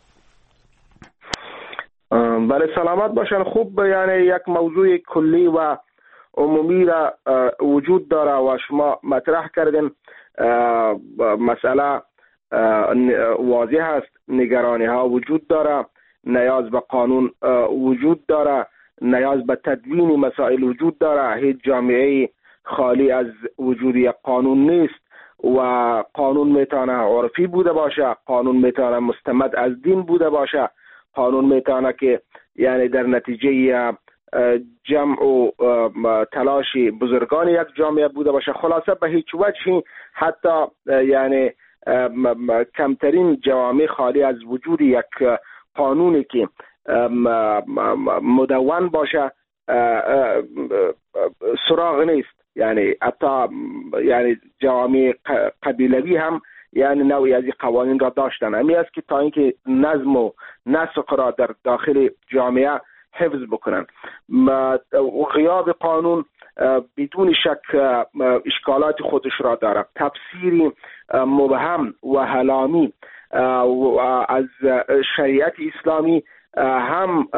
Speaker 15: بله سلامت باشن. خوب، یعنی یک موضوع کلی و عمومی را وجود داره و شما مطرح کردین. مسئله واضح است، نگرانی ها وجود داره، نیاز به قانون وجود داره، نیاز به تدوین مسائل وجود داره. هیچ جامعه خالی از وجود یک قانون نیست و قانون میتونه عرفی بوده باشه، قانون میتونه مستمد از دین بوده باشه، قانون میتونه که یعنی در نتیجه جمع و تلاش بزرگان یک جامعه بوده باشه. خلاصه به هیچ وجهی حتی یعنی کمترین جوامع خالی از وجود یک قانونی که مدون باشه سراغ نیست. یعنی حتی یعنی جوامع قبیلوی هم یعنی نوعی از این قوانین را داشتن. همین است که تا اینکه نظم و نسق را در داخل جامعه حفظ بکنن. غیاب قانون بدون شک اشکالات خودش را داره. تفسیری مبهم و هلامی از شریعت اسلامی هم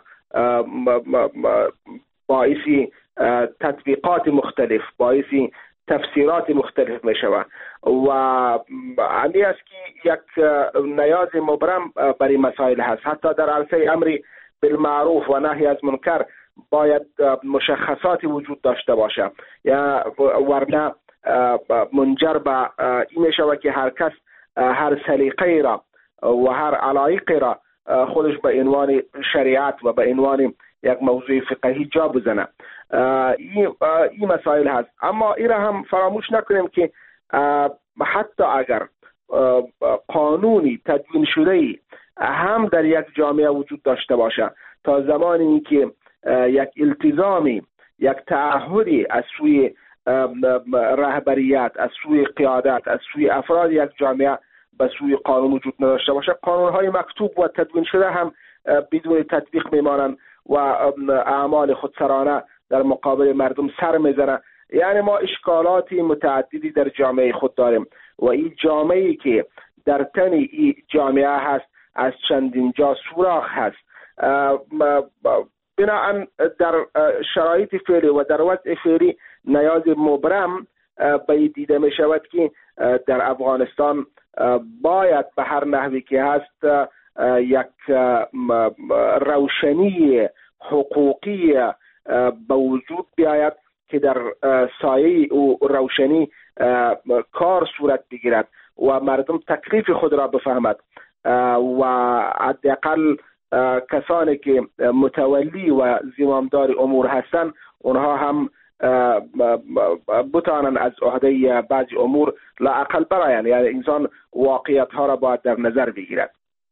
Speaker 15: باعثی تطبیقات مختلف، باعثی تفسیرات مختلف می شود و همین است که یک نیاز مبرم برای مسائل هست. حتی در عرصه امر بالمعروف و نهی از منکر باید مشخصاتی وجود داشته باشه، یا ورنه منجر به این می شود که هر کس هر سلیقه را و هر علایق را خودش به عنوان شریعت و به عنوان یک موضوع فقهی جا بزنه. این مسائل هست. اما این را هم فراموش نکنیم که حتی اگر قانونی تدوین شده هم در یک جامعه وجود داشته باشه، تا زمانی که یک التزامی، یک تعهدی از سوی رهبریت، از سوی قیادت، از سوی افراد یک جامعه به سوی قانون وجود نداشته باشه، قانونهای مکتوب و تدوین شده هم بدون تطبیق میمانند و اعمال خودسرانه در مقابل مردم سر میزنه. یعنی ما اشکالاتی متعددی در جامعه خود داریم و این جامعه‌ای که در تن این جامعه هست از چندین جا سوراخ هست. بنابراین در شرایط فعلی و در وضع فعلی نیاز مبرم به دیده می شود که در افغانستان باید به هر نحوی که هست یک روشنی حقوقی به وجود بیاید که در سایه او روشنی کار صورت بگیرد و مردم تکلیف خود را بفهمد و حداقل کسانی که متولی و زمامدار امور هستند اونها هم بتانن از عهده بعضی امور لااقل برآیند. یعنی انسان واقعیت ها را باید در نظر بگیرد.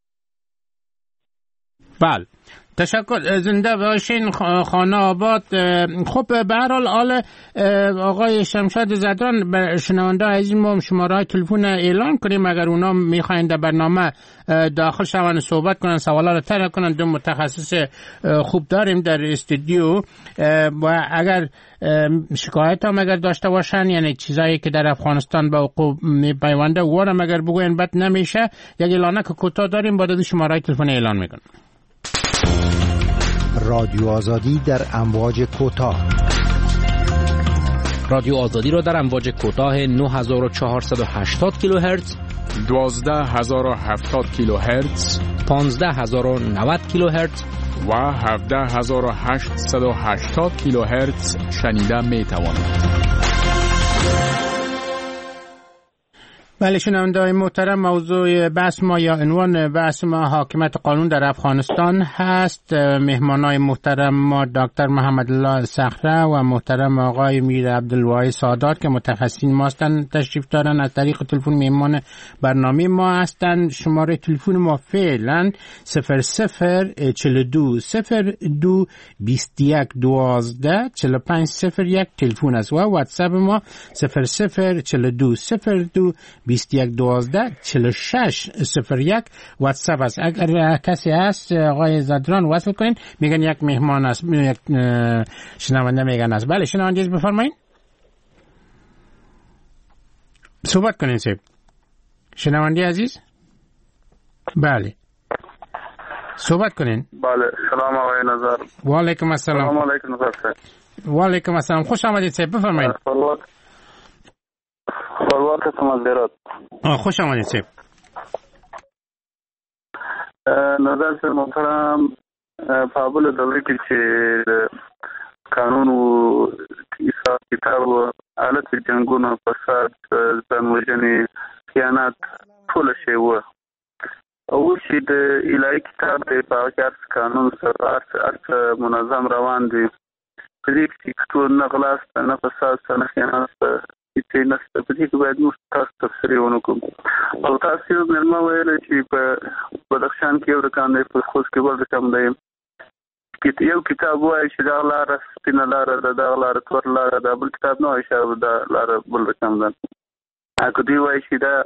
Speaker 13: بله، تشکر، زنده باشین خانه آباد. خب به هر حال آقای شمشاد زدران، به شنونده عزیز ما شماره تلفن اعلان کنیم اگر اونا میخواین در برنامه داخل شوند صحبت کنن، سوالا رو طرح کنن. دو متخصص خوب داریم در استودیو و اگر شکایت هم اگر داشته باشن، یعنی چیزایی که در افغانستان به وقوع میپیونده وارم اگر بگوین بد نمیشه، یک اعلانه که کوتاه داریم با دو شماره تلفن اعلان میکنم.
Speaker 16: رادیو آزادی در امواج کوتاه.
Speaker 17: رادیو آزادی را در امواج کوتاه 9480 کیلوهرتز،
Speaker 18: 12070 کیلوهرتز،
Speaker 17: 15090 کیلوهرتز
Speaker 18: و 17880 کیلوهرتز شنیده می توانید.
Speaker 13: بله شنونده‌های محترم، موضوع بحث ما یا عنوان بحث ما حاکمیت قانون در افغانستان هست. مهمانای محترم ما دکتر محمد الله صخره و محترم آقای میر عبدالواحد سادات که متخصصین ما هستند تشریف دارن. از طریق تلفن مهمان برنامه ما هستند. شماره تلفن ما فعلا 0042 02 21 12 4501 تلفن است و واتساپ ما 0042 02 21 12 46 01 واتساپ است. اگر کسی هست آقای زدران وصل کنین، میگن یک مهمان است، یک شنونده میگن است. بله شنونده بفرمایید، صحبت کنین سیب شنونده عزیز. بله صحبت کنین.
Speaker 10: بله سلام آقای نظر.
Speaker 13: و علیکم السلام.
Speaker 10: سلام علیکم نظر صاحب.
Speaker 13: و علیکم السلام، خوش آمدید سیب، بفرمایید.
Speaker 10: خلوات هستم از هرات.
Speaker 13: خوش آمدید سیب.
Speaker 10: نظر صاحب محترم، پابل دوره که قانون و حساب کتاب و حالت جنگون و فساد زن وجنی خیانت ټول شی و او چې د الهي کتاب د پاکار قانون سره ارڅ منظم روان دي. په دې کې ټول نه غلاس نه فساد نه خیانت چې نسته، په دې کې باید موږ تاسو تفسیر ونکړو. او تاسو مېلمه ویل چې په بدخشان کې یو رقم دی، په خوست کې بل رقم دی. یو کتاب وایي چې دا لاره سپینه لاره ده، دا لاره تور لاره ده، بل کتاب نه وایي چې دا لاره بل رقم ده. که دوی وایي چې دا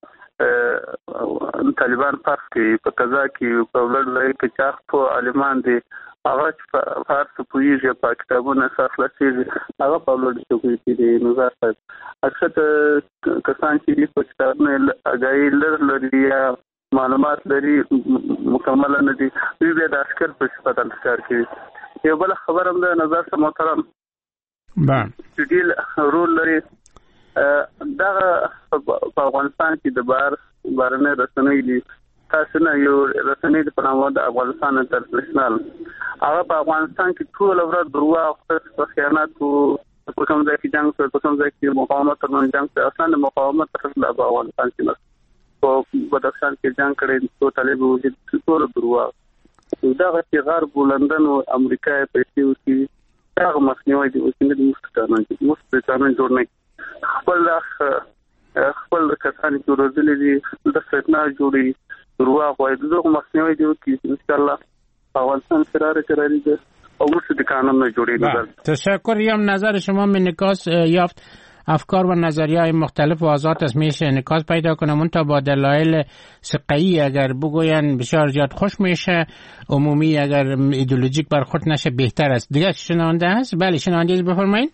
Speaker 10: طالبان فرق کوي، په قضا کې په لړ ځای کې چاخ په عالمان دي، هغه فارس پوهیږي په کتابونه سره خلاصېږي، هغه په لړ کې دي. نو زه اکثر کسان چې په کتابونه اگاهي لري یا معلومات لري مکمل نه دي، دوی بیا د عسکر په صفت انتظار کوي. یو بل خبر هم ده نظر صاحب محترم، چې ډیل رول لري دا په افغانستان کې د بارنه رسنۍ دي. تاسو نه یو رسنۍ د پنامه د افغانستان انټرنیشنل، هغه په افغانستان کې ټول ورځ دروا او خیانت او په کوم ځای کې جنگ په کوم ځای کې مقاومت ترمن جنگ په اسانه مقاومت تر په افغانستان کې نه په بدخشان کې جنگ کړي ټول طالب وجود ټول دروا دا چې غرب لندن او امریکا په کې هغه مخنیوي دي او څنګه د مستقامن جوړ نه خپل کسان چې روزلې دي د فتنه جوړي دروا وایي دغه مخنیوي دي چې ان شاء الله افغانستان قرار ده او موږ د قانون نه جوړیږي.
Speaker 13: تشکر. یم نظر شما من نکاس یافت افکار و نظریه‌های مختلف و آزاد است، میشه نکاس پیدا کنه منتها با دلایل ثقه‌ای اگر بگوین بسیار زیاد خوش میشه، عمومی اگر ایدئولوژیک برخورد نشه بهتر است. دیگه شنونده هست؟ بله شنونده بفرمایید.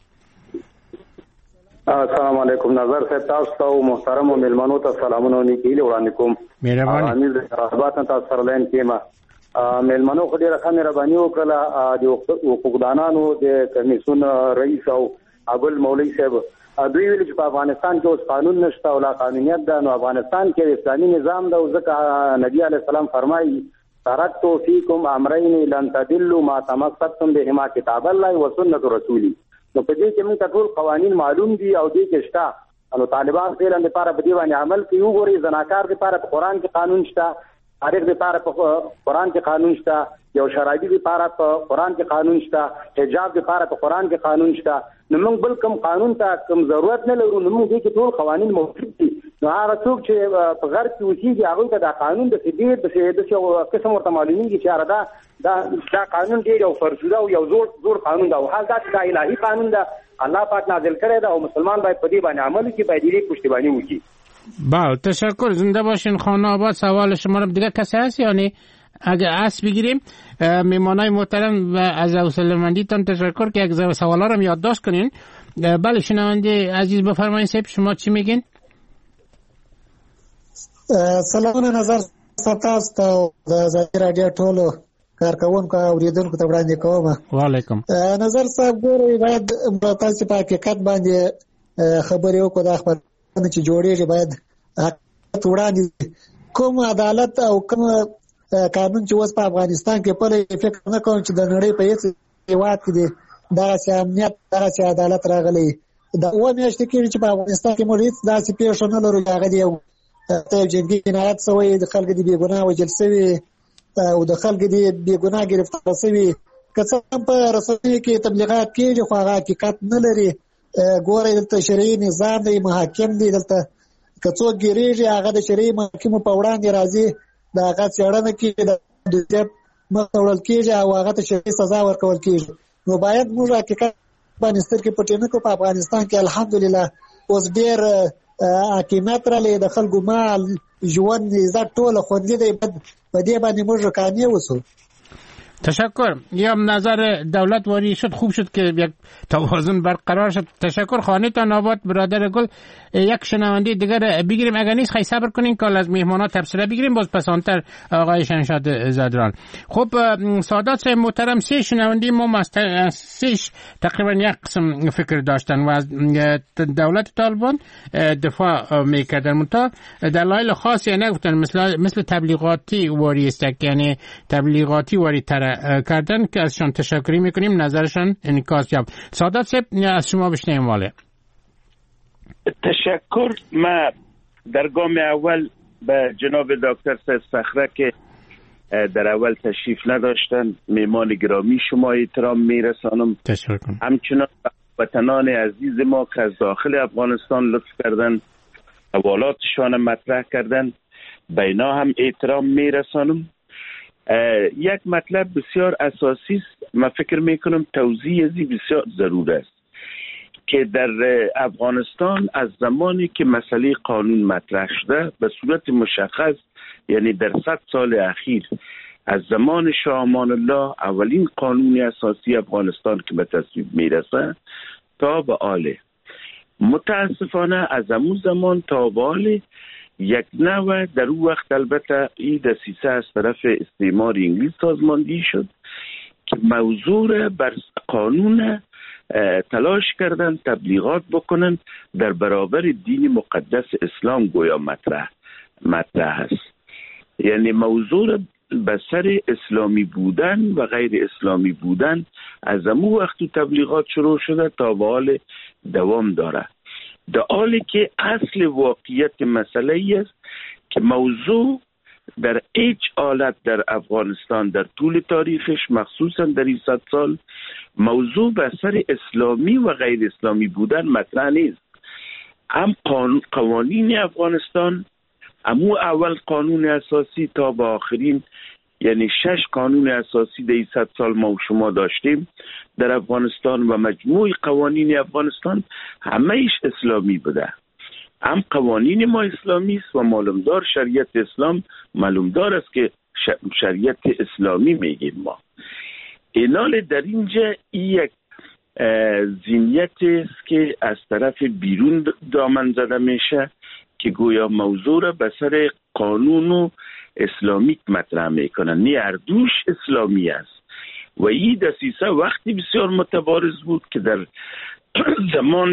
Speaker 19: السلام علیکم نظر صاحب، تاسو او محترم مهمانو ته سلامونه نیکیله وړاندې کوم.
Speaker 13: مهرباني.
Speaker 19: امیر رحمت تاسو سره لاین کېما مهمانو خو ډیره ښه مهرباني وکړه. د حقوقدانانو د کمیسیون رئیس او ابل مولوی صاحب دوی ویل چې په افغانستان کې اوس قانون نشته او لا قانونیت ده. نو افغانستان کې اسلامي نظام ده او ځکه نبی علیه السلام فرمایي ترکتو فیکم امرین لن تضلوا ما تمسکتم بهما کتاب الله و سنت رسوله. نو په دې کې موږ ټول قوانین معلوم دي او دې کې شته. نو طالبان فعلا لپاره په دې باندې عمل کوي. وګورئ زناکار لپاره په قران کې قانون شته، تاریخ لپاره په قران کې قانون شته، یو شرایطي لپاره په قران کې قانون شته، حجاب لپاره په قران کې قانون شته. نو موږ بل کوم قانون ته کوم ضرورت نه لرو. نو موږ دې کې ټول قوانين موجود دي. نو هغه څوک چې په غرب کې اوسېږي هغه ته دا قانون د سیډیر د څه قسم ورته معلومیږي چې دا قانون ډېر یو فرض او یو زور قانون دا او حال دا الهي قانون دا الله پاک نازل کړی دا او مسلمان باید په دې باندې عمل وکړي، باید دې پشتیبانی وکړي.
Speaker 13: بله تشکر، زنده باشین. خانه آباد سوال شما رو دیگه کسی هست یعنی اگه عصر بگیریم میمانای محترم و از حوصله‌مندیتان تشکر که یک سوالا رو یادداشت کنین. بله شنونده عزیز بفرمایید صاحب شما چی میگین؟
Speaker 20: سلامونه نظر ستاسو ته د ازادي رادیو ټولو کارکونکو او اوریدونکو ته وړاندې کوم.
Speaker 13: وعلیکم
Speaker 20: نظر صاحب ګورئ باید تاسو په حقیقت باندې خبرې وکړو. د خبرونه چې جوړېږي باید حقیقت وړاندې کوم عدالت او کوم قانون چې اوس په افغانستان کې په فکر نه کوم چې د نړۍ په هیڅ هېواد کې دی دغسې امنیت دغسې عدالت راغلی. دا اووه میاشتې کېږي چې په افغانستان کې موږ هېڅ داسې پېښه نه لرو چې هغه د یو جنګي جنایت شوی، د خلکو د بېګناه وژل شوي او د خلکو د بېګناه ګرفتار شوي. که څه هم په رسنیو کې تبلیغات کېږي خو هغه حقیقت نه لري. ګورئ دلته شرعي نظام دی، محاکم دی. دلته که څوک ګیرېږي هغه د شرعي محاکمو په وړاندې راځي، د هغه څېړنه کېږي، د دوزیت مخته وړل کېږي او هغه ته شرعي سزا ورکول کېږي. نو باید موږ حقیقت باندې سترګې پټې نه کړو. په افغانستان کې الحمدلله اوس ډېر حاکمیت راغلی، د خلکو مال ژوند عزت ټوله خوندي دی. په دې باندې موږ رکانې اوسو.
Speaker 13: تشکر. یا نظر دولت واری شد، خوب شد که یک توازن برقرار شد. تشکر. خانه تا آباد برادر گل. یک شنونده دیگر بگیریم اگر نیست خیلی صبر کنین که از مهمانا تبصره بگیریم باز پسانتر آقای شمشاد زدران. خب سادات محترم سه شنونده ما سهش تقریبا یک قسم فکر داشتن و از دولت طالبان دفاع میکردن منتها دلایل خاصی نگفتن مثل تبلیغاتی واری است، یعنی تبلیغاتی واری کردن که ازشان تشکری میکنیم نظرشان انعکاس یافت. سادات صاحب از شما بشنویم. واله
Speaker 14: تشکر. ما در گام اول به جناب دکتر سید صخره که در اول تشریف نداشتن میمان گرامی شما احترام میرسانم.
Speaker 13: تشکر.
Speaker 14: همچنان وطنان عزیز ما که از داخل افغانستان لطف کردن حوالاتشان مطرح کردن به اینا هم احترام میرسانم. یک مطلب بسیار اساسی است، من فکر میکنم توضیح ازی بسیار ضرور است که در افغانستان از زمانی که مسئله قانون مطرح شده به صورت مشخص، یعنی در 100 سال اخیر از زمان شاه امان الله اولین قانون اساسی افغانستان که به تصویب میرسه تا به آله، متاسفانه از همون زمان تا به آله یک نوع در اون وقت البته این دسیسه از طرف استعمار انگلیس سازماندهی شد که موضوع بر قانون تلاش کردن تبلیغات بکنن در برابر دین مقدس اسلام گویا مطرح است. یعنی موضوع به سر اسلامی بودن و غیر اسلامی بودن از همون وقت تبلیغات شروع شده تا به حال دوام داره. در حالی که اصل واقعیت مسئله ای است که موضوع در هیچ حالت در افغانستان در طول تاریخش مخصوصا در این 100 سال موضوع به سر اسلامی و غیر اسلامی بودن مطرح نیست. هم قوانین افغانستان، همون اول قانون اساسی تا به آخرین، یعنی 6 قانون اساسی در این 100 سال ما و شما داشتیم در افغانستان و مجموع قوانین افغانستان همه ایش اسلامی بوده. هم قوانین ما اسلامی است و معلومدار شریعت اسلام معلومدار است که شریعت اسلامی میگیم ما. اینال در اینجا یک ذهنیت است که از طرف بیرون دامن زده میشه که گویا موضوع را به سر قانون و اسلامی مطرح میکنن. نه هر دوش اسلامی است و این دسیسه وقتی بسیار متبارز بود که در زمان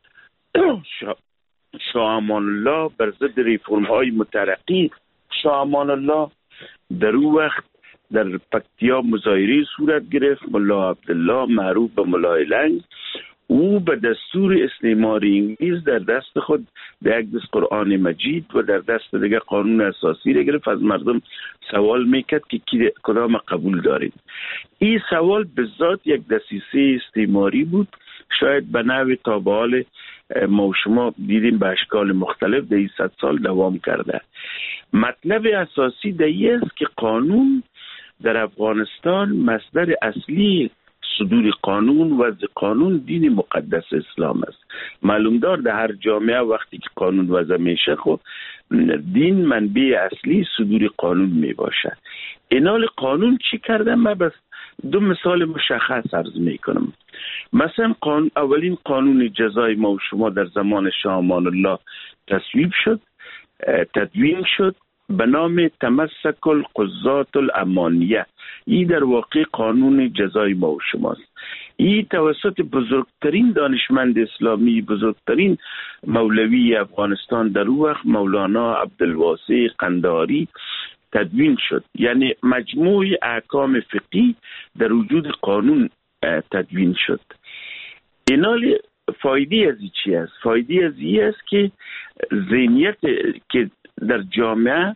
Speaker 14: شاه امان الله بر ضد ریفرم های مترقی شاه امان الله در اون وقت در پکتیا مظاهره صورت گرفت. ملا عبدالله معروف به ملای لنگ او به دستور استعمار انگلیس در دست خود در یک دست قرآن مجید و در دست دیگه قانون اساسی را گرفت. از مردم سوال میکرد که کدام قبول دارید. این سوال به ذات یک دسیسه استعماری بود. شاید به نحو تا به حال ما و شما دیدیم به اشکال مختلف در 100 سال دوام کرده. مطلب اساسی در این است که قانون در افغانستان مصدر اصلی صدور قانون و قانون دین مقدس اسلام است. معلوم دار در هر جامعه وقتی که قانون وضع میشه خب دین منبع اصلی صدور قانون می باشه. اینال قانون چی کرده؟ من بس 2 مثال مشخص عرض می کنم. مثلا اولین قانون جزای ما و شما در زمان شاه امان الله تصویب شد، تدوین شد به نام تمسک القضات الامانیه. این در واقع قانون جزای ما و شماست. این توسط بزرگترین دانشمند اسلامی، بزرگترین مولوی افغانستان در اون وقت مولانا عبدالواسع قندهاری تدوین شد. یعنی مجموع احکام فقهی در وجود قانون تدوین شد. اینال فایده از این چی است؟ فایده از این است که ذهنیت که در جامعه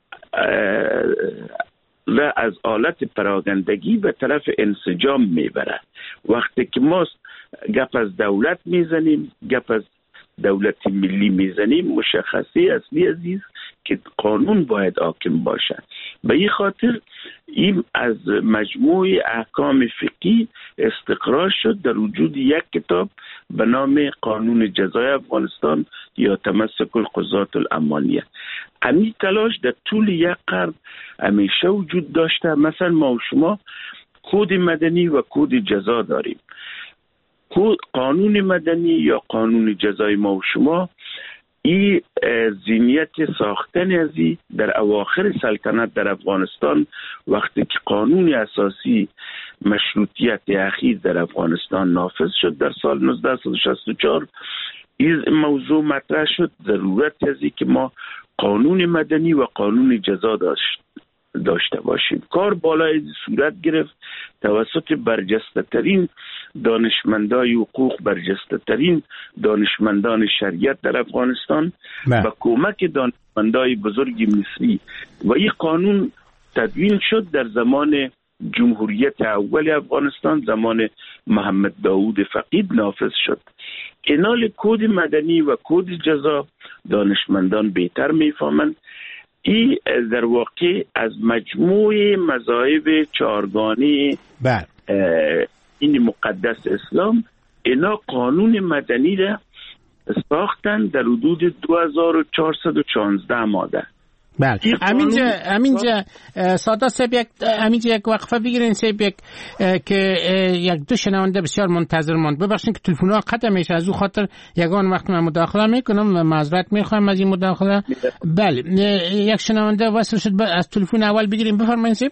Speaker 14: و از آلت پراگندگی به طرف انسجام میبره. وقتی که ما گپ از دولت میزنیم، گپ از دولت ملی میزنیم، مشخصه اصلی عزیز که قانون باید حاکم باشه. به این خاطر این از مجموع احکام فقهی استقرار شد در وجود یک کتاب به نام قانون جزای افغانستان یا تمسک القضات الامانیه. همین تلاش در طول یک قرن همیشه وجود داشته. مثلا ما و شما کد مدنی و کد جزا داریم. قانون مدنی یا قانون جزای ما و شما این ذهنیت ساختن ازی در اواخر سلطنت در افغانستان وقتی که قانون اساسی مشروطیت اخیر در افغانستان نافذ شد در سال 1964 این موضوع مطرح شد ضرورت ازی که ما قانون مدنی و قانون جزا داشته باشیم. کار بالای صورت گرفت توسط برجسته ترین دانشمندای حقوق، برجسته ترین دانشمندان شریعت در افغانستان با کمک دانشمندای بزرگ مصری و این قانون تدوین شد در زمان جمهوریت اول افغانستان، زمان محمد داود فقید نافذ شد. اینال کد مدنی و کد جزا دانشمندان بهتر میفهمند. این در واقع از مجموع مذاهب چهارگانه این مقدس اسلام اینا قانون مدنی را ساختن در حدود 2416 ماده.
Speaker 13: بله همینجا ساده سب یک وقفه بگیرین سب که یک دو شنونده بسیار منتظر ماند. ببخشید که تلفن ها قطع میشه، از او خاطر یگان وقت من مداخله میکنم و معذرت میخوایم از این مداخله. بله یک شنونده وصل شد، از تلفن اول بگیریم. بفرمایید سب.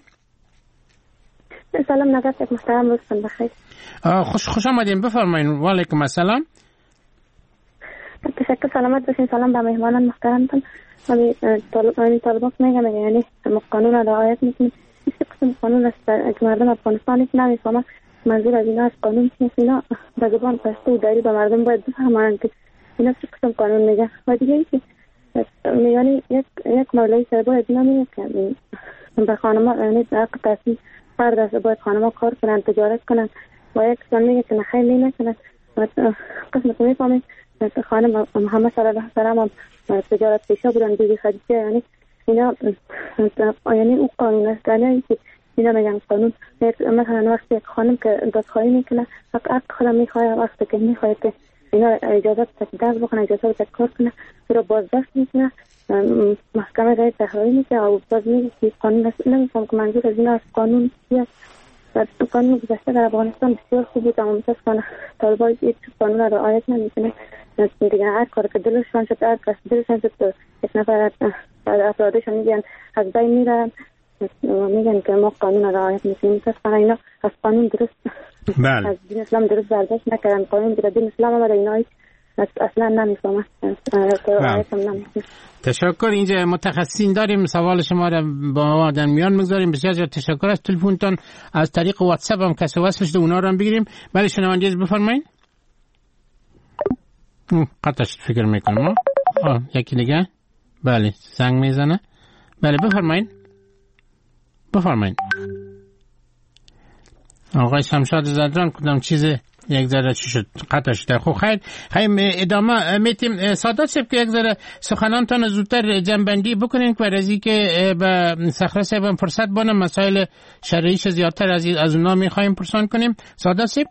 Speaker 21: سلام نگهت محترم، روزتون بخیر.
Speaker 13: خوش آمدین، بفرمایید. و علیکم السلام.
Speaker 21: تشکر، سلامت باشین. سلام به مهمانان محترمتون. طالبان میگم یعنی قانون رعایت میکنیم. هیچ قسم قانون است که مردم افغانستان هیچ نمیفهمن. منظور از اینا از قانون نیست. اینا به زبان پشتو و دری به مردم باید بفهمن که اینا چه قسم قانون میگه. و دیگه ای که یعنی یک مولوی سر باید اینا میگه که به خانما یعنی حق تحصیل فرد است، باید خانما کار کنن، تجارت کنن. و یک قسم میگه که نخیل نکنن. قسم که میفهمید خانم محمد صلی الله علیه و سلم تجارت پیشه بودن، بیبی خدیجه، یعنی اینا یعنی اون قانون است. یعنی که اینا میگن قانون مثلا وقتی یک خانم که دادخواهی میکنه حق خودم میخواد، وقتی که میخواد که اینا اجازه دست بکنه، اجازه رو کار کنه، رو بازداشت میکنه، محکمه رای تحریری میکنه و باز میگه که قانون است. نمیفهم که منظور از اینا از قانون چیه. و قانون گذشته در افغانستان بسیار خوب بود، اما متاسفانه طالبان هیچ قانون را رعایت نمیکنه. دیگه هر کار که دلشون شد، هر کس دلشون شد، یک نفر از افرادشون میگن از بین میرن، میگن که ما قانون را رعایت میکنیم. متاسفانه اینا از قانون درست از دین اسلام درست برداشت نکردن. قانون که دین اسلام آمده اینا اصلا نمیفهمن، رعایت هم نمیکنن.
Speaker 13: تشکر. اینجا متخصصین داریم، سوال شما را با در میان میگذاریم. بسیار تشکر از تلفنتون. از طریق واتساپ هم کسی وصل شده اونا رو هم بگیریم. بله شنونده بفرمایید. قطعش فکر میکنم. یکی دیگه. بله زنگ میزنه. بله بفرمایید. آقای شمشاد زدران کدام چیز یک ذره چی شد قطع شد. خب خیر ادامه میتیم سادات صاحب که یک ذره سخنانتان زودتر جنبندی بکنین که برای که به صخره صاحب فرصت بانم مسائل شرعیش زیادتر از اونا میخوایم پرسان کنیم. سادات صاحب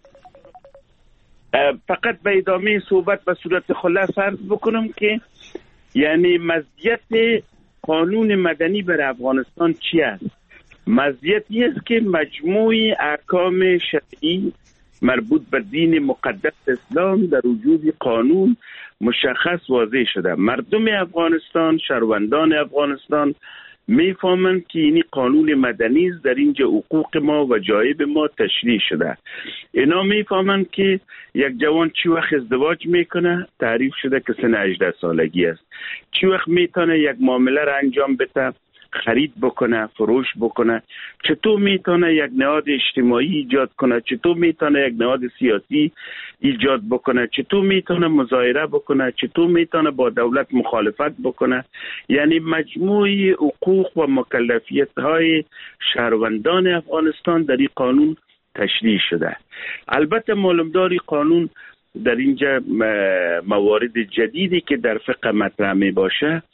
Speaker 14: فقط به ادامه صحبت به صورت خلاص عرض بکنم که یعنی مزیت قانون مدنی بر افغانستان چی است؟ مزیتی است که مجموعی احکام شرعی مربوط به دین مقدس اسلام در وجود قانون مشخص واضح شده. مردم افغانستان، شهروندان افغانستان میفهمند که این قانون مدنی است، در اینجا حقوق ما و جایب ما تشریح شده. اینا میفهمند که یک جوان چی وقت ازدواج میکنه تعریف شده که سن 18 سالگی است، چی وقت میتونه یک معامله را انجام بده، خرید بکنه، فروش بکنه، چطور میتونه یک نهاد اجتماعی ایجاد کنه، چطور میتونه یک نهاد سیاسی ایجاد بکنه، چطور میتونه مظاهره بکنه، چطور میتونه با دولت مخالفت بکنه. یعنی مجموعی حقوق و مکلفیت های شهروندان افغانستان در این قانون تشریح شده. البته معلومداری قانون در اینجا موارد جدیدی که در فقه مطرح می باشه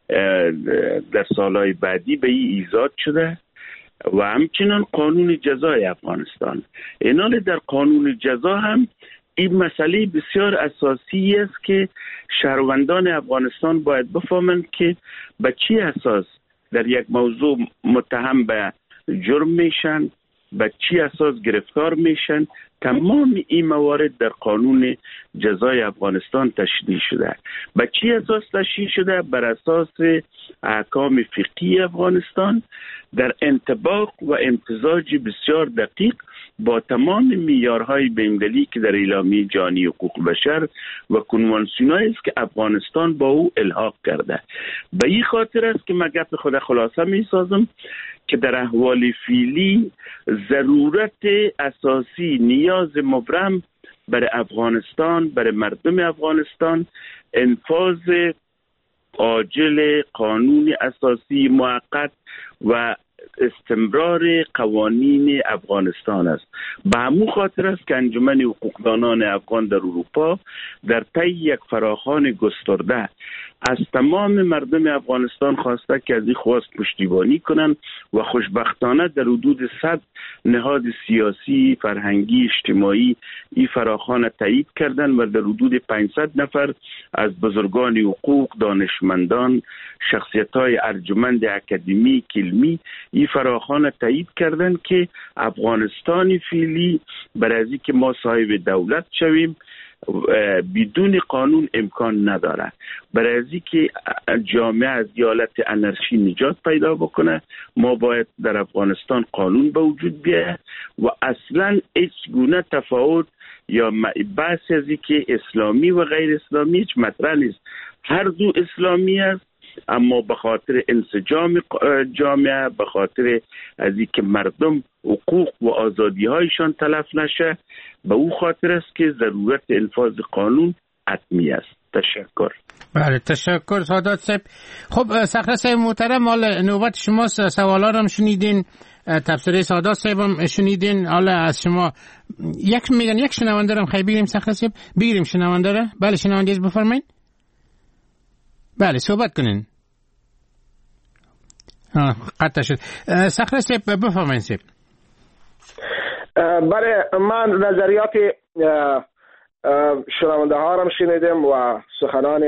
Speaker 14: در سالهای بعدی به این ایجاد شده و همچنان قانون جزای افغانستان. اینال در قانون جزا هم این مسئله بسیار اساسی است که شهروندان افغانستان باید بفهمند که به چی اساس در یک موضوع متهم به جرم میشن، به چی اساس گرفتار میشن. تمام این موارد در قانون جزای افغانستان تشریح شده. به چی اساس تشریح شده؟ بر اساس احکام فقهی افغانستان در انطباق و امتزاج بسیار دقیق با تمام معیارهای بین‌المللی که در اعلامیه جهانی حقوق بشر و کنوانسیون‌هایی است که افغانستان با او الحاق کرده. به این خاطر است که من گپ خود خلاصه می‌سازم که در احوال فعلی ضرورت اساسی، نیاز مبرم برای افغانستان، برای مردم افغانستان انفاذ عاجل قانون اساسی موقت و استمرار قوانین افغانستان است. به همون خاطر است که انجمن حقوقدانان افغان در اروپا در طی یک فراخوان گسترده از تمام مردم افغانستان خواسته که از این خواست پشتیبانی کنند و خوشبختانه در حدود 100 نهاد سیاسی، فرهنگی، اجتماعی این فراخوان تایید کردند و در حدود 500 نفر از بزرگان حقوق، دانشمندان، شخصیت‌های ارجمند اکادمیک علمی این فراخوان تایید کردند که افغانستان فعلی برای از اینکه ما صاحب دولت شویم بدون قانون امکان نداره. برای از اینکه جامعه از حالت انارشی نجات پیدا بکنه ما باید در افغانستان قانون به وجود بیاید و اصلا هیچ گونه تفاوت یا بحث از اینکه اسلامی و غیر اسلامی هیچ مطرح نیست. هر دو اسلامی است، اما به خاطر انسجام جامعه، به خاطر از اینکه مردم حقوق و آزادی هایشان تلف نشه، به او خاطر است که ضرورت انفاذ قانون حتمی است. تشکر.
Speaker 13: بله تشکر سادات صاحب. خب صخره صاحب محترم، حالا نوبت شماست. سوالا رو هم شنیدین، تفسیر سادات صاحب هم شنیدین. حالا از شما یک شنونده رو خیلی بگیریم. صخره صاحب بگیریم شنونده رو. بله شنونده از بفرمایید. بله صحبت کنین. قطع شد. صخره صاحب بفرمایید صاحب.
Speaker 15: بله من نظریات شنونده ها را شنیدم و سخنان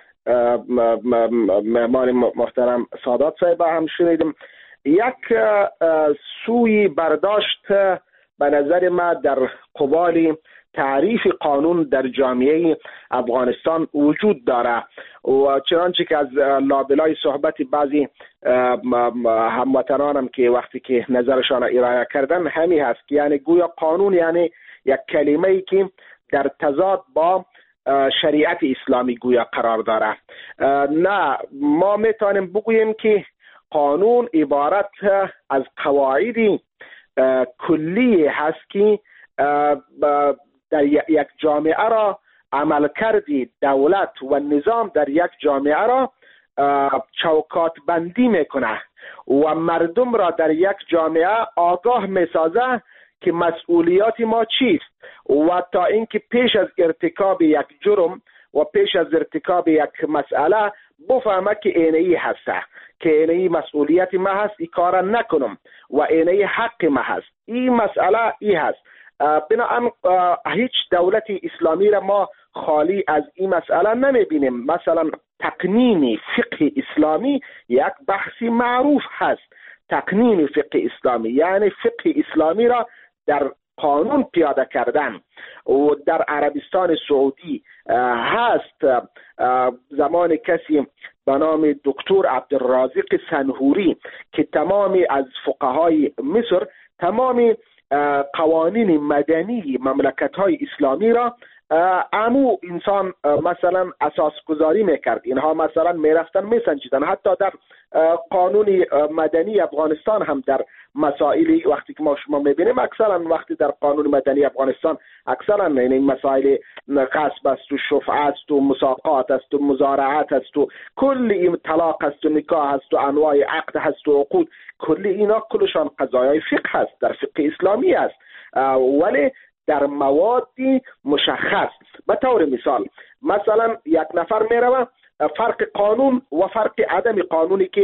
Speaker 15: مهمان محترم سادات صاحب هم شنیدم. یک سوی برداشت به نظر ما در قبال تعریف قانون در جامعه افغانستان وجود داره و چنانچه که از لابلای صحبت بعضی هموطنانم که وقتی که نظرشان ارائه کردن همی هست که یعنی گویا قانون یعنی یک کلمه‌ای که در تضاد با شریعت اسلامی گویا قرار داره. نه، ما میتونیم بگوییم که قانون عبارت از قواعد کلی هست که در یک جامعه را عمل کردی دولت و نظام در یک جامعه را چوکات بندی میکنه و مردم را در یک جامعه آگاه میسازه که مسئولیات ما چیست و تا اینکه پیش از ارتکاب یک جرم و پیش از ارتکاب یک مسئله بفهمه که اینهی هسته، که اینهی مسئولیت ما هست، این کار نکنم و اینهی حق ما هست، این مسئله ای هست. بنابراین هیچ دولت اسلامی را ما خالی از این مسئله نمیبینیم. مثلا تقنین فقه اسلامی یک بحثی معروف هست. تقنین فقه اسلامی یعنی فقه اسلامی را در قانون پیاده کردن و در عربستان سعودی هست. زمان کسی به نام دکتر عبدالرازق سنهوری که تمامی از فقهای مصر تمامی قوانین مدنی مملکت‌های اسلامی را امو انسان مثلا اساس گذاری میکرد. اینها مثلا میرفتن میسنجیدن. حتی در قانون مدنی افغانستان هم در مسائلی وقتی که ما شما میبینیم اکثرا وقتی در قانون مدنی افغانستان اکثرا این مسائل غصب است و شفعه است و مساقات است و مزارعت است و کل این طلاق است و نکاح است و انواع عقد هست و عقود، کل اینا کلشان قضایای فقه هست، در فقه اسلامی است، ولی در موادی مشخص. به طور مثلا یک نفر میروه فرق قانون و فرق عدم قانونی که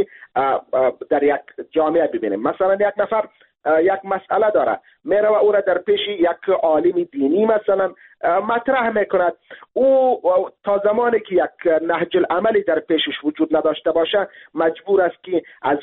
Speaker 15: در یک جامعه ببینیم. مثلا یک نفر یک مسئله داره، میروه او را در پیش یک عالم دینی مثلا مطرح میکند. او تا زمانی که یک نهج العملی در پیشش وجود نداشته باشه مجبور است که از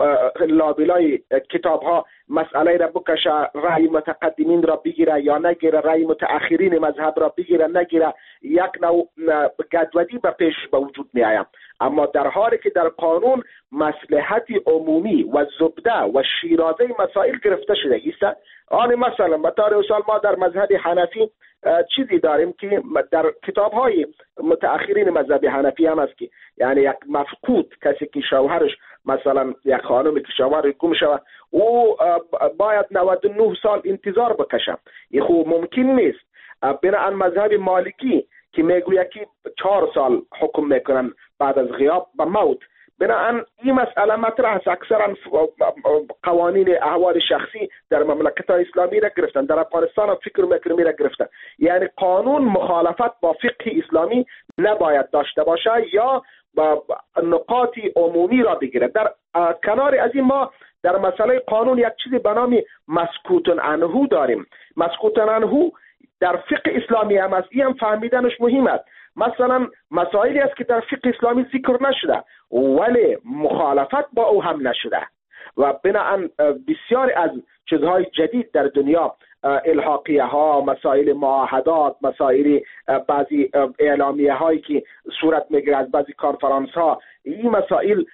Speaker 15: لابلای کتاب ها مسئله را بکشه، رأی متقدمین را بگیره یا نگیره، رأی متأخرین مذهب را بگیره نگیره، یک نوع گدودی به پیش به وجود می آید. اما در حالی که در قانون مصلحت عمومی و زبده و شیرازه مسائل گرفته شده است. آن مثلا به طور مثال ما در مذهب حنفی چیزی داریم که در کتاب‌های متأخرین مذهب حنفی هم است که یعنی یک مفقود، کسی که شوهرش مثلا یک خانمی که شوهر گم شود او باید 99 سال انتظار بکشه. این خوب ممکن نیست. بنابراین مذهب مالکی که میگوید که 4 سال حکم میکنن بعد از غیاب به موت. بنابراین این مسئله مطرح است. اکثرا قوانین احوال شخصی در مملکت‌های اسلامی را گرفتن، در افغانستان هم فکر مکرمی را گرفتن. یعنی قانون مخالفت با فقه اسلامی نباید داشته باشه یا نقاط عمومی را بگیره. در کنار از این ما در مسئله قانون یک چیزی به نام مسکوت عنه داریم. مسکوت عنه در فقه اسلامی هم است. این هم فهمیدنش مهم است. مثلا مسائلی است که در فقه اسلامی ذکر نشده ولی مخالفت با او هم نشده و بنابراین بسیار از چیزهای جدید در دنیا، الحاقیه ها، مسائل معاهدات، مسائل بعضی اعلامیه هایی که صورت میگیره از بعضی کنفرانس ها، این مسائل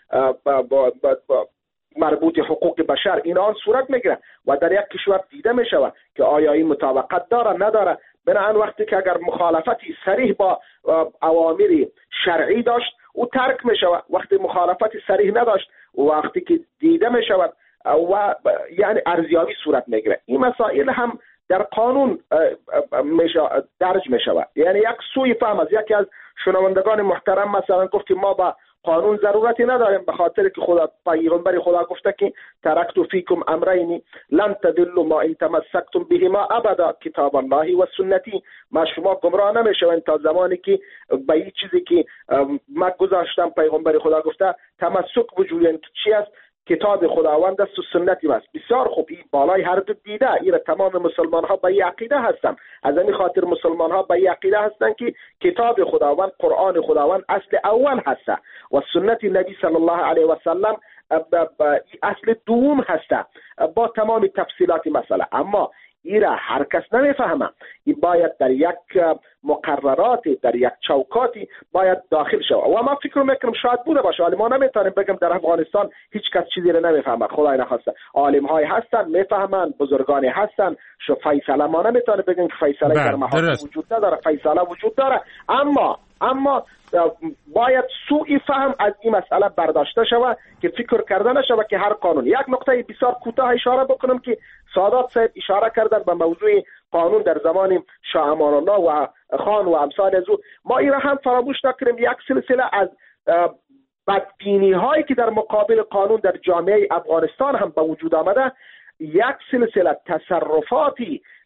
Speaker 15: مربوط حقوق بشر اینا صورت میگیره و در یک کشور دیده میشود که آیا این مطابقت داره نداره. بنابراین وقتی که اگر مخالفتی صریح با اوامر شرعی داشت او ترک می شود، وقتی مخالفتی صریح نداشت وقتی که دیده می شود و یعنی ارزیابی صورت می گیره. این مسائل هم در قانون درج می شود. یعنی یک سوء فهم از یکی از شنوندگان محترم مثلا گفت که ما با قانون ضرورتی نداریم به خاطر که خدا پیغمبر خدا گفته که ترکت فیکم امرین لن تضلوا ما ان تمسکتم بهما ابدا، کتاب الله و سنتی. ما شما گمراه نمیشوین تا زمانی که به این چیزی که ما گذاشتم پیغمبر خدا گفته تمسک وجودین که چی است؟ کتاب خداوند است و سنتی است. بسیار خوب، این بالای هر دو دیده. این تمام مسلمان ها به این عقیده هستند. از این خاطر مسلمان ها به این عقیده هستند که کتاب خداوند، قرآن خداوند اصل اول هست و سنت نبی صلی الله علیه و سلم اصل دوم هست با تمام تفصیلات مسئله. اما ایرا هر کس نمیفهمه. این باید در یک مقرراتی، در یک چوکاتی باید داخل شود و ما فکر میکنم شاید بوده باشه، ولی ما نمیتونیم بگم در افغانستان هیچ کس چیزی رو نمیفهمه. خدای نخواسته عالم های هستن میفهمن، بزرگانی هستن. شو فیصله ما نمیتونیم بگیم که فیصله در محاکم وجود نداره، فیصله وجود داره. اما باید سوء فهم از این مسئله برداشته شود که فکر کرده نشود که هر قانون. یک نکته بسیار کوتاه اشاره بکنم که سادات صاحب اشاره کردن به موضوع قانون در زمان شاه امان الله و خان و امثال از او. ما این را هم فراموش نکنیم. یک سلسله از بدبینی هایی که در مقابل قانون در جامعه افغانستان هم به وجود آمده، یک سلسله تصرفاتی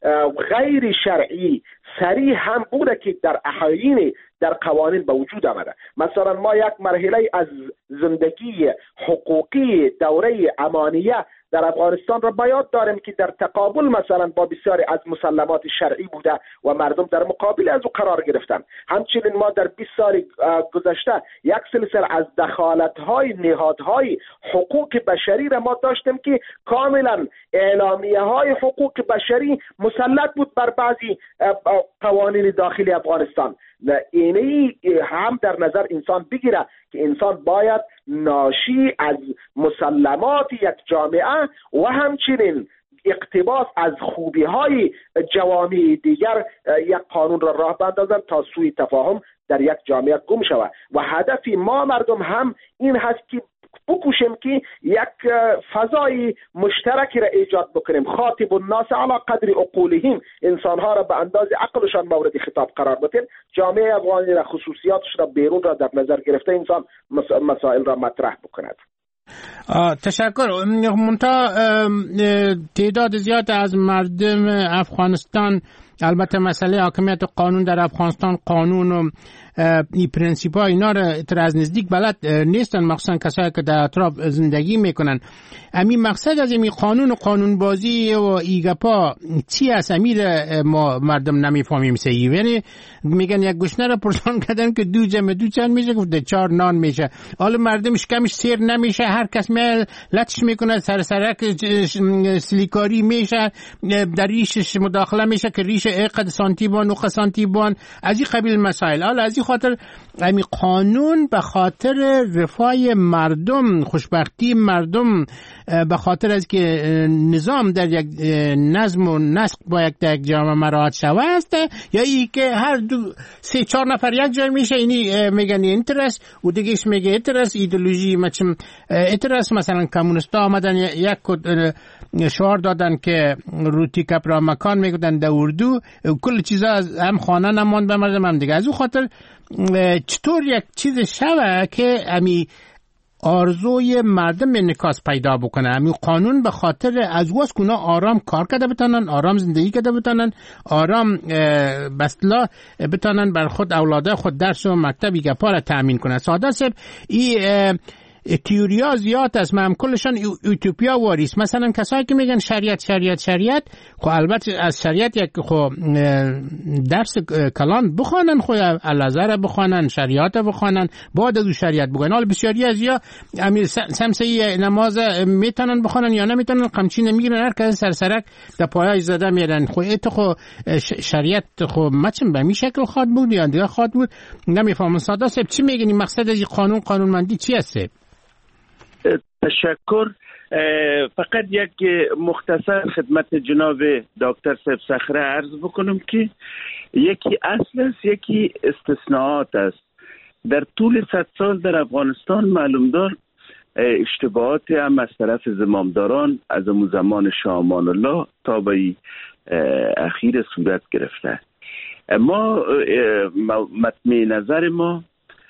Speaker 15: غیر شرعی صریح هم بوده که در احاین در قوانین به وجود آمده. مثلا ما یک مرحله از زندگی حقوقی دوره امانیه در افغانستان را به یاد داریم که در تقابل مثلا با بسیاری از مسلمات شرعی بوده و مردم در مقابل از او قرار گرفتن. همچنین ما در 20 سال گذشته یک سلسله از دخالت‌های نهادهای حقوق بشری را ما داشتیم که کاملا اعلامیه‌های حقوق بشری مسلط بود بر بعضی قوانین داخلی افغانستان. اینی هم در نظر انسان بگیره که انسان باید ناشی از مسلمات یک جامعه و همچنین اقتباس از خوبی های جوامع دیگر یک قانون را راه بندازند تا سوی تفاهم در یک جامعه گم شود. و هدف ما مردم هم این هست که بکوشیم که یک فضای مشترکی را ایجاد بکنیم. خاطب الناس علی قدر عقولهم، انسانها را به اندازه عقلشان مورد خطاب قرار بدیم. جامعه افغانی را خصوصیاتش را بیرون را در نظر گرفته انسان مسائل را مطرح بکند.
Speaker 13: تشکر. منتها تعداد زیاد از مردم افغانستان، البته مسئله حاکمیت قانون در افغانستان، قانون و این پرنسیپ ها اینا را از نزدیک بلد نیستن، مخصوصا کسایی که در اطراف زندگی میکنن. امی مقصد از این قانون و قانون بازی و ایگپا چی است؟ امیر ما مردم نمیفهمیم صحیح. یعنی میگن یک گوشنه را پرسان کردن که 2 جمع 2 چند میشه؟ گفته 4 نان میشه. حالا مردمش کمش سیر نمیشه، هر کس لطش میکنه، سرک سلیکاری میشه، در ریشش مداخله میشه که ریش قد سانتیبان و سانتیبان، از این قبیل مسائل. حالا از این خاطر امی قانون به خاطر رفاه مردم، خوشبختی مردم، به خاطر از که نظام در یک نظم و نسق باید در یک جامعه مراعات شوه است، یا ای که هر 3-4 نفر یک جای میشه، اینی میگن اینترست و دیگهش میگه اینترست، ایدئولوژی مچم اینترست. مثلا کمونیستا آمدن یک شعار دادن که روتی کپرا مکان میگفتن در اردو، کل چیزا از هم خانه نماند به مردم هم دیگه. از اون خاطر چطور یک چیز شوه که امی آرزوی مردم انعکاس پیدا بکنه؟ امی قانون به خاطر از واس کنا آرام کار کرده بتانن، آرام زندگی کرده بتانن، آرام بسلا بتانن بر خود اولاده خود درس و مکتبی گپا را تأمین کنه. ساده سب این تیوریا زیاد است، من کلشان اوتوپیا واریست. مثلا کسایی که میگن شریعت، خب البته از شریعت یک خب درس کلان بخوانن، خب الازهر بخوانن، شریعت بخوانن، بعد از شریعت بگن. حالا بسیاری از یا امیر سمسه نماز میتونن بخوانن یا نمیتونن، قمچی نمیگیرن، هر کس سرسرک در پایه زده میرن. خب ایت خب شریعت خب مچم به می شکل خواد بود یا دیگه خواد بود، نمیفهمم. ساده سب چی میگین؟ مقصد از این قانونمندی چی است؟
Speaker 14: تشکر. فقط یک مختصر خدمت جناب دکتر صاحب صخره عرض بکنم که یکی اصل است، یکی استثناءات است. در طول 100 سال در افغانستان معلوم دار اشتباهات هم از طرف زمامداران از اون زمان شاه امان الله تا به اخیر صورت گرفته. ما مطمع نظر ما،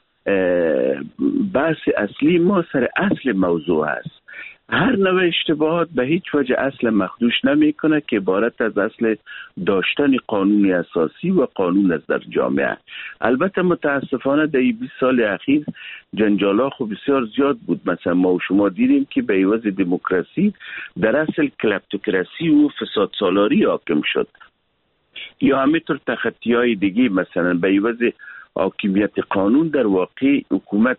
Speaker 14: بحث اصلی ما سر اصل موضوع است. هر نوع اشتباهات به هیچ وجه اصل مخدوش نمی کنه که عبارت از اصل داشتن قانون اساسی و قانون است در جامعه. البته متاسفانه در 20 سال اخیر جنجالا خب بسیار زیاد بود. مثلا ما و شما دیدیم که به عوض دموکراسی در اصل کلپتوکراسی و فساد سالاری حاکم شد، یا همینطور تخطی های دیگه. مثلا به عوض حاکمیت قانون در واقع حکومت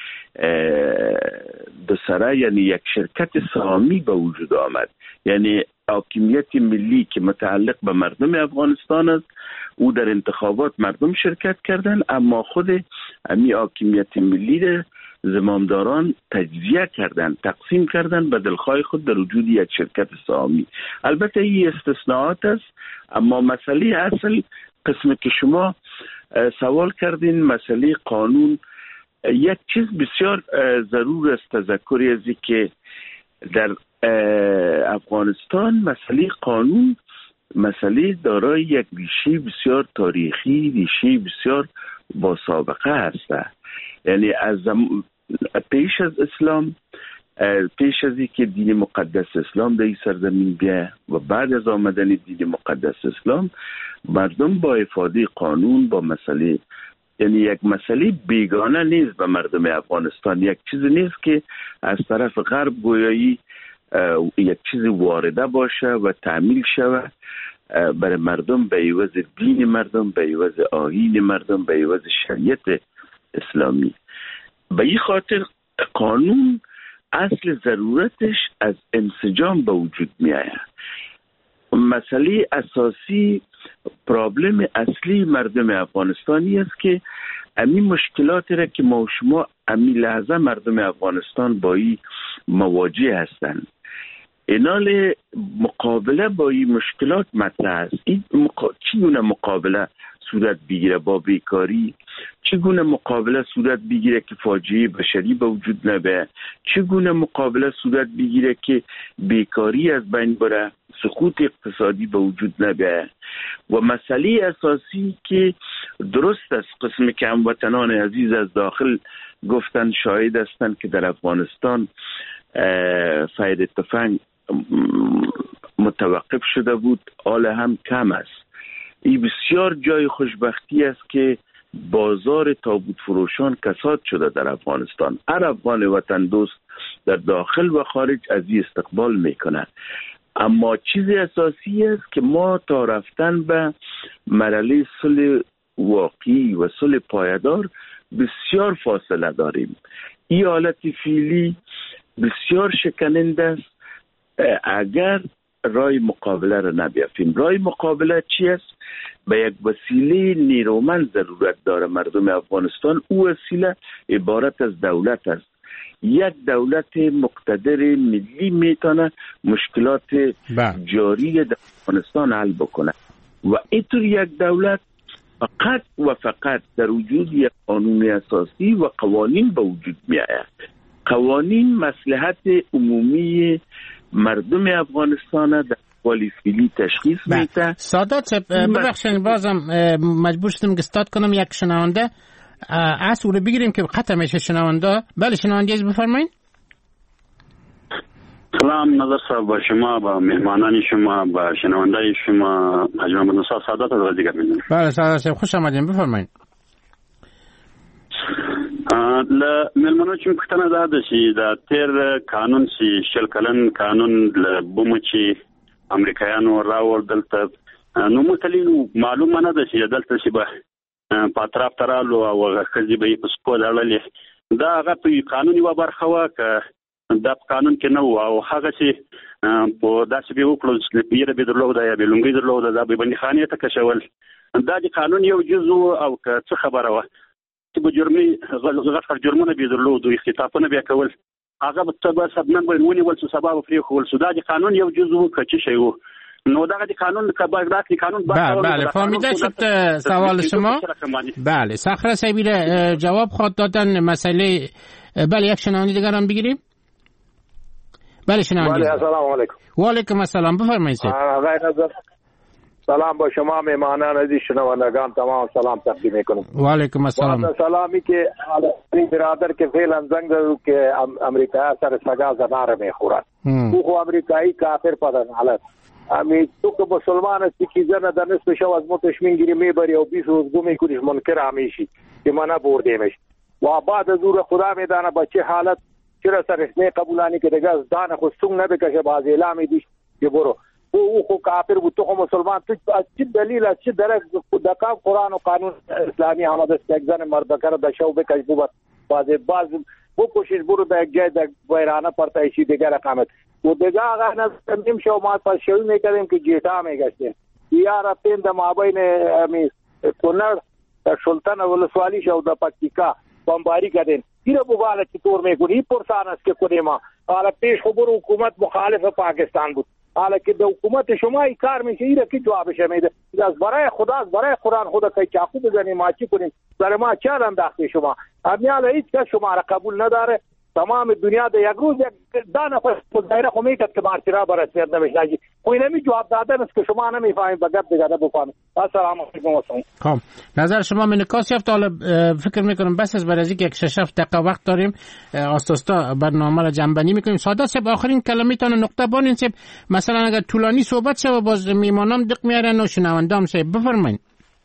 Speaker 14: دوسره، یعنی یک شرکت سهامی به وجود آمد. یعنی حاکمیت ملی که متعلق به مردم افغانستان است، او در انتخابات مردم شرکت کردن، اما خود امی حاکمیت ملی را زمامداران تجزیه کردن، تقسیم کردن به دلخواه خود در وجود یک شرکت سهامی. البته این استثناءات است، اما مسئله اصل قسم که شما سوال کردین، مسئله قانون، یک چیز بسیار ضرور است تذکری از که در افغانستان مسئله قانون مسئله دارای یک ریشه بسیار تاریخی، ریشه بسیار با سابقه است. یعنی از پیش از اسلام پیش از اینکه دین مقدس اسلام در این سرزمین بیه و بعد از آمدن دین مقدس اسلام، مردم با افاده قانون با مسئله، یعنی یک مسئله بیگانه نیست به مردم افغانستان، یک چیزی نیست که از طرف غرب گویایی یک چیزی وارده باشه و تعمیل شود برای مردم به عوض دین مردم، به عوض آیین مردم، به عوض شریعت اسلامی. به این خاطر قانون اصل ضرورتش از انسجام به وجود می آید. مسئله اساسی، پرابلم اصلی مردم افغانستانی است که امی مشکلاتی را که ما و شما امی لحظه مردم افغانستان با این مواجه هستند، اینال مقابله با این مشکلات مطرح است. چگونه مقابله صورت بگیره با بیکاری؟ چگونه مقابله صورت بگیره که فاجعه بشری به وجود نبه؟ چگونه مقابله صورت بگیره که بیکاری از بین بره، سقوط اقتصادی به وجود نبه؟ و مسئله اساسی که درست است قسم که هموطنان عزیز از داخل گفتن شاهد هستند که در افغانستان فاید تفنگ متوقف شده بود، حال هم کم است. این بسیار جای خوشبختی است که بازار تابوت فروشان کساد شده در افغانستان. هر افغان وطن دوست در داخل و خارج از این استقبال میکنه. اما چیز اساسی است که ما تا رفتن به مرحله صلح واقعی و صلح پایدار بسیار فاصله داریم. این حالت فعلی بسیار شکننده است اگر رای مقابله را نبیافیم. رای مقابله چی است؟ به یک وسیله نیرومند ضرورت داره مردم افغانستان. او وسیله عبارت از دولت است. یک دولت مقتدر ملی میتونه مشکلات جاری در افغانستان حل بکنه و اینطور یک دولت فقط و فقط در وجود یک قانون اساسی و قوانین به وجود می آید. قوانین مصلحت عمومی مردم افغانستان در احوال فعلی تشخیص میده.
Speaker 13: سادات ببخشید بازم مجبور شدم گستاد کنم یک شنونده اصل رو بگیریم که قطع میشه شنونده. بله شنونده از بفرمایید.
Speaker 2: سلام نظر صاحب، با شما، با مهمانان شما، با شنونده شما حجم بنوسا سادات از دیگر میدونم.
Speaker 13: بله سادات صاحب خوش آمدین، بفرمایید.
Speaker 2: ملمنو چې پښتنه ده چې د تیر قانون چې شل کلن قانون بوم چې امریکایانو راوړ دلته، نو متلینو معلومه نه ده چې دلته چې به په اطراف ترالو او خځې به په سکو لړلې. دا هغه په قانون یوه برخه وه که دا په قانون کې نه و، او هغه چې په داسې به وکړل چې پیره به درلوده یا به لونګۍ درلوده دا به بندیخانې ته کشول. دا د قانون یو جز او که څه خبره وه به جرمي غټ جرمونه به درلودو، اختطافونه بیا کول، هغه به سبنن به ونیول چې سبا به پرې خول سودا د قانون یو جزء کچې شی وو. نو دغه د قانون کباغدات قانون
Speaker 13: بله فهمیده شد سوال شما. بله صخره صاحبی جواب خواهد دادن مسئله. بله یک شنونده دیگر هم بگیریم. بله شنونده.
Speaker 22: بله السلام علیکم.
Speaker 13: و علیکم السلام، بفرمایید.
Speaker 22: سلام با شما مهمانان عزیز شنوندگان تمام سلام تقدیم میکنم.
Speaker 13: و علیکم السلام.
Speaker 22: سلامی که برادر که فعلا زنگ زدو که امریکا سر سگا زنار میخورن. او امریکایی کافر پدن حالت. امی تو که مسلمان هستی که زن در نصف شو از متش میگیری میبری و 20 روز گم میکنیش منکر همیشی که ما نبردیمش. و بعد از او خدا میدانه با چه حالت چرا سر اسمه قبولانی که دیگه از دان خود سنگ نبکشه باز اعلامی دیش که برو. او خو کافر بود، تو خو مسلمان، تو از چه دلیل از چه درک دکا قرآن و قانون اسلامی آمده است که یک زن مردکر در شو بکش بود باز بکشش برو در یک جای در ویرانه پرتایشی دیگر اقامت و دیگر آقا نیم شو ما پاس شوی میکردیم که جیتا میگشتیم یا رفتیم در مابین کنر سلطان ولسوالی شو در پکتیکا بمباری کردیم. ایره بگاله چطور میکنی پرسان است که کنیم حالا پیش خبر حکومت مخالف پاکستان بود، حالا که در حکومت شما ای کار میشه ایره که جوابش میده از برای خدا از برای قرآن خدا که چاقو بزنیم ما چی کنیم؟ برای ما چه انداخته شما؟ امیال هیچ کس شما را قبول نداره تمام دنیا در یک روز یک دانه مظاهره خو میکرد که مارتیرا به رسمیت نمیشناسید. خو اینمی جواب دادن است که شما نمیفهمید بگرد دیگه بفهمید. السلام علیکم و سلام.
Speaker 13: خب نظر شما منکاس یافت. حالا فکر میکنم بس از برای اینکه یک 6 دقیقه وقت داریم آستاستا برنامه را جنبندی میکنیم. ساده سب آخرین کلمه تان نقطه بانین سب مثلا اگر طولانی صحبت شه باز میمانم دق میارن و شنوندام سب بفرمایید.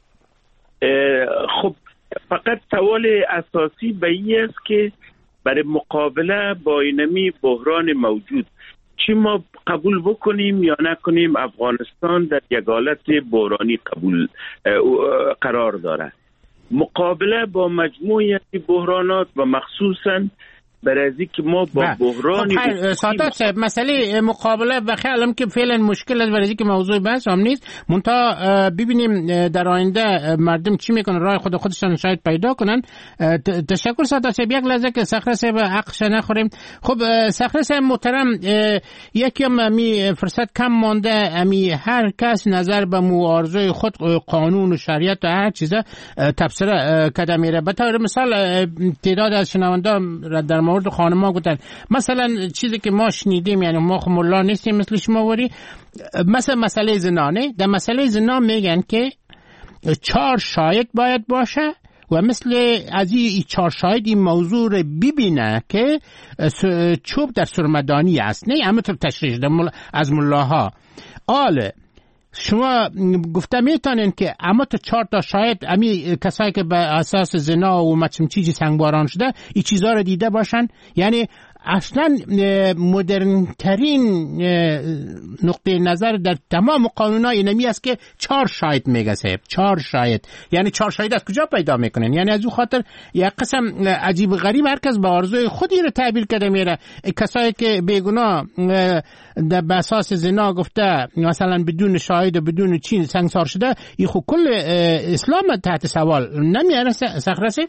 Speaker 14: خب فقط سوال اساسی به این است که برای مقابله با اینمی بحران موجود چی ما قبول بکنیم یا نکنیم افغانستان در یک حالت بحرانی قرار داره. مقابله با مجموعه بحرانات و مخصوصا برای که ما با بحرانی
Speaker 13: سادات صاحب مسئله مقابله و خیالم که فعلا مشکل است برای که موضوع بحث هم نیست. منتها ببینیم در آینده مردم چی میکنن، راه خودشان شاید پیدا کنن. تشکر سادات صاحب. یک لحظه که صخره صاحب حقش نخوریم. خب صخره صاحب محترم یکی می فرصت کم مانده، امی هر کس نظر به معارضه خود قانون و شریعت و هر چیزه تفسیر کده میره. به طور مثال تعداد از شنوندان در مورد خانم‌ها گفتن مثلا چیزی که ما شنیدیم، یعنی ما ملا نیستیم مثل شما وری، مثلا مسئله زنا نه، در مسئله زنا میگن که 4 شاهد باید باشه و مثل از این 4 شاهد این موضوع رو ببینه که چوب در سرمدانی است، نه همونطور تشریح از ملاها. آله شما گفته میتونین که اما تا 4 تا شاید امی کسایی که به اساس زنا و چیزی سنگباران شده این چیزها رو دیده باشن، یعنی اصلا مدرن ترین نقطه نظر در تمام قانون‌ها اینمی است که 4 شاهد میگه صاحب. 4 شاهد یعنی 4 شاهد از کجا پیدا میکنن؟ یعنی از اون خاطر یک قسم عجیب غریب هر کس به آرزوی خودی رو تعبیر کرده میره. کسایی که بیگناه به اساس زنا گفته مثلا بدون شاهد و بدون چین سنگسار شده، این خود کل اسلام تحت سوال نمیاره. صخره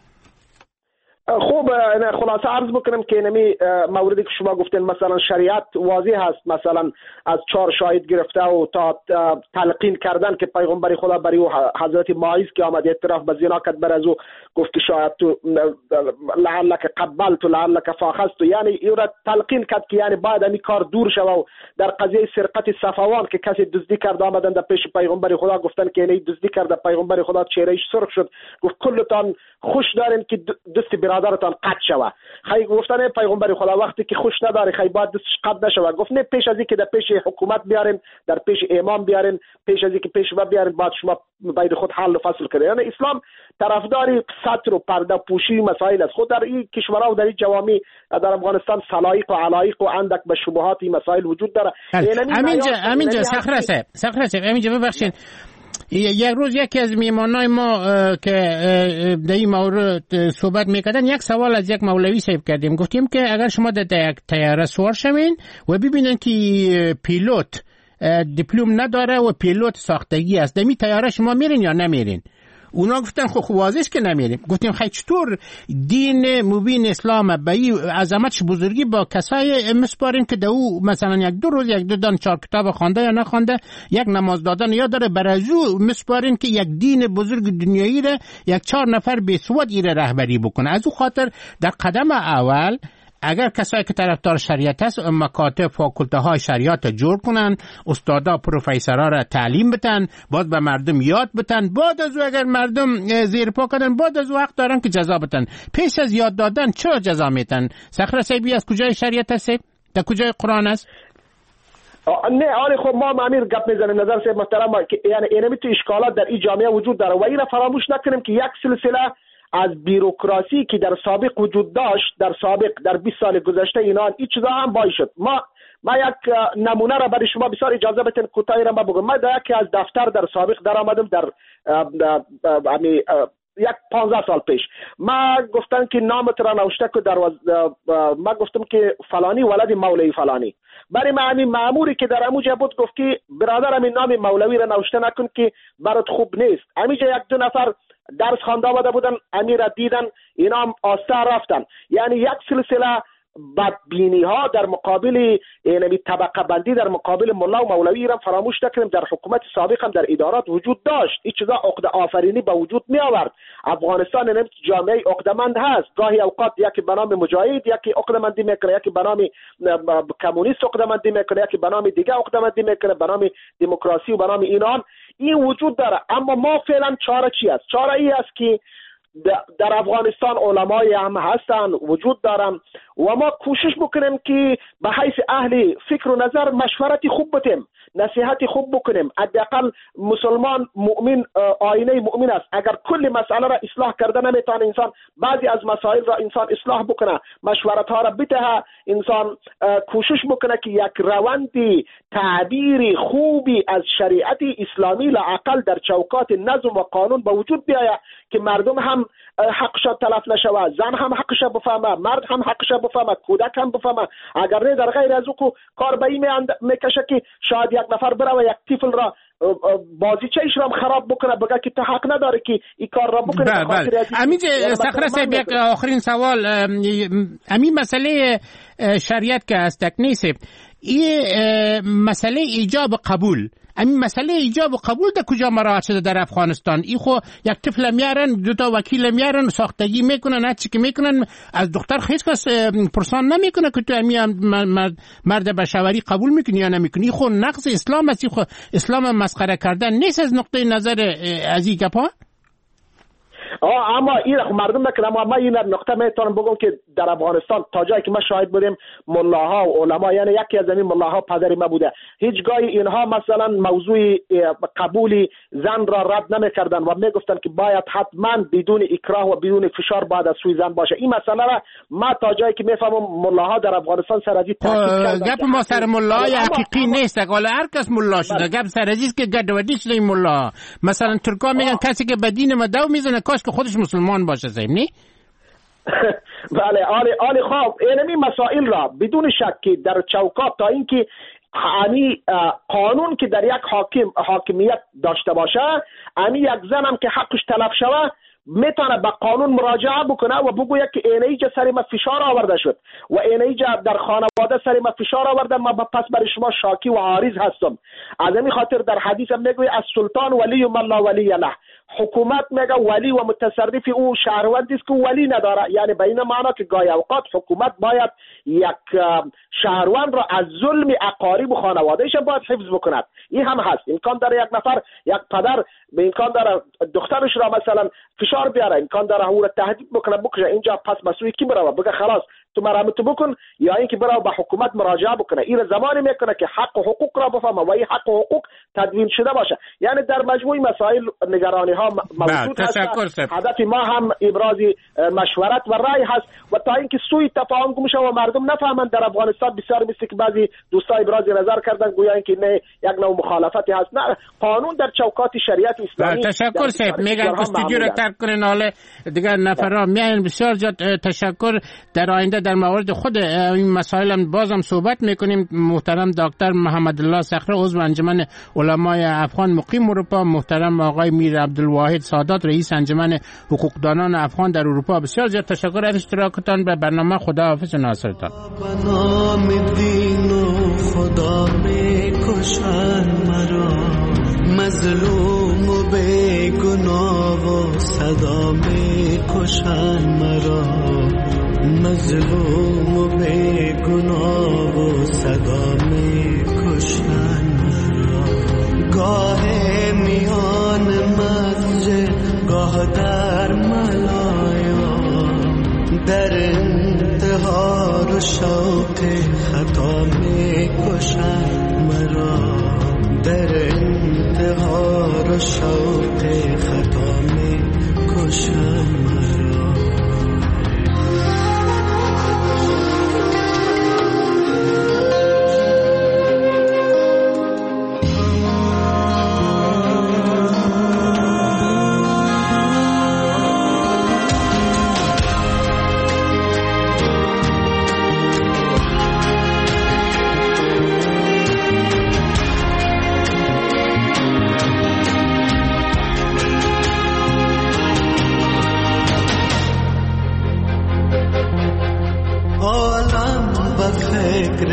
Speaker 15: خوب خلاصه عرض بکنم که نمی موردی که شما گفتین مثلا شریعت واضح هست، مثلا از 4 شاهد گرفته و تا تلقین کردن که پیغمبر خدا برای حضرت ماعز که آمد اعتراف به زنا کرد، بر از او گفت که شاید تو لعلک قبلت و لعلک فاخذت، یعنی این را تلقین کرد که یعنی باید این کار دور شوه. و در قضیه سرقت صفوان که کسی دزدی کرد آمدن در پیش پیغمبر خدا گفتن که یعنی دزدی کرده، پیغمبر خدا چهرهش سرخ شد، گفت کلتان خوش دارین که دست برادرتان قطع شوه. خی گفتن پیغمبر خدا وقتی که خوش نداره خی باید دستش قطع نشوه. گفت نه، پیش از اینکه در پیش حکومت بیارین، در پیش امام بیارین، پیش از اینکه پیشوا بیارین، بعد شما باید خود حل و فصل کنید. یعنی اسلام طرفداری ستر و پرده پوشی مسائل است. خود در این کشورها و در این جوامع در افغانستان سلایق و علایق و اندک به شبهات این مسائل وجود داره.
Speaker 13: همینجا صخره صاحب همینجا ببخشید، یک روز یکی از میمانای ما که در این مورد صحبت میکردن یک سوال از یک مولوی صاحب کردیم. گفتیم که اگر شما در یک طیاره سوار شوین و ببینن که پیلوت دیپلم نداره و پیلوت ساختگی است، در این طیاره شما میرین یا نمیرین؟ اونا گفتن خب واضحه که نمیریم. گفتیم خیلی چطور دین مبین اسلام به این عظمتش بزرگی با کسای مسپارین که در او مثلا 1-2 روز 1-2 دان 4 کتاب خوانده یا نخوانده، یک نماز دادن یا داره، برای او مسپارین که یک دین بزرگ دنیایی را 4 نفر به سود ایره رهبری بکنه. از او خاطر در قدم اول اگر کسایی که طرفدار شریعت است مکاتب فاکولته های شریعت جور کنن، استادا پروفسورا را تعلیم بدن، بعد به مردم یاد بدن، بعد از او اگر مردم زیر پا کنن بعد از او حق دارن که جزا بدن. پیش از یاد دادن چرا جزا میدن؟ صخره صاحبی از کجای شریعت است؟ در کجای قرآن است؟
Speaker 15: نه آره خب ما امیر گپ میزنیم نظر صاحب محترم که یعنی اینمی تو اشکالات در این جامعه وجود داره و این را فراموش نکنیم که یک سلسله از بیروکراسی که در سابق وجود داشت، در 20 سال گذشته اینا این چیزا هم باعث شد. ما یک نمونه را برای شما بسیار اجازه بدین کوتاهی را بگم. ما در یکی از دفتر در سابق در آمدم در یک 15 سال پیش. ما گفتن که نامت را نوشته که ما گفتم که فلانی ولد مولوی فلانی. برای ما همین ماموری که در اموجه بود گفت که برادر همین نام مولوی را نوشته نکن که برات خوب نیست. همینجا 1-2 نفر درس خوانده آمده بودن، امیر دیدن اینا هم آسته رفتن. یعنی یک سلسله بدبینی ها در مقابل یعنی طبقه بندی در مقابل ملا و مولوی را فراموش نکنیم. در حکومت سابق هم در ادارات وجود داشت. این چیزا عقده آفرینی به وجود می آورد. افغانستان نمیت جامعه عقده‌مند هست. گاهی اوقات یکی به نام مجاهد یکی عقده‌مندی میکنه، یکی به نام کمونیست عقده‌مندی میکنه، یکی به نام دیگه عقده‌مندی میکنه، به نام دموکراسی و به نام اینان. این وجود داره. اما ما فعلا چاره چی است؟ چاره ای است که در افغانستان علمای هم هستن، وجود دارن و ما کوشش بکنیم که به حیث اهل فکر و نظر مشورتی خوب بتیم، نصیحتی خوب بکنیم. حداقل مسلمان مؤمن آینه مؤمن است. اگر کل مسئله را اصلاح کرده نمیتونه انسان، بعضی از مسائل را انسان اصلاح بکنه، مشورت ها را بده، انسان کوشش بکنه که یک روند تعبیر خوبی از شریعت اسلامی لااقل در چوکات نظم و قانون به وجود بیاید که مردم هم حقش تلف نشود، زن هم حقش بفهمه، مرد هم حقش بفهمه، کودک هم بفهمه. اگر نه در غیر از او کار به این میکشه که شاید یک نفر بره و یک طفل را بازیچه‌اش را خراب بکنه، بگه که تو حق نداره که این کار را بکنه.
Speaker 13: بله. امین صخره صاحب یک آخرین سوال، امین مسئله شریعت که است تکنیسه این مسئله ایجاب قبول، این مسئله ایجاب و قبول در کجا مراعات شده در افغانستان؟ این خو یک طفل میارن، دو تا وکیل میارن، ساختگی میکنن، هر چی که میکنن، از دختر هیچ کس پرسان نمیکنه که تو مرد بشوری قبول میکنی یا نمیکنی. این خو نقض اسلام است. خو اسلام مسخره کردن نیست از نقطه نظر از این گپا.
Speaker 15: اما این مردم نکنه. اما این نقطه میتونم بگم که در افغانستان تا جایی که ما شاهد بودیم ملاها و علما، یعنی یکی از این ملاها پدری ما بوده، هیچگاه اینها مثلا موضوع قبول زن را رد نمیکردن و میگفتن که باید حتما بدون اکراه و بدون فشار باید از سوی زن باشه. این مسئله را ما تا جایی که میفهمم ملاها در افغانستان سرازی تاکید کردن.
Speaker 13: گپ ما سر ملای حقیقی نیست، حالا هر کس ملا شده. گپ سرازی که گدودی شده این ملا. مثلا ترکا میگن کسی که به دین ما دو میزنه کاش که خودش مسلمان باشه. زمینی
Speaker 15: بله آلی خواب این مسائل را بدون شک که در چوکات تا اینکه قانون که در یک حاکمیت داشته باشه، یک زن هم که حقش تلف شوه میتونه به قانون مراجعه بکنه و بگوید که اینجا سر ما فشار آورده شد و اینجا در خانواده سر ما فشار آورده، ما پس برای شما شاکی و عارض هستم. از این خاطر در حدیث هم میگوید از سلطان ولی و من لا ولی له. حکومت میگه ولی و متصرف او شهروندی است که ولی نداره، یعنی به این معنی که گاهی اوقات حکومت باید یک شهروند را از ظلم اقارب و خانوادهش باید حفظ بکند. این هم هست. امکان داره یک نفر، یک پدر به امکان داره دخترش را مثلا فشار بیاره، امکان داره او را تهدید بکنه بکشه، اینجا پس مسئول کی بره بگه خلاص تو مرامت بکن، یا اینکه بره به حکومت مراجعه بکنه. این زمانی میکنه که حق و حقوق را بفهمه و این حق و حقوق تدوین شده باشه. یعنی در مجموع مسائل نگرانی ها موجود هست. هدف ما هم ابراز مشورت و رای هست و تا اینکه سوی تفاهم گمشه و مردم نفهمند. در افغانستان بسیار مثل که بعضی دوستان ابراز نظر کردن گویا اینکه نه یک نوع مخالفتی هست. نه، قانون در چوکات شریعت اسلامی.
Speaker 13: تشکر صاحب. میگن استودیو رو ترک کنین، حالا دیگه نفرا میان. بسیار زیاد تشکر. در آینده در مورد خود این مسائل هم بازم صحبت میکنیم. محترم دکتر محمد الله صخره عضو انجمن علمای افغان مقیم اروپا، محترم آقای میر عبدالواحد سادات رئیس انجمن حقوقدانان افغان در اروپا. بسیار زیاد تشکر از اشتراکتان به برنامه. خداحافظ و ناصرتان.
Speaker 11: نام دین و خدا میکشن مرا، مظلوم و بیگناه و صدا میکشن مرا، مظلوم و بیگناه و صدا میکشن مرا. گاه میان مسجد گاه در ملایا، در انتحار و شوق خطا میکشن مرا، در انتحار و شوق خطا میکشن مرا.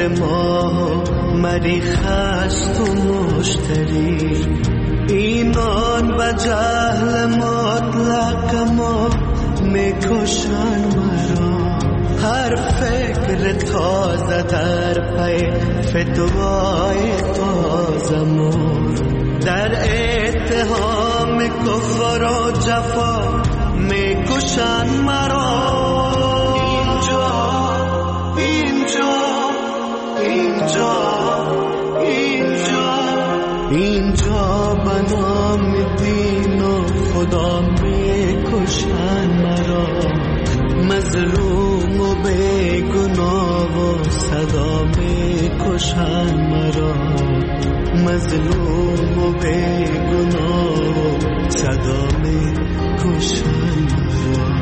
Speaker 11: ما مری خست و مشتری، اینان و جهل مطلق ما میکشن مرا. هر فکر تازه در پی فتوای تازه مور، در اتهام کفر و جفا میکشن مرا. اینجا اینجا اینجا اینجا اینجا بنام دین و خدا میکشن مرا. مظلوم و بیگناه و صدا میکشن مرا. مظلوم و بیگناه و صدا میکشن مرا.